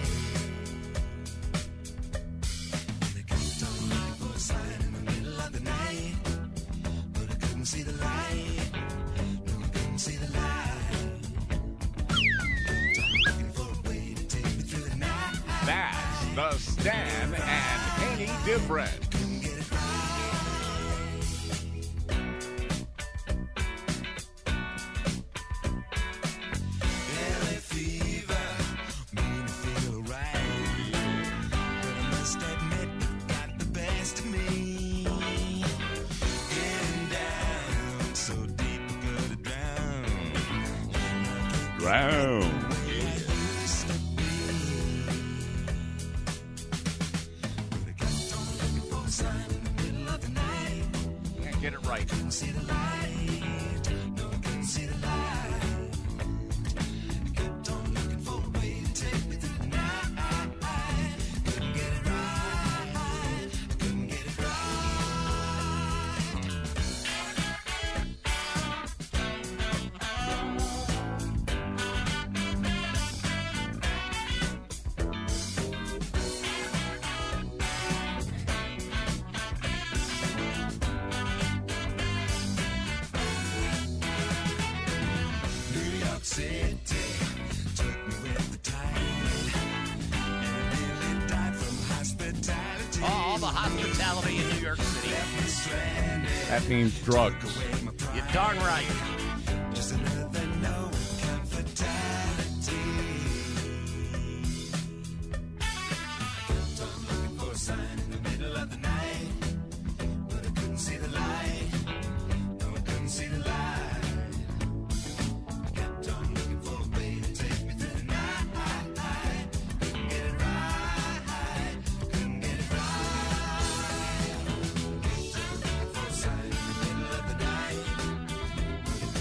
Speaker 13: And I kept on looking for a sign in the middle of the night, but I couldn't see the light. No, I couldn't see the light.
Speaker 6: That's the Stan and Haney difference. Drown. Can't get it right.
Speaker 13: Couldn't see the light. No, I couldn't see the light. I kept on looking for a way to take me through the night. Couldn't get it right. I couldn't get it right. New York City took me with the tide, and nearly died from hospitality.
Speaker 3: Oh, all the hospitality in New York City.
Speaker 6: That means drugs.
Speaker 3: You're darn right.
Speaker 13: Just another no comfortality. I kept on looking for a sign in the middle of the night, but I couldn't see the light. No, I couldn't see the light. I kept on looking for a way to take me through the night. Couldn't get it right. Couldn't get it right. Kept on looking for a sign in the middle of the night.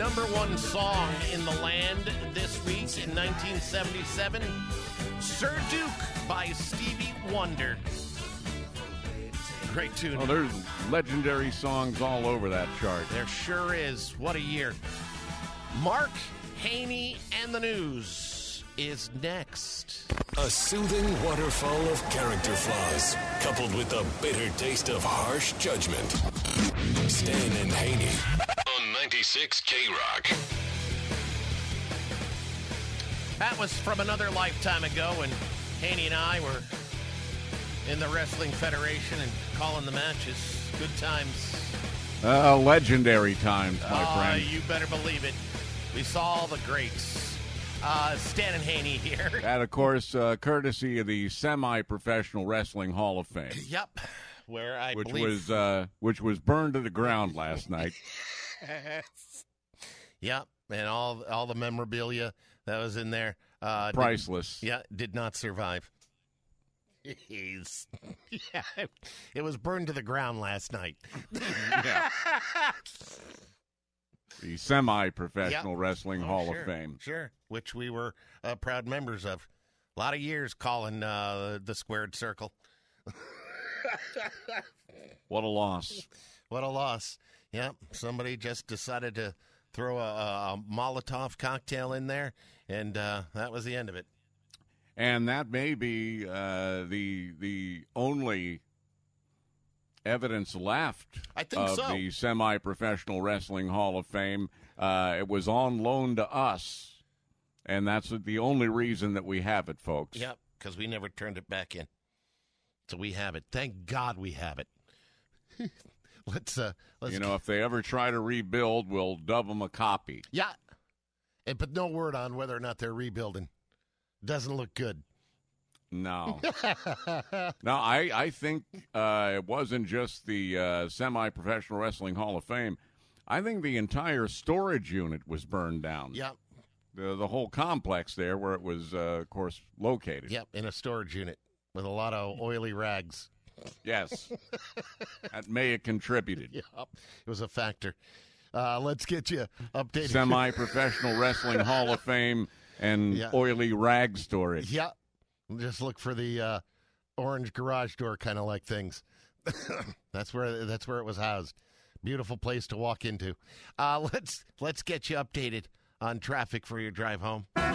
Speaker 3: number one song in the land this week in 1977, Sir Duke by Stevie Wonder. Great tune.
Speaker 6: Oh, there's legendary songs all over that chart.
Speaker 3: There sure is. What a year. Mark Haney and the News is next.
Speaker 5: A soothing waterfall of character flaws, coupled with the bitter taste of harsh judgment. Stan and Haney on 96 K-Rock.
Speaker 3: That was from another lifetime ago when Haney and I were in the Wrestling Federation and calling the matches. Good times.
Speaker 6: Legendary times, my friend.
Speaker 3: You better believe it. We saw all the greats. Stan and Haney here.
Speaker 6: That, of course, courtesy of the Semi-Professional Wrestling Hall of Fame.
Speaker 3: Yep. Where I
Speaker 6: which
Speaker 3: believe...
Speaker 6: which was burned to the ground last night.
Speaker 3: Yep. And all the memorabilia that was in there.
Speaker 6: Priceless.
Speaker 3: Did not survive. Jeez. Yeah, it was burned to the ground last night.
Speaker 6: Yeah. The Semi-Professional Wrestling Hall of Fame.
Speaker 3: Sure, which we were proud members of. A lot of years calling the Squared Circle.
Speaker 6: What a loss.
Speaker 3: What a loss. Yep, somebody just decided to throw a Molotov cocktail in there, and that was the end of it.
Speaker 6: And that may be the only evidence left of the Semi-Professional Wrestling Hall of Fame. It was on loan to us, and that's the only reason that we have it, folks.
Speaker 3: Yep, because we never turned it back in. So we have it. Thank God we have it. Let's
Speaker 6: if they ever try to rebuild, we'll dub them a copy.
Speaker 3: Yeah, but no word on whether or not they're rebuilding. Doesn't look good.
Speaker 6: No. No, I think it wasn't just the Semi-Professional Wrestling Hall of Fame. I think the entire storage unit was burned down.
Speaker 3: Yep.
Speaker 6: The whole complex there where it was, of course, located.
Speaker 3: Yep, in a storage unit with a lot of oily rags.
Speaker 6: Yes. That may have contributed.
Speaker 3: Yep, it was a factor. Let's get you updated.
Speaker 6: Semi-Professional Wrestling Hall of Fame and oily rag storage.
Speaker 3: Yeah. Just look for the orange garage door kind of like things. That's where it was housed. Beautiful place to walk into. Let's get you updated on traffic for your drive home. All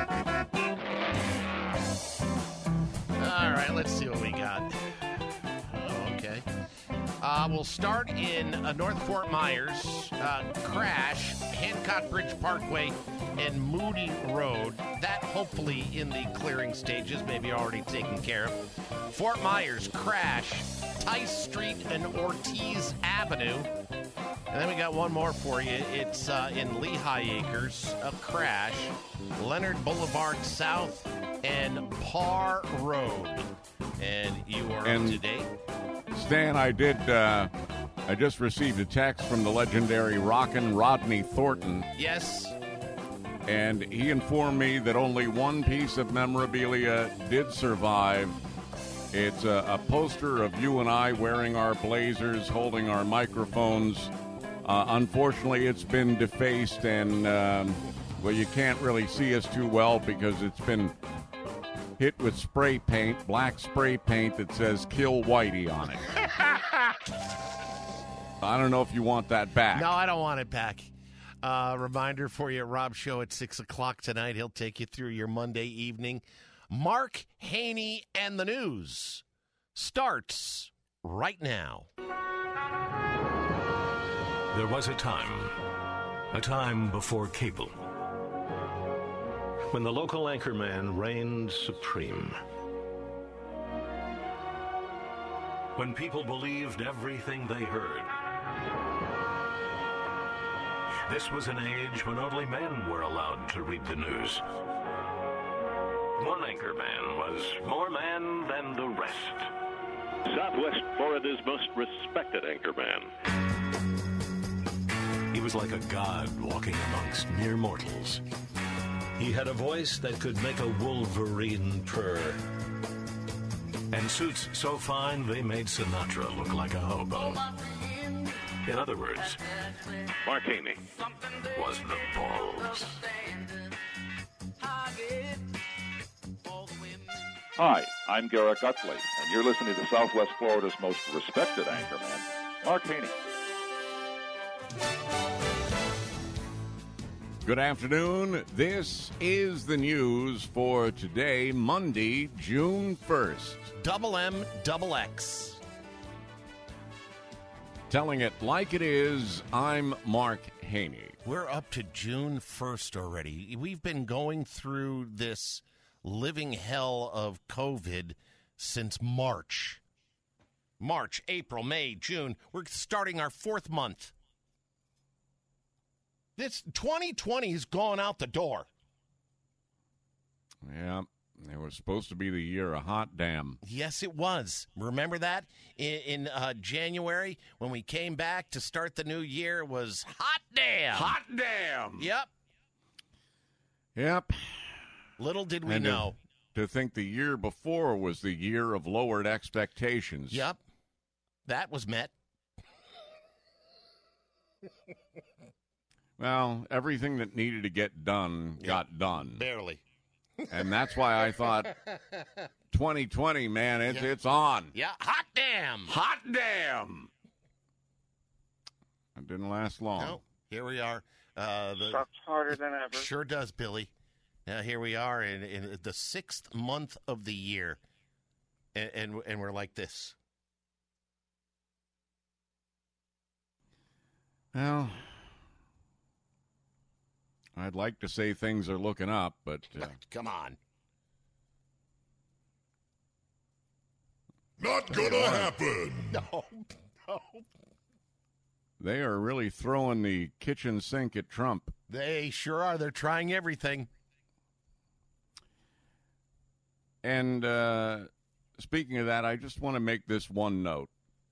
Speaker 3: right, let's see what we got. Okay. We'll start in North Fort Myers. Crash, Hancock Bridge Parkway, and Moody Road. That hopefully in the clearing stages, maybe already taken care of. Fort Myers, crash, Tice Street and Ortiz Avenue. And then we got one more for you. It's in Lehigh Acres, a crash, Leonard Boulevard South and Parr Road. And you are up to date.
Speaker 6: Stan, I just received a text from the legendary Rockin' Rodney Thornton.
Speaker 3: Yes.
Speaker 6: And he informed me that only one piece of memorabilia did survive. It's a poster of you and I wearing our blazers, holding our microphones. Unfortunately, it's been defaced, and, you can't really see us too well because it's been hit with spray paint, black spray paint that says Kill Whitey on it. I don't know if you want that back.
Speaker 3: No, I don't want it back. Reminder for you, Rob Show at 6 o'clock tonight. He'll take you through your Monday evening. Mark Haney and the News starts right now.
Speaker 5: There was a time before cable, when the local anchorman reigned supreme. When people believed everything they heard. This was an age when only men were allowed to read the news. One anchorman was more man than the rest.
Speaker 14: Southwest Florida's most respected anchorman.
Speaker 5: He was like a god walking amongst mere mortals. He had a voice that could make a wolverine purr. And suits so fine they made Sinatra look like a hobo. In other words, Mark Haney was the balls.
Speaker 14: Hi, I'm Garrett Gutley, and you're listening to Southwest Florida's most respected anchorman, Mark Haney.
Speaker 6: Good afternoon. This is the news for today, Monday, June 1st.
Speaker 3: Double M, double X.
Speaker 6: Telling it like it is, I'm Mark Haney.
Speaker 3: We're up to June 1st already. We've been going through this living hell of COVID since March. March, April, May, June. We're starting our 4th month. This 2020 is going out the door.
Speaker 6: Yeah, it was supposed to be the year of hot damn.
Speaker 3: Yes, it was. Remember that? In January, when we came back to start the new year, it was hot damn.
Speaker 6: Hot damn.
Speaker 3: Yep.
Speaker 6: Yep.
Speaker 3: Little did we
Speaker 6: And
Speaker 3: know.
Speaker 6: To think the year before was the year of lowered expectations.
Speaker 3: Yep. That was met.
Speaker 6: Well, everything that needed to get done got done.
Speaker 3: Barely.
Speaker 6: And that's why I thought 2020, man, it's on.
Speaker 3: Yeah, hot damn.
Speaker 6: Hot damn. It didn't last long.
Speaker 3: No, here we are.
Speaker 8: Sucks harder than ever.
Speaker 3: Sure does, Billy. Now here we are in the 6th month of the year, and we're like this.
Speaker 6: Well, I'd like to say things are looking up, but...
Speaker 3: Come on.
Speaker 15: Not gonna happen.
Speaker 3: No.
Speaker 6: They are really throwing the kitchen sink at Trump.
Speaker 3: They sure are. They're trying everything.
Speaker 6: And speaking of that, I just want to make this one note.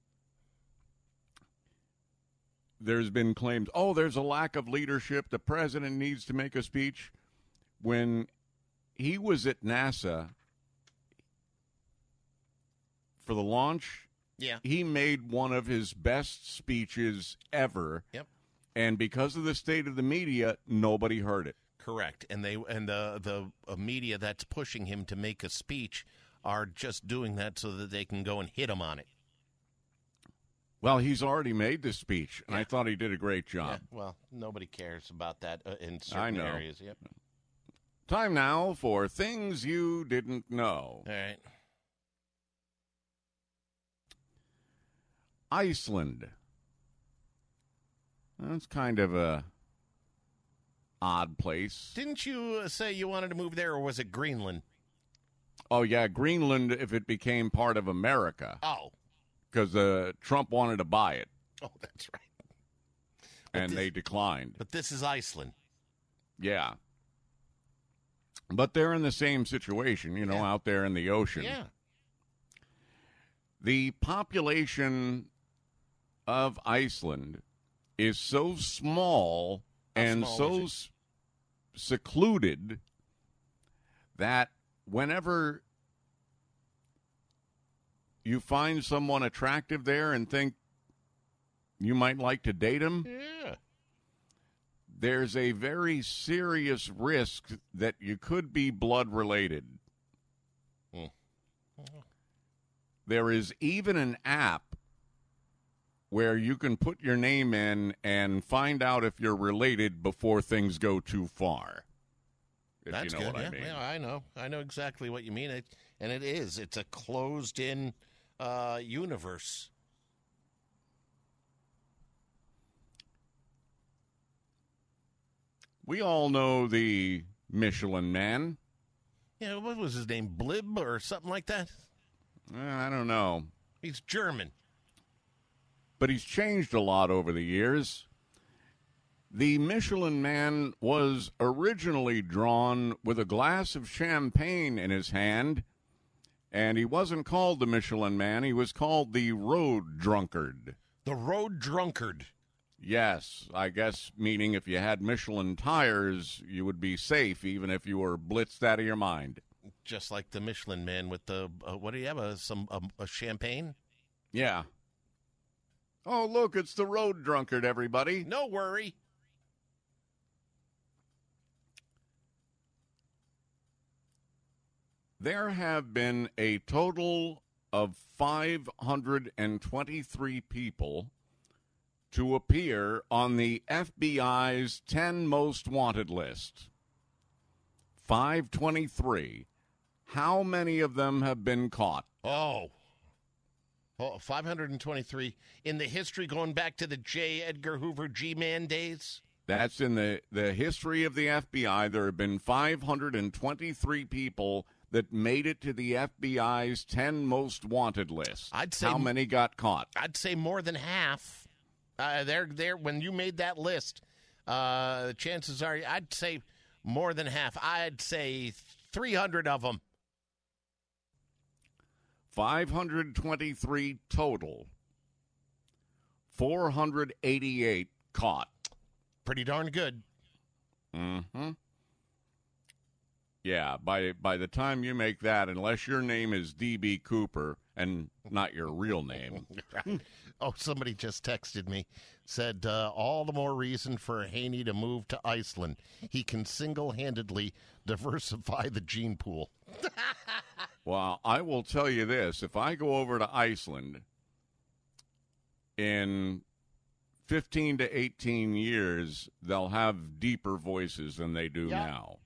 Speaker 6: There's been claims, there's a lack of leadership. The president needs to make a speech. When he was at NASA for the launch, he made one of his best speeches ever.
Speaker 3: Yep.
Speaker 6: And because of the state of the media, nobody heard it.
Speaker 3: Correct. And the media that's pushing him to make a speech are just doing that so that they can go and hit him on it.
Speaker 6: Well, he's already made this speech, and I thought he did a great job.
Speaker 3: Yeah, well, nobody cares about that in certain areas. Yep.
Speaker 6: Time now for things you didn't know.
Speaker 3: All right.
Speaker 6: Iceland. That's kind of a odd place.
Speaker 3: Didn't you say you wanted to move there, or was it Greenland?
Speaker 6: Oh, yeah, Greenland if it became part of America.
Speaker 3: Oh.
Speaker 6: Because Trump wanted to buy it.
Speaker 3: Oh, that's right.
Speaker 6: And they declined.
Speaker 3: But this is Iceland.
Speaker 6: Yeah. But they're in the same situation, out there in the ocean.
Speaker 3: Yeah.
Speaker 6: The population of Iceland is so small and so secluded that whenever you find someone attractive there and think you might like to date him, there's a very serious risk that you could be blood related. There is even an app where you can put your name in and find out if you're related before things go too far.
Speaker 3: That's
Speaker 6: you know
Speaker 3: good.
Speaker 6: what I mean.
Speaker 3: Yeah, I know. I know exactly what you mean. And it is. It's a closed-in universe.
Speaker 6: We all know the Michelin Man.
Speaker 3: Yeah, what was his name? Blib or something like that?
Speaker 6: I don't know.
Speaker 3: He's German.
Speaker 6: But he's changed a lot over the years. The Michelin Man was originally drawn with a glass of champagne in his hand, and he wasn't called the Michelin Man. He was called the Road Drunkard.
Speaker 3: The Road Drunkard.
Speaker 6: Yes, I guess meaning if you had Michelin tires, you would be safe even if you were blitzed out of your mind.
Speaker 3: Just like the Michelin Man with the, what do you have, a champagne?
Speaker 6: Yeah. Oh, look, it's the road drunkard, everybody.
Speaker 3: No worry.
Speaker 6: There have been a total of 523 people to appear on the FBI's 10 most wanted list. 523. How many of them have been caught?
Speaker 3: Oh, 523 in the history going back to the J. Edgar Hoover G-Man days?
Speaker 6: That's in the history of the FBI. There have been 523 people that made it to the FBI's 10 most wanted list.
Speaker 3: I'd say
Speaker 6: how many got caught?
Speaker 3: I'd say more than half. There. When you made that list, chances are I'd say more than half. I'd say 300 of them.
Speaker 6: 523 total. 488 caught.
Speaker 3: Pretty darn good.
Speaker 6: Mm-hmm. Yeah, by the time you make that, unless your name is D.B. Cooper and not your real name.
Speaker 3: Oh, somebody just texted me, said, all the more reason for Haney to move to Iceland. He can single-handedly diversify the gene pool.
Speaker 6: Well, I will tell you this. If I go over to Iceland in 15 to 18 years, they'll have deeper voices than they do now.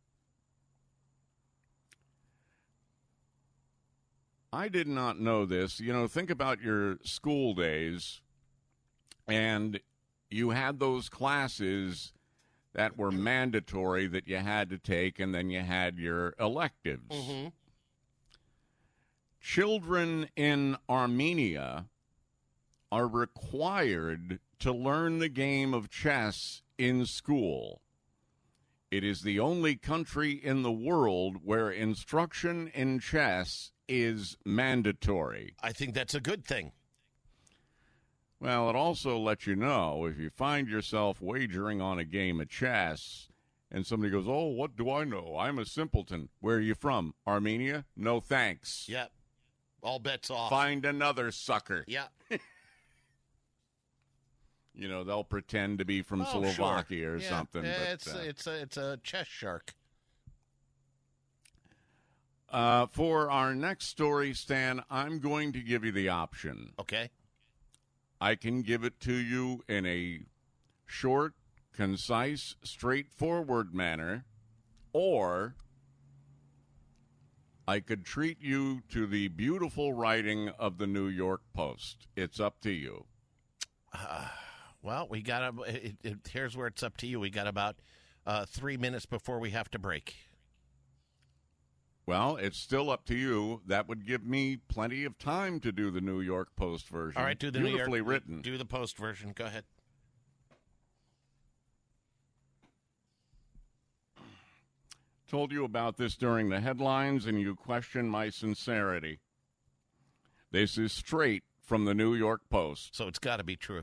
Speaker 6: I did not know this. You know, think about your school days, and you had those classes that were mandatory that you had to take, and then you had your electives.
Speaker 3: Mm-hmm.
Speaker 6: Children in Armenia are required to learn the game of chess in school. It is the only country in the world where instruction in chess is mandatory.
Speaker 3: I think that's a good thing.
Speaker 6: Well, it also lets you know if you find yourself wagering on a game of chess and somebody goes, oh, what do I know? I'm a simpleton. Where are you from? Armenia? No thanks.
Speaker 3: Yep. All bets off.
Speaker 6: Find another sucker.
Speaker 3: Yeah.
Speaker 6: You know, they'll pretend to be from Slovakia or something.
Speaker 3: Yeah,
Speaker 6: but,
Speaker 3: it's a chess shark.
Speaker 6: For our next story, Stan, I'm going to give you the option.
Speaker 3: Okay.
Speaker 6: I can give it to you in a short, concise, straightforward manner, or I could treat you to the beautiful writing of the New York Post. It's up to you.
Speaker 3: Well, we got here's where it's up to you. We got about 3 minutes before we have to break.
Speaker 6: Well, it's still up to you. That would give me plenty of time to do the New York Post version.
Speaker 3: All right, do the
Speaker 6: beautifully
Speaker 3: New York,
Speaker 6: written.
Speaker 3: Do the Post version. Go ahead.
Speaker 6: Told you about this during the headlines, and you question my sincerity. This is straight from the New York Post.
Speaker 3: So it's got to be true.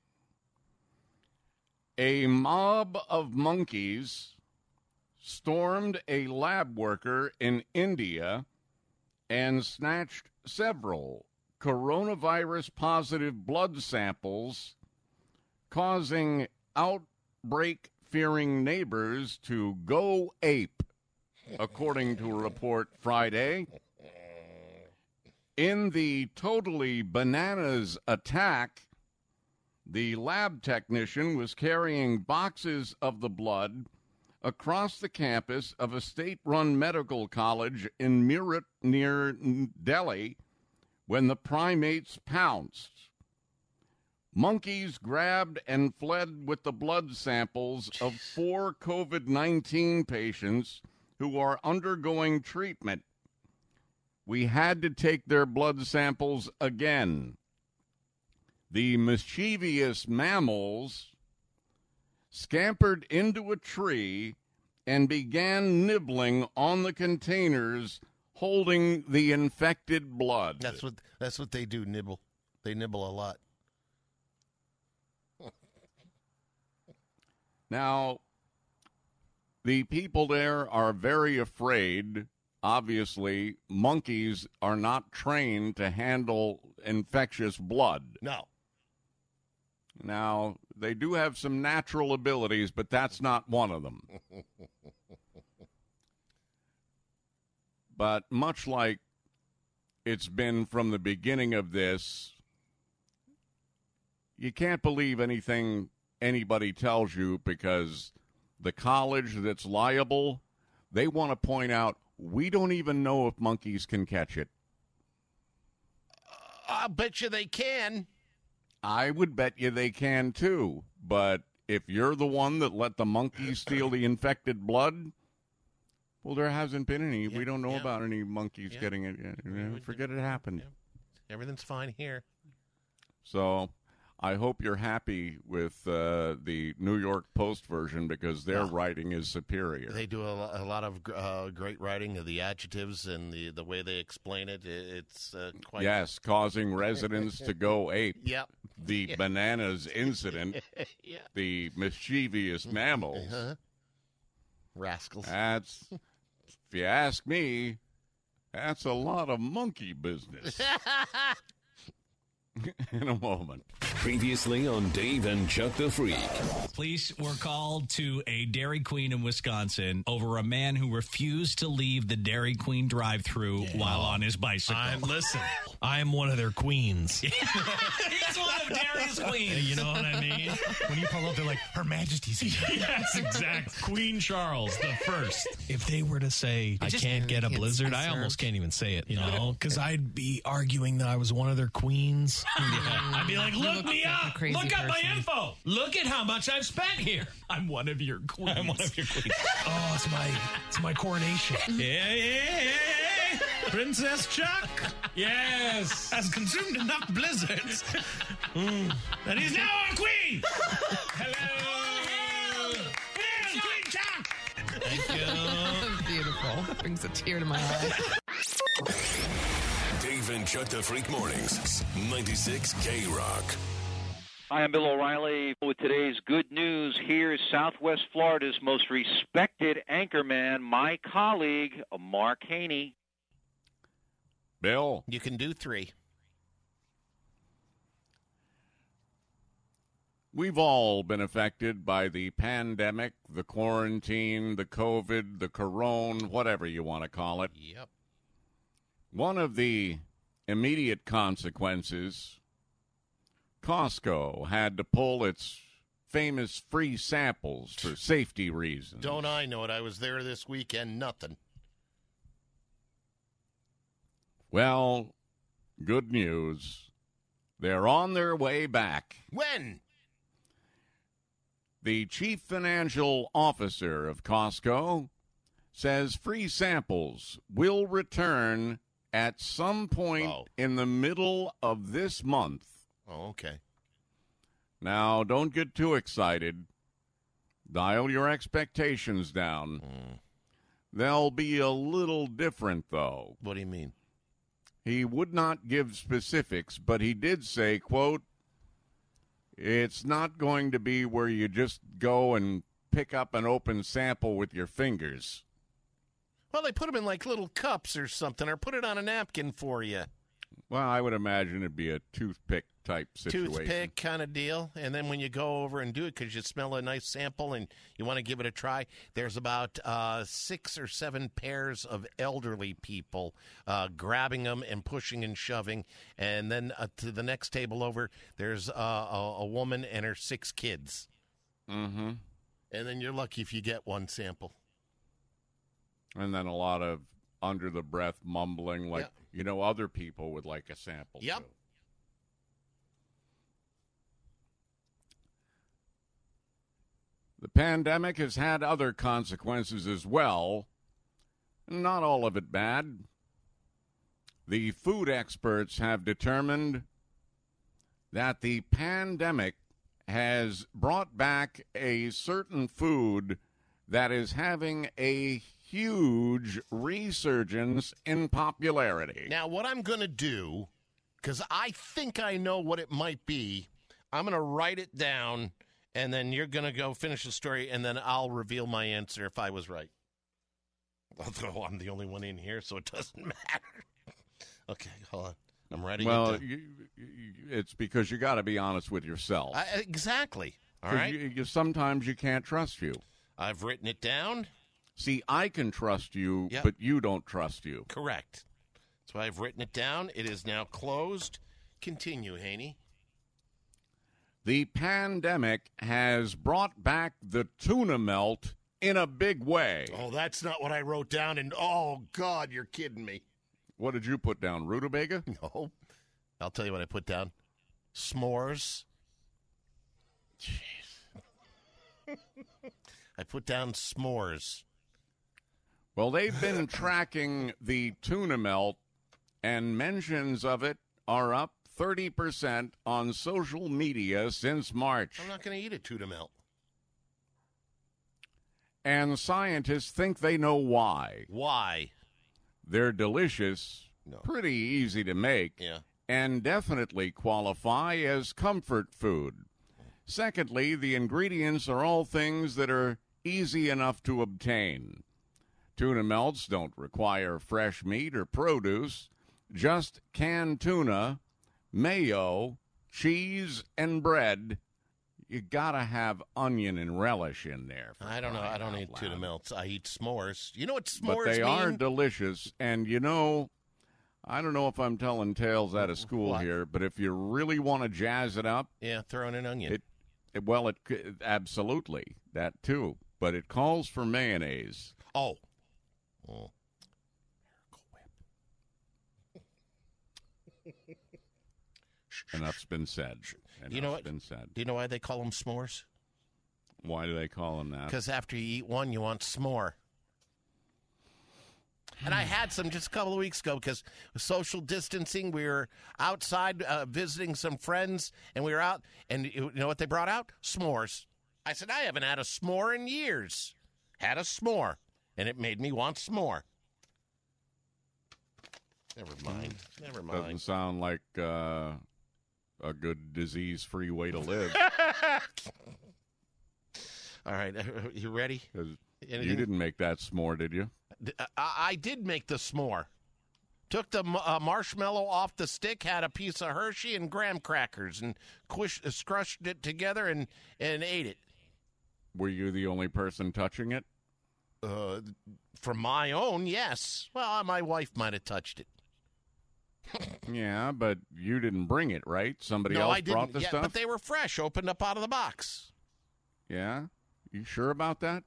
Speaker 6: A mob of monkeys stormed a lab worker in India and snatched several coronavirus-positive blood samples, causing outbreak-fearing neighbors to go ape, according to a report Friday. In the totally bananas attack, the lab technician was carrying boxes of the blood across the campus of a state-run medical college in Meerut near Delhi when the primates pounced. Monkeys grabbed and fled with the blood samples of 4 COVID-19 patients who are undergoing treatment. We had to take their blood samples again. The mischievous mammals scampered into a tree and began nibbling on the containers holding the infected blood.
Speaker 3: That's what they do, nibble. They nibble a lot.
Speaker 6: Now, the people there are very afraid. Obviously, monkeys are not trained to handle infectious blood.
Speaker 3: No.
Speaker 6: Now, they do have some natural abilities, but that's not one of them. But much like it's been from the beginning of this, you can't believe anything anybody tells you because the college that's liable, they want to point out, we don't even know if monkeys can catch it.
Speaker 3: I'll bet you they can.
Speaker 6: I would bet you they can, too. But if you're the one that let the monkeys steal the infected blood, well, there hasn't been any. We don't know about any monkeys getting it yet. Forget it happened.
Speaker 3: Everything's fine here.
Speaker 6: So I hope you're happy with the New York Post version because their writing is superior.
Speaker 3: They do a lot of great writing of the adjectives and the way they explain it. It's quite...
Speaker 6: Yes, causing residents to go ape.
Speaker 3: Yep.
Speaker 6: The bananas incident. The mischievous mammals.
Speaker 3: Rascals.
Speaker 6: That's, if you ask me, that's a lot of monkey business. In a moment.
Speaker 5: Previously on Dave and Chuck the Freak.
Speaker 15: Police were called to a Dairy Queen in Wisconsin over a man who refused to leave the Dairy Queen drive-thru while on his bicycle.
Speaker 19: Listen, I'm one of their queens.
Speaker 15: He's one of Dairy's queens.
Speaker 19: You know what I mean? When you pull up, they're like, Her Majesty's here.
Speaker 15: Yes, exactly.
Speaker 19: Queen Charles the First. If they were to say, I can't get a blizzard, I almost can't even say it, you know? Because I'd be arguing that I was one of their queens. I'd be like, look me up. Look up my info. Look at how much I've spent here.
Speaker 15: I'm one of your queens.
Speaker 19: I'm one of your queens. Oh, it's my coronation.
Speaker 15: Yeah. Princess Chuck, yes, has consumed enough blizzards that he's now our queen. Hello. Here's Queen Chuck.
Speaker 19: Thank you.
Speaker 23: Beautiful. Brings a tear to my eye.
Speaker 5: Dave and Chuck the Freak Mornings, 96 K-Rock.
Speaker 24: Hi, I'm Bill O'Reilly with today's good news. Here's Southwest Florida's most respected anchorman, my colleague, Mark Haney.
Speaker 6: Bill.
Speaker 3: You can do 3.
Speaker 6: We've all been affected by the pandemic, the quarantine, the COVID, the corona, whatever you want to call it.
Speaker 3: Yep.
Speaker 6: One of the immediate consequences, Costco had to pull its famous free samples for safety reasons.
Speaker 3: Don't I know it? I was there this weekend. Nothing.
Speaker 6: Well, good news. They're on their way back.
Speaker 3: When?
Speaker 6: The chief financial officer of Costco says free samples will return at some point in the middle of this month.
Speaker 3: Oh, okay.
Speaker 6: Now, don't get too excited. Dial your expectations down. They'll be a little different, though.
Speaker 3: What do you mean?
Speaker 6: He would not give specifics, but he did say, quote, it's not going to be where you just go and pick up an open sample with your fingers.
Speaker 3: Well, they put them in like little cups or something, or put it on a napkin for you.
Speaker 6: Well, I would imagine it'd be a toothpick type situation.
Speaker 3: Toothpick kind of deal. And then when you go over and do it, because you smell a nice sample and you want to give it a try, there's about 6 or 7 pairs of elderly people grabbing them and pushing and shoving. And then to the next table over, there's a woman and her 6 kids.
Speaker 6: Mm-hmm.
Speaker 3: And then you're lucky if you get one sample.
Speaker 6: And then a lot of under-the-breath mumbling like, other people would like a sample.
Speaker 3: Yep.
Speaker 6: Too. The pandemic has had other consequences as well. Not all of it bad. The food experts have determined that the pandemic has brought back a certain food that is having a huge resurgence in popularity.
Speaker 3: Now, what I'm going to do, because I think I know what it might be, I'm going to write it down, and then you're going to go finish the story, and then I'll reveal my answer if I was right. Although I'm the only one in here, so it doesn't matter. Okay, hold on. I'm writing it down.
Speaker 6: it's because you got to be honest with yourself.
Speaker 3: Exactly. All
Speaker 6: 'Cause
Speaker 3: right.
Speaker 6: sometimes you can't trust you.
Speaker 3: I've written it down.
Speaker 6: See, I can trust you,
Speaker 3: Yep.
Speaker 6: but you don't trust you.
Speaker 3: Correct. That's why I've written it down. It is now closed. Continue, Haney.
Speaker 6: The pandemic has brought back the tuna melt in a big way.
Speaker 3: Oh, that's not what I wrote down. And oh, God, you're kidding me.
Speaker 6: What did you put down, rutabaga?
Speaker 3: No. I'll tell you what I put down. S'mores. Jeez. I put down s'mores.
Speaker 6: Well, they've been tracking the tuna melt, and mentions of it are up 30% on social media since March.
Speaker 3: I'm not going to eat a tuna melt.
Speaker 6: And scientists think they know why.
Speaker 3: Why?
Speaker 6: They're delicious, pretty easy to make,
Speaker 3: Yeah.
Speaker 6: and definitely qualify as comfort food. Secondly, the ingredients are all things that are easy enough to obtain. Tuna melts don't require fresh meat or produce, just canned tuna, mayo, cheese, and bread. You gotta have onion and relish in there.
Speaker 3: I don't know. I don't eat tuna melts. I eat s'mores. You know what s'mores
Speaker 6: But they
Speaker 3: mean?
Speaker 6: are delicious. And, I don't know if I'm telling tales out of school
Speaker 3: What?
Speaker 6: here, but if you really want to jazz it up,
Speaker 3: Yeah, throw in an onion.
Speaker 6: Absolutely, that too. But it calls for mayonnaise.
Speaker 3: Oh.
Speaker 6: Enough's been said.
Speaker 3: You know what?
Speaker 6: Been said.
Speaker 3: Do you know why they call them s'mores?
Speaker 6: Why do they call them that?
Speaker 3: Because after you eat one, you want s'more. And I had some just a couple of weeks ago because with social distancing, we were outside visiting some friends, and we were out, and you know what they brought out? S'mores. I said, I haven't had a s'more in years. Had a s'more, and it made me want s'more. Never mind. Never mind.
Speaker 6: Doesn't sound like a good disease-free way to live.
Speaker 3: All right, you ready?
Speaker 6: You didn't make that s'more, did you?
Speaker 3: I did make the s'more. Took the marshmallow off the stick, had a piece of Hershey and graham crackers, and crushed it together and ate it.
Speaker 6: Were you the only person touching it?
Speaker 3: From my own, yes. Well, my wife might have touched it.
Speaker 6: Yeah, but you didn't bring it, right? Somebody
Speaker 3: No,
Speaker 6: else
Speaker 3: I didn't.
Speaker 6: brought the
Speaker 3: Yeah,
Speaker 6: stuff?
Speaker 3: but they were fresh, opened up out of the box.
Speaker 6: Yeah? You sure about that?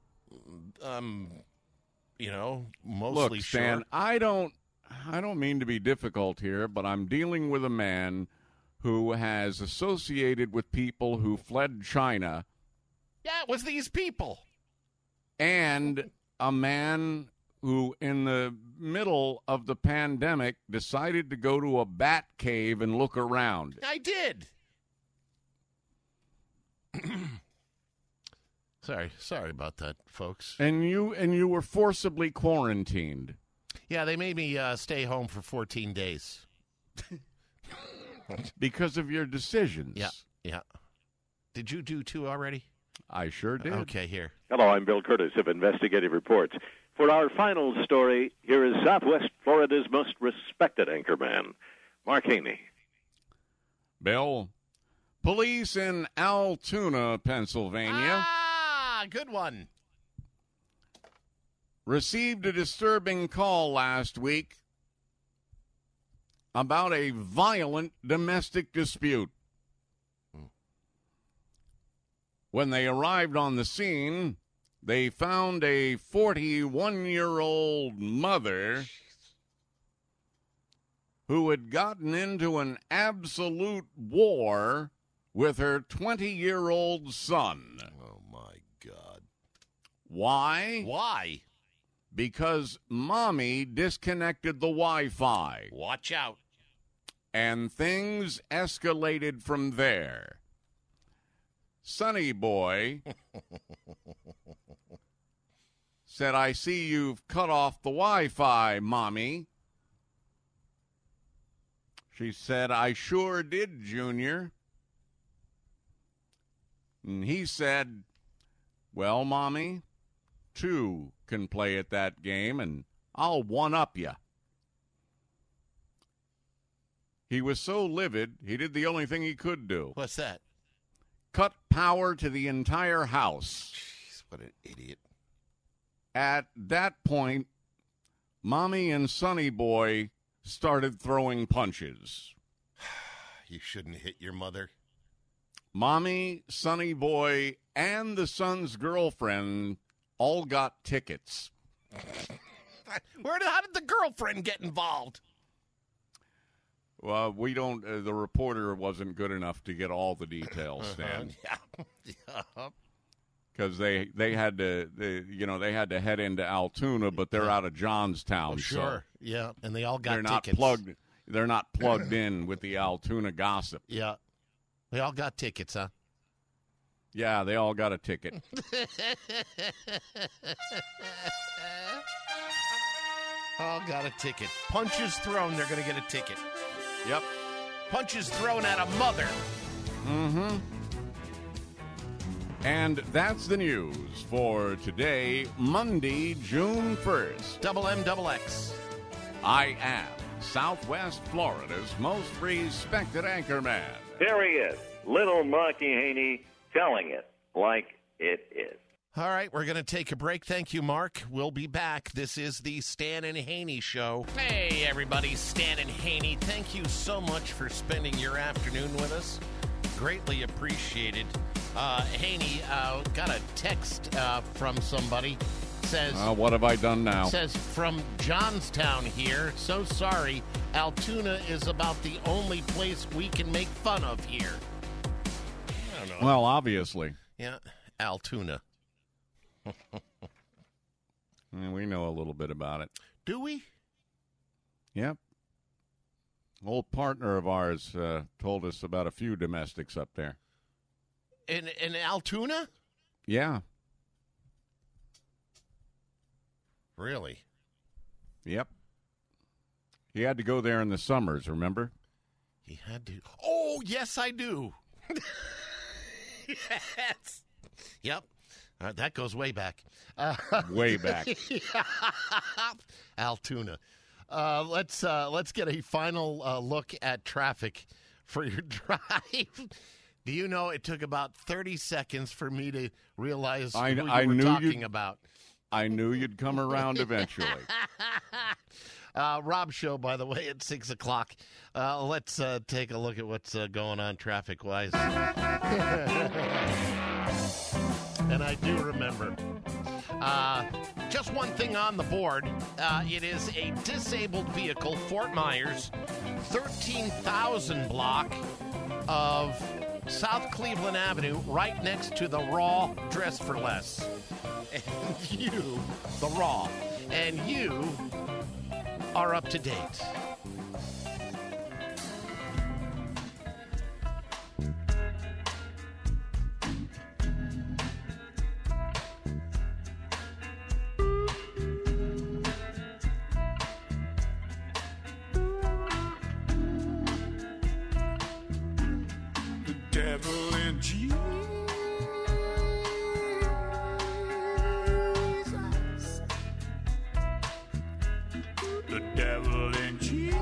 Speaker 3: Mostly
Speaker 6: Look, Stan,
Speaker 3: sure.
Speaker 6: I don't mean to be difficult here, but I'm dealing with a man who has associated with people who fled China.
Speaker 3: Yeah, it was these people.
Speaker 6: And a man who, in the middle of the pandemic, decided to go to a bat cave and look around.
Speaker 3: I did. Sorry about that, folks.
Speaker 6: And you were forcibly quarantined.
Speaker 3: Yeah, they made me stay home for 14 days.
Speaker 6: Because of your decisions.
Speaker 3: Yeah. Did you do 2 already?
Speaker 6: I sure did.
Speaker 3: Okay, here.
Speaker 14: Hello, I'm Bill Curtis of Investigative Reports. For our final story, here is Southwest Florida's most respected anchorman, Mark Haney.
Speaker 6: Bill, police in Altoona, Pennsylvania,
Speaker 3: Good one.
Speaker 6: received a disturbing call last week about a violent domestic dispute. When they arrived on the scene, they found a 41-year-old mother who had gotten into an absolute war with her 20-year-old son.
Speaker 3: Oh, my God.
Speaker 6: Why?
Speaker 3: Why?
Speaker 6: Because Mommy disconnected the Wi-Fi.
Speaker 3: Watch out.
Speaker 6: And things escalated from there. Sonny Boy said, I see you've cut off the Wi-Fi, Mommy. She said, I sure did, Junior. And he said, well, Mommy, 2 can play at that game, and I'll one-up you. He was so livid, he did the only thing he could do.
Speaker 3: What's that?
Speaker 6: Cut power to the entire house.
Speaker 3: Jeez, what an idiot.
Speaker 6: At that point, Mommy and Sonny Boy started throwing punches.
Speaker 3: You shouldn't hit your mother.
Speaker 6: Mommy, Sonny Boy, and the son's girlfriend all got tickets.
Speaker 3: How did the girlfriend get involved?
Speaker 6: Well, we don't. The reporter wasn't good enough to get all the details, Stan.
Speaker 3: Yeah.
Speaker 6: Because they had to head into Altoona, but they're out of Johnstown.
Speaker 3: Oh, sure.
Speaker 6: So
Speaker 3: yeah, and they all got
Speaker 6: they're
Speaker 3: tickets.
Speaker 6: They're not plugged in with the Altoona gossip.
Speaker 3: Yeah, they all got tickets, huh?
Speaker 6: Yeah, they all got a ticket.
Speaker 3: All got a ticket. Punches thrown, they're going to get a ticket.
Speaker 6: Yep.
Speaker 3: Punches thrown at a mother.
Speaker 6: Mm-hmm. And that's the news for today, Monday, June 1st.
Speaker 3: Double M, double X.
Speaker 6: I am Southwest Florida's most respected anchorman.
Speaker 14: There he is, little Marky Haney, telling it like it is.
Speaker 3: All right, we're going to take a break. Thank you, Mark. We'll be back. This is the Stan and Haney Show. Hey, everybody, Stan and Haney. Thank you so much for spending your afternoon with us. Greatly appreciated. Haney, got a text from somebody. Says,
Speaker 6: what have I done now?
Speaker 3: Says, from Johnstown here. So sorry. Altoona is about the only place we can make fun of here. I don't know.
Speaker 6: Well, obviously.
Speaker 3: Yeah, Altoona.
Speaker 6: We know a little bit about it.
Speaker 3: Do we?
Speaker 6: Yep. Old partner of ours told us about a few domestics up there.
Speaker 3: In Altoona?
Speaker 6: Yeah.
Speaker 3: Really?
Speaker 6: Yep. He had to go there in the summers, remember?
Speaker 3: He had to. Oh, yes, I do. Yes. Yep. That goes way back.
Speaker 6: Way back.
Speaker 3: Altoona. Let's get a final look at traffic for your drive. Do you know it took about 30 seconds for me to realize who you were talking about?
Speaker 6: I knew you'd come around eventually.
Speaker 3: Rob Show, by the way, at 6 o'clock. Let's take a look at what's going on traffic-wise. And I do remember. Just one thing on the board. It is a disabled vehicle, Fort Myers, 13,000 block of South Cleveland Avenue, right next to the Raw Dress for Less. And you, the Raw, and you are up to date.
Speaker 13: Devil in Jesus, the devil in Jesus.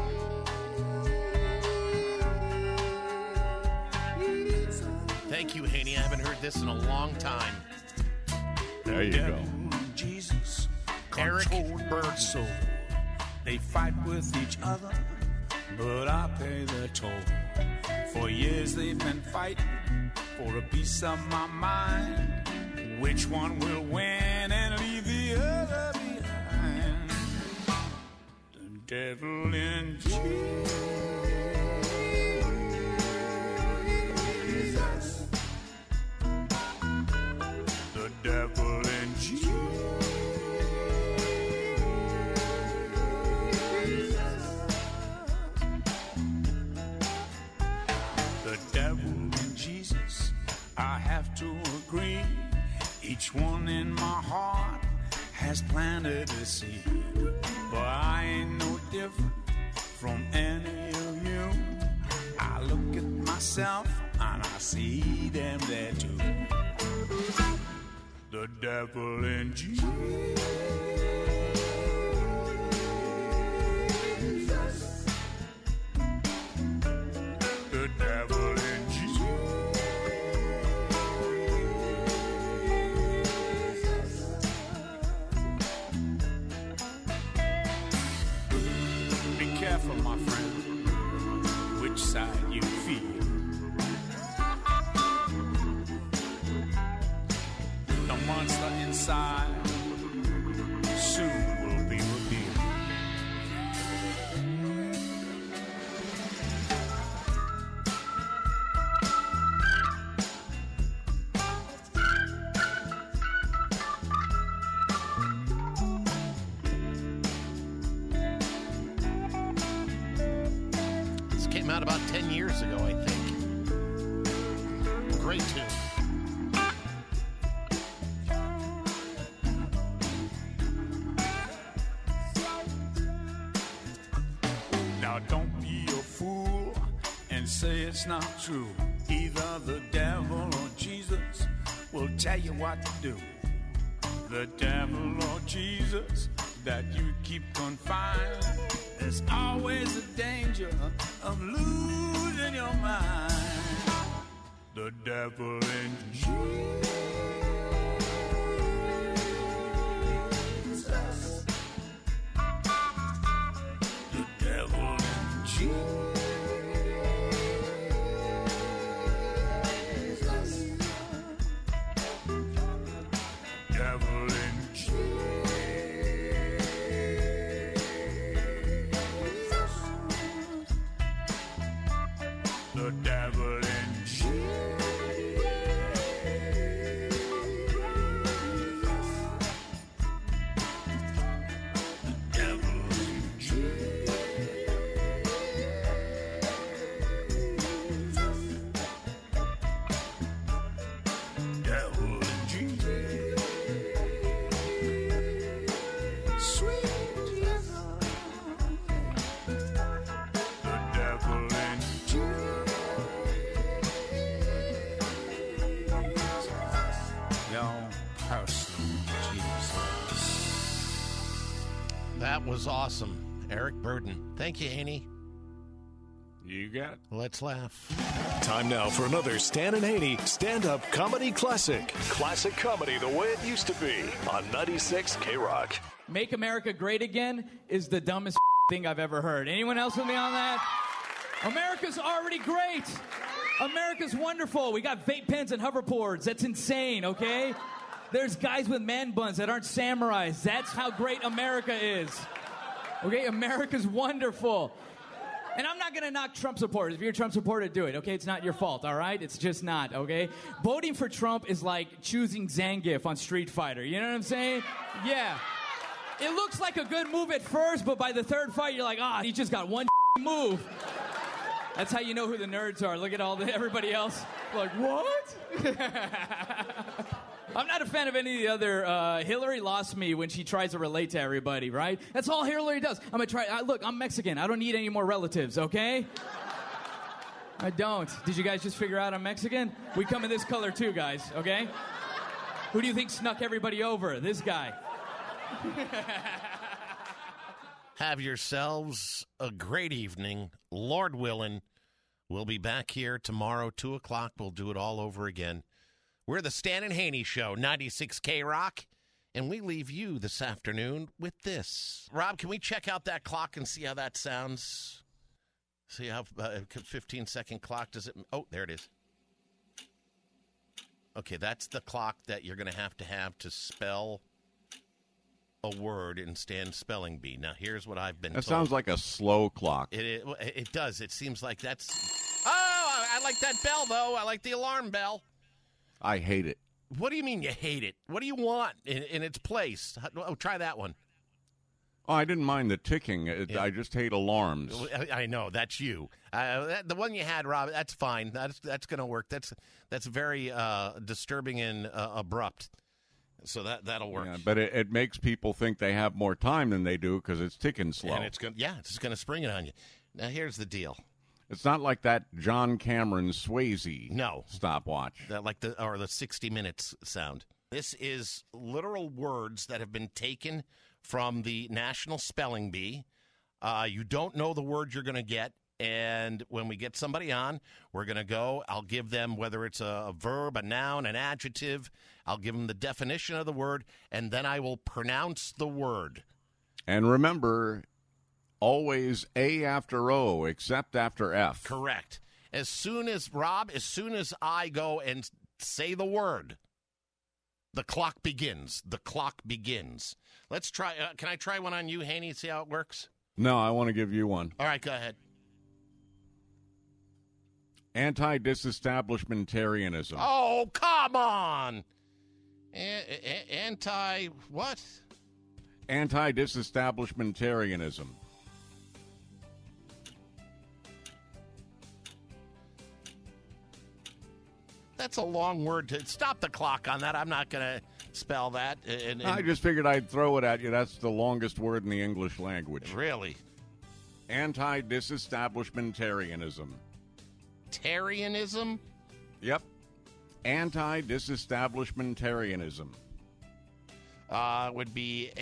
Speaker 3: Thank you, Haney. I haven't heard this in a long time.
Speaker 6: There you go.
Speaker 13: Jesus,
Speaker 3: Eric
Speaker 13: Bird soul. They fight with each other, but I pay the toll. For years they've been fighting for a piece of my mind. Which one will win and leave the other behind? The devil in Jesus. The devil in Jesus. I have to agree, each one in my heart has planted a seed. But I ain't no different from any of you. I look at myself and I see them there too. The devil in Jesus.
Speaker 3: came out about 10 years ago, I think. Great tune.
Speaker 13: Now don't be a fool and say it's not true. Either the devil or Jesus will tell you what to do. The devil or Jesus that you keep confined. There's always a danger of losing your mind. The devil and Jesus. The devil and Jesus. Devil and Jesus. The devil and Jesus. The devil and Jesus. Devil and Jesus. Sweet Jesus. The devil and Jesus. Your personal Jesus.
Speaker 3: That was awesome. Eric Burden. Thank you, Haney.
Speaker 6: You got it.
Speaker 3: Let's laugh.
Speaker 1: Time now for another Stan and Haney stand-up comedy classic. Classic comedy the way it used to be on 96 K-Rock.
Speaker 20: Make America Great Again is the dumbest thing I've ever heard. Anyone else with me on that? America's already great. America's wonderful. We got vape pens and hoverboards. That's insane, okay? There's guys with man buns that aren't samurais. That's how great America is. Okay, America's wonderful. And I'm not going to knock Trump supporters. If you're a Trump supporter, do it, okay? It's not your fault, all right? It's just not, okay? Voting for Trump is like choosing Zangief on Street Fighter. You know what I'm saying? Yeah. It looks like a good move at first, but by the third fight, you're like, he just got one move. That's how you know who the nerds are. Look at everybody else. Like, what? I'm not a fan of any of the other. Hillary lost me when she tries to relate to everybody, right? That's all Hillary does. I'm going to try. Look, I'm Mexican. I don't need any more relatives, okay? I don't. Did you guys just figure out I'm Mexican? We come in this color too, guys, okay? Who do you think snuck everybody over? This guy.
Speaker 3: Have yourselves a great evening. Lord willing, we'll be back here tomorrow, 2 o'clock. We'll do it all over again. We're the Stan and Haney Show, 96 K-Rock, and we leave you this afternoon with this. Rob, can we check out that clock and see how that sounds? See how 15-second clock does it? Oh, there it is. Okay, that's the clock that you're going to have to spell a word in Stan's spelling bee. Now, here's what I've been told.
Speaker 6: That sounds like a slow clock.
Speaker 3: It does. It seems like that's... Oh, I like that bell, though. I like the alarm bell.
Speaker 6: I hate it.
Speaker 3: What do you mean you hate it? What do you want in its place? Oh, try that one.
Speaker 6: Oh, I didn't mind the ticking. I just hate alarms.
Speaker 3: I know, that's you. The one you had, Rob, that's fine. That's going to work. That's very disturbing and abrupt. So that'll work.
Speaker 6: Yeah, but it makes people think they have more time than they do because it's ticking slow.
Speaker 3: And it's going to spring it on you. Now, here's the deal.
Speaker 6: It's not like that John Cameron Swayze stopwatch.
Speaker 3: Like the 60 Minutes sound. This is literal words that have been taken from the National Spelling Bee. You don't know the word you're going to get, and when we get somebody on, we're going to go. I'll give them, whether it's a verb, a noun, an adjective, I'll give them the definition of the word, and then I will pronounce the word.
Speaker 6: And remember, always A after O, except after F.
Speaker 3: Correct. As soon as I go and say the word, the clock begins. The clock begins. Let's try. Can I try one on you, Haney, and see how it works?
Speaker 6: No, I want to give you one.
Speaker 3: All right, go ahead.
Speaker 6: Anti-disestablishmentarianism.
Speaker 3: Oh, come on. Anti what?
Speaker 6: Anti-disestablishmentarianism.
Speaker 3: That's a long word. Stop the clock on that. I'm not going to spell that.
Speaker 6: I just figured I'd throw it at you. That's the longest word in the English language.
Speaker 3: Really?
Speaker 6: Anti-disestablishmentarianism.
Speaker 3: Tarianism?
Speaker 6: Yep. Anti-disestablishmentarianism.
Speaker 3: Would be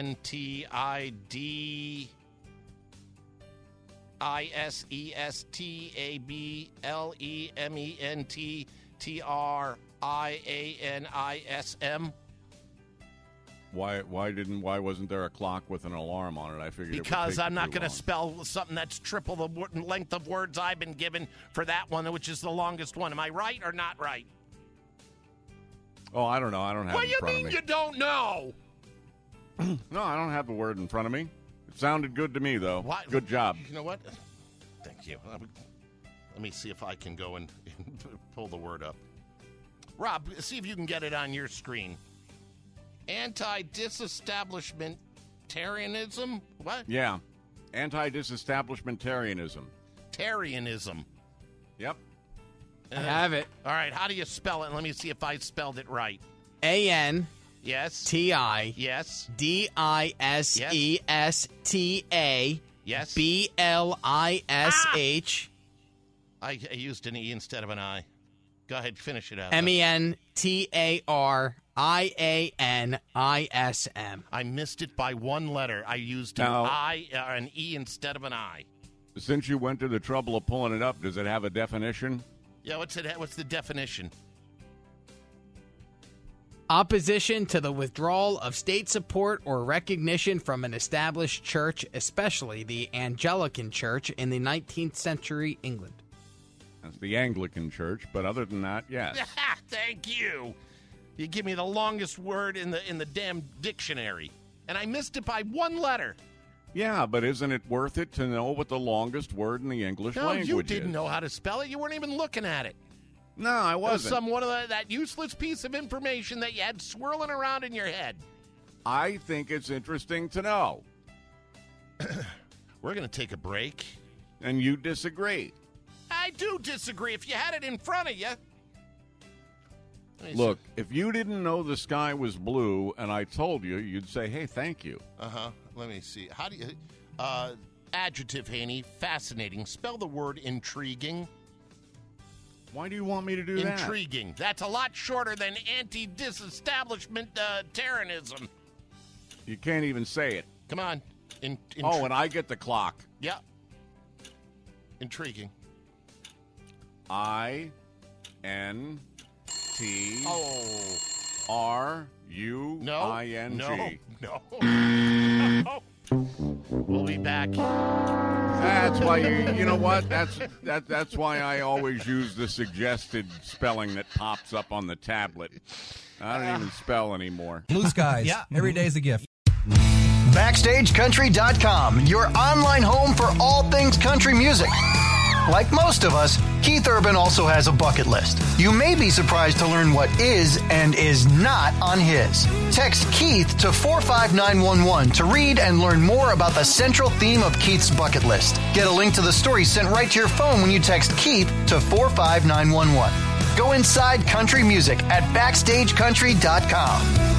Speaker 3: ANTIDISESTABLEMENTTRIANISM.
Speaker 6: Why wasn't there a clock with an alarm on it? I figured
Speaker 3: because I'm not
Speaker 6: going to
Speaker 3: spell something that's triple the length of words I've been given for that one, which is the longest one. Am I right or not right?
Speaker 6: Oh, I don't know. I don't have it in front of me.
Speaker 3: What do you mean you don't know?
Speaker 6: No, I don't have the word in front of me. It sounded good to me, though.
Speaker 3: What?
Speaker 6: Good job.
Speaker 3: You know what? Thank you. Let me see if I can go and pull the word up. Rob, see if you can get it on your screen. Anti-disestablishmentarianism? What?
Speaker 6: Yeah. Anti-disestablishmentarianism.
Speaker 3: Tarianism.
Speaker 6: Yep.
Speaker 18: I have it.
Speaker 3: All right, how do you spell it? Let me see if I spelled it right.
Speaker 18: A-N.
Speaker 3: Yes.
Speaker 18: T-I.
Speaker 3: Yes.
Speaker 18: D-I-S-E-S-T-A.
Speaker 3: Yes.
Speaker 18: B-L-I-S-H.
Speaker 3: I used an E instead of an I. Go ahead, finish it out.
Speaker 18: M-E-N-T-A-R-I-A-N-I-S-M.
Speaker 3: I missed it by one letter. I used an E instead of an I.
Speaker 6: Since you went to the trouble of pulling it up, does it have a definition?
Speaker 3: Yeah, what's the definition?
Speaker 18: Opposition to the withdrawal of state support or recognition from an established church, especially the Anglican Church in the 19th century England.
Speaker 6: That's the Anglican Church, but other than that, yes.
Speaker 3: Thank you. You give me the longest word in the damn dictionary, and I missed it by one letter.
Speaker 6: Yeah, but isn't it worth it to know what the longest word in the English language is?
Speaker 3: No, you didn't know how to spell it. You weren't even looking at it.
Speaker 6: No, I wasn't.
Speaker 3: It was that useless piece of information that you had swirling around in your head.
Speaker 6: I think it's interesting to know.
Speaker 3: We're going to take a break.
Speaker 6: And you disagree.
Speaker 3: I do disagree. If you had it in front of you.
Speaker 6: Look, if you didn't know the sky was blue and I told you, you'd say, hey, thank you.
Speaker 3: Uh-huh. Let me see. How do you... adjective, Haney, fascinating. Spell the word intriguing.
Speaker 6: Why do you want me to do that?
Speaker 3: Intriguing. That's a lot shorter than anti-disestablishmentarianism.
Speaker 6: You can't even say it.
Speaker 3: Come on.
Speaker 6: And I get the clock.
Speaker 3: Yeah. Intriguing.
Speaker 6: I-N-T-R-U-I-N-G.
Speaker 3: No. We'll be back.
Speaker 6: That's why you know what? That's why I always use the suggested spelling that pops up on the tablet. I don't even spell anymore.
Speaker 2: Blue skies. Yeah. Every day's a gift.
Speaker 4: BackstageCountry.com, your online home for all things country music. Like most of us, Keith Urban also has a bucket list. You may be surprised to learn what is and is not on his. Text Keith to 45911 to read and learn more about the central theme of Keith's bucket list. Get a link to the story sent right to your phone when you text Keith to 45911. Go inside country music at BackstageCountry.com.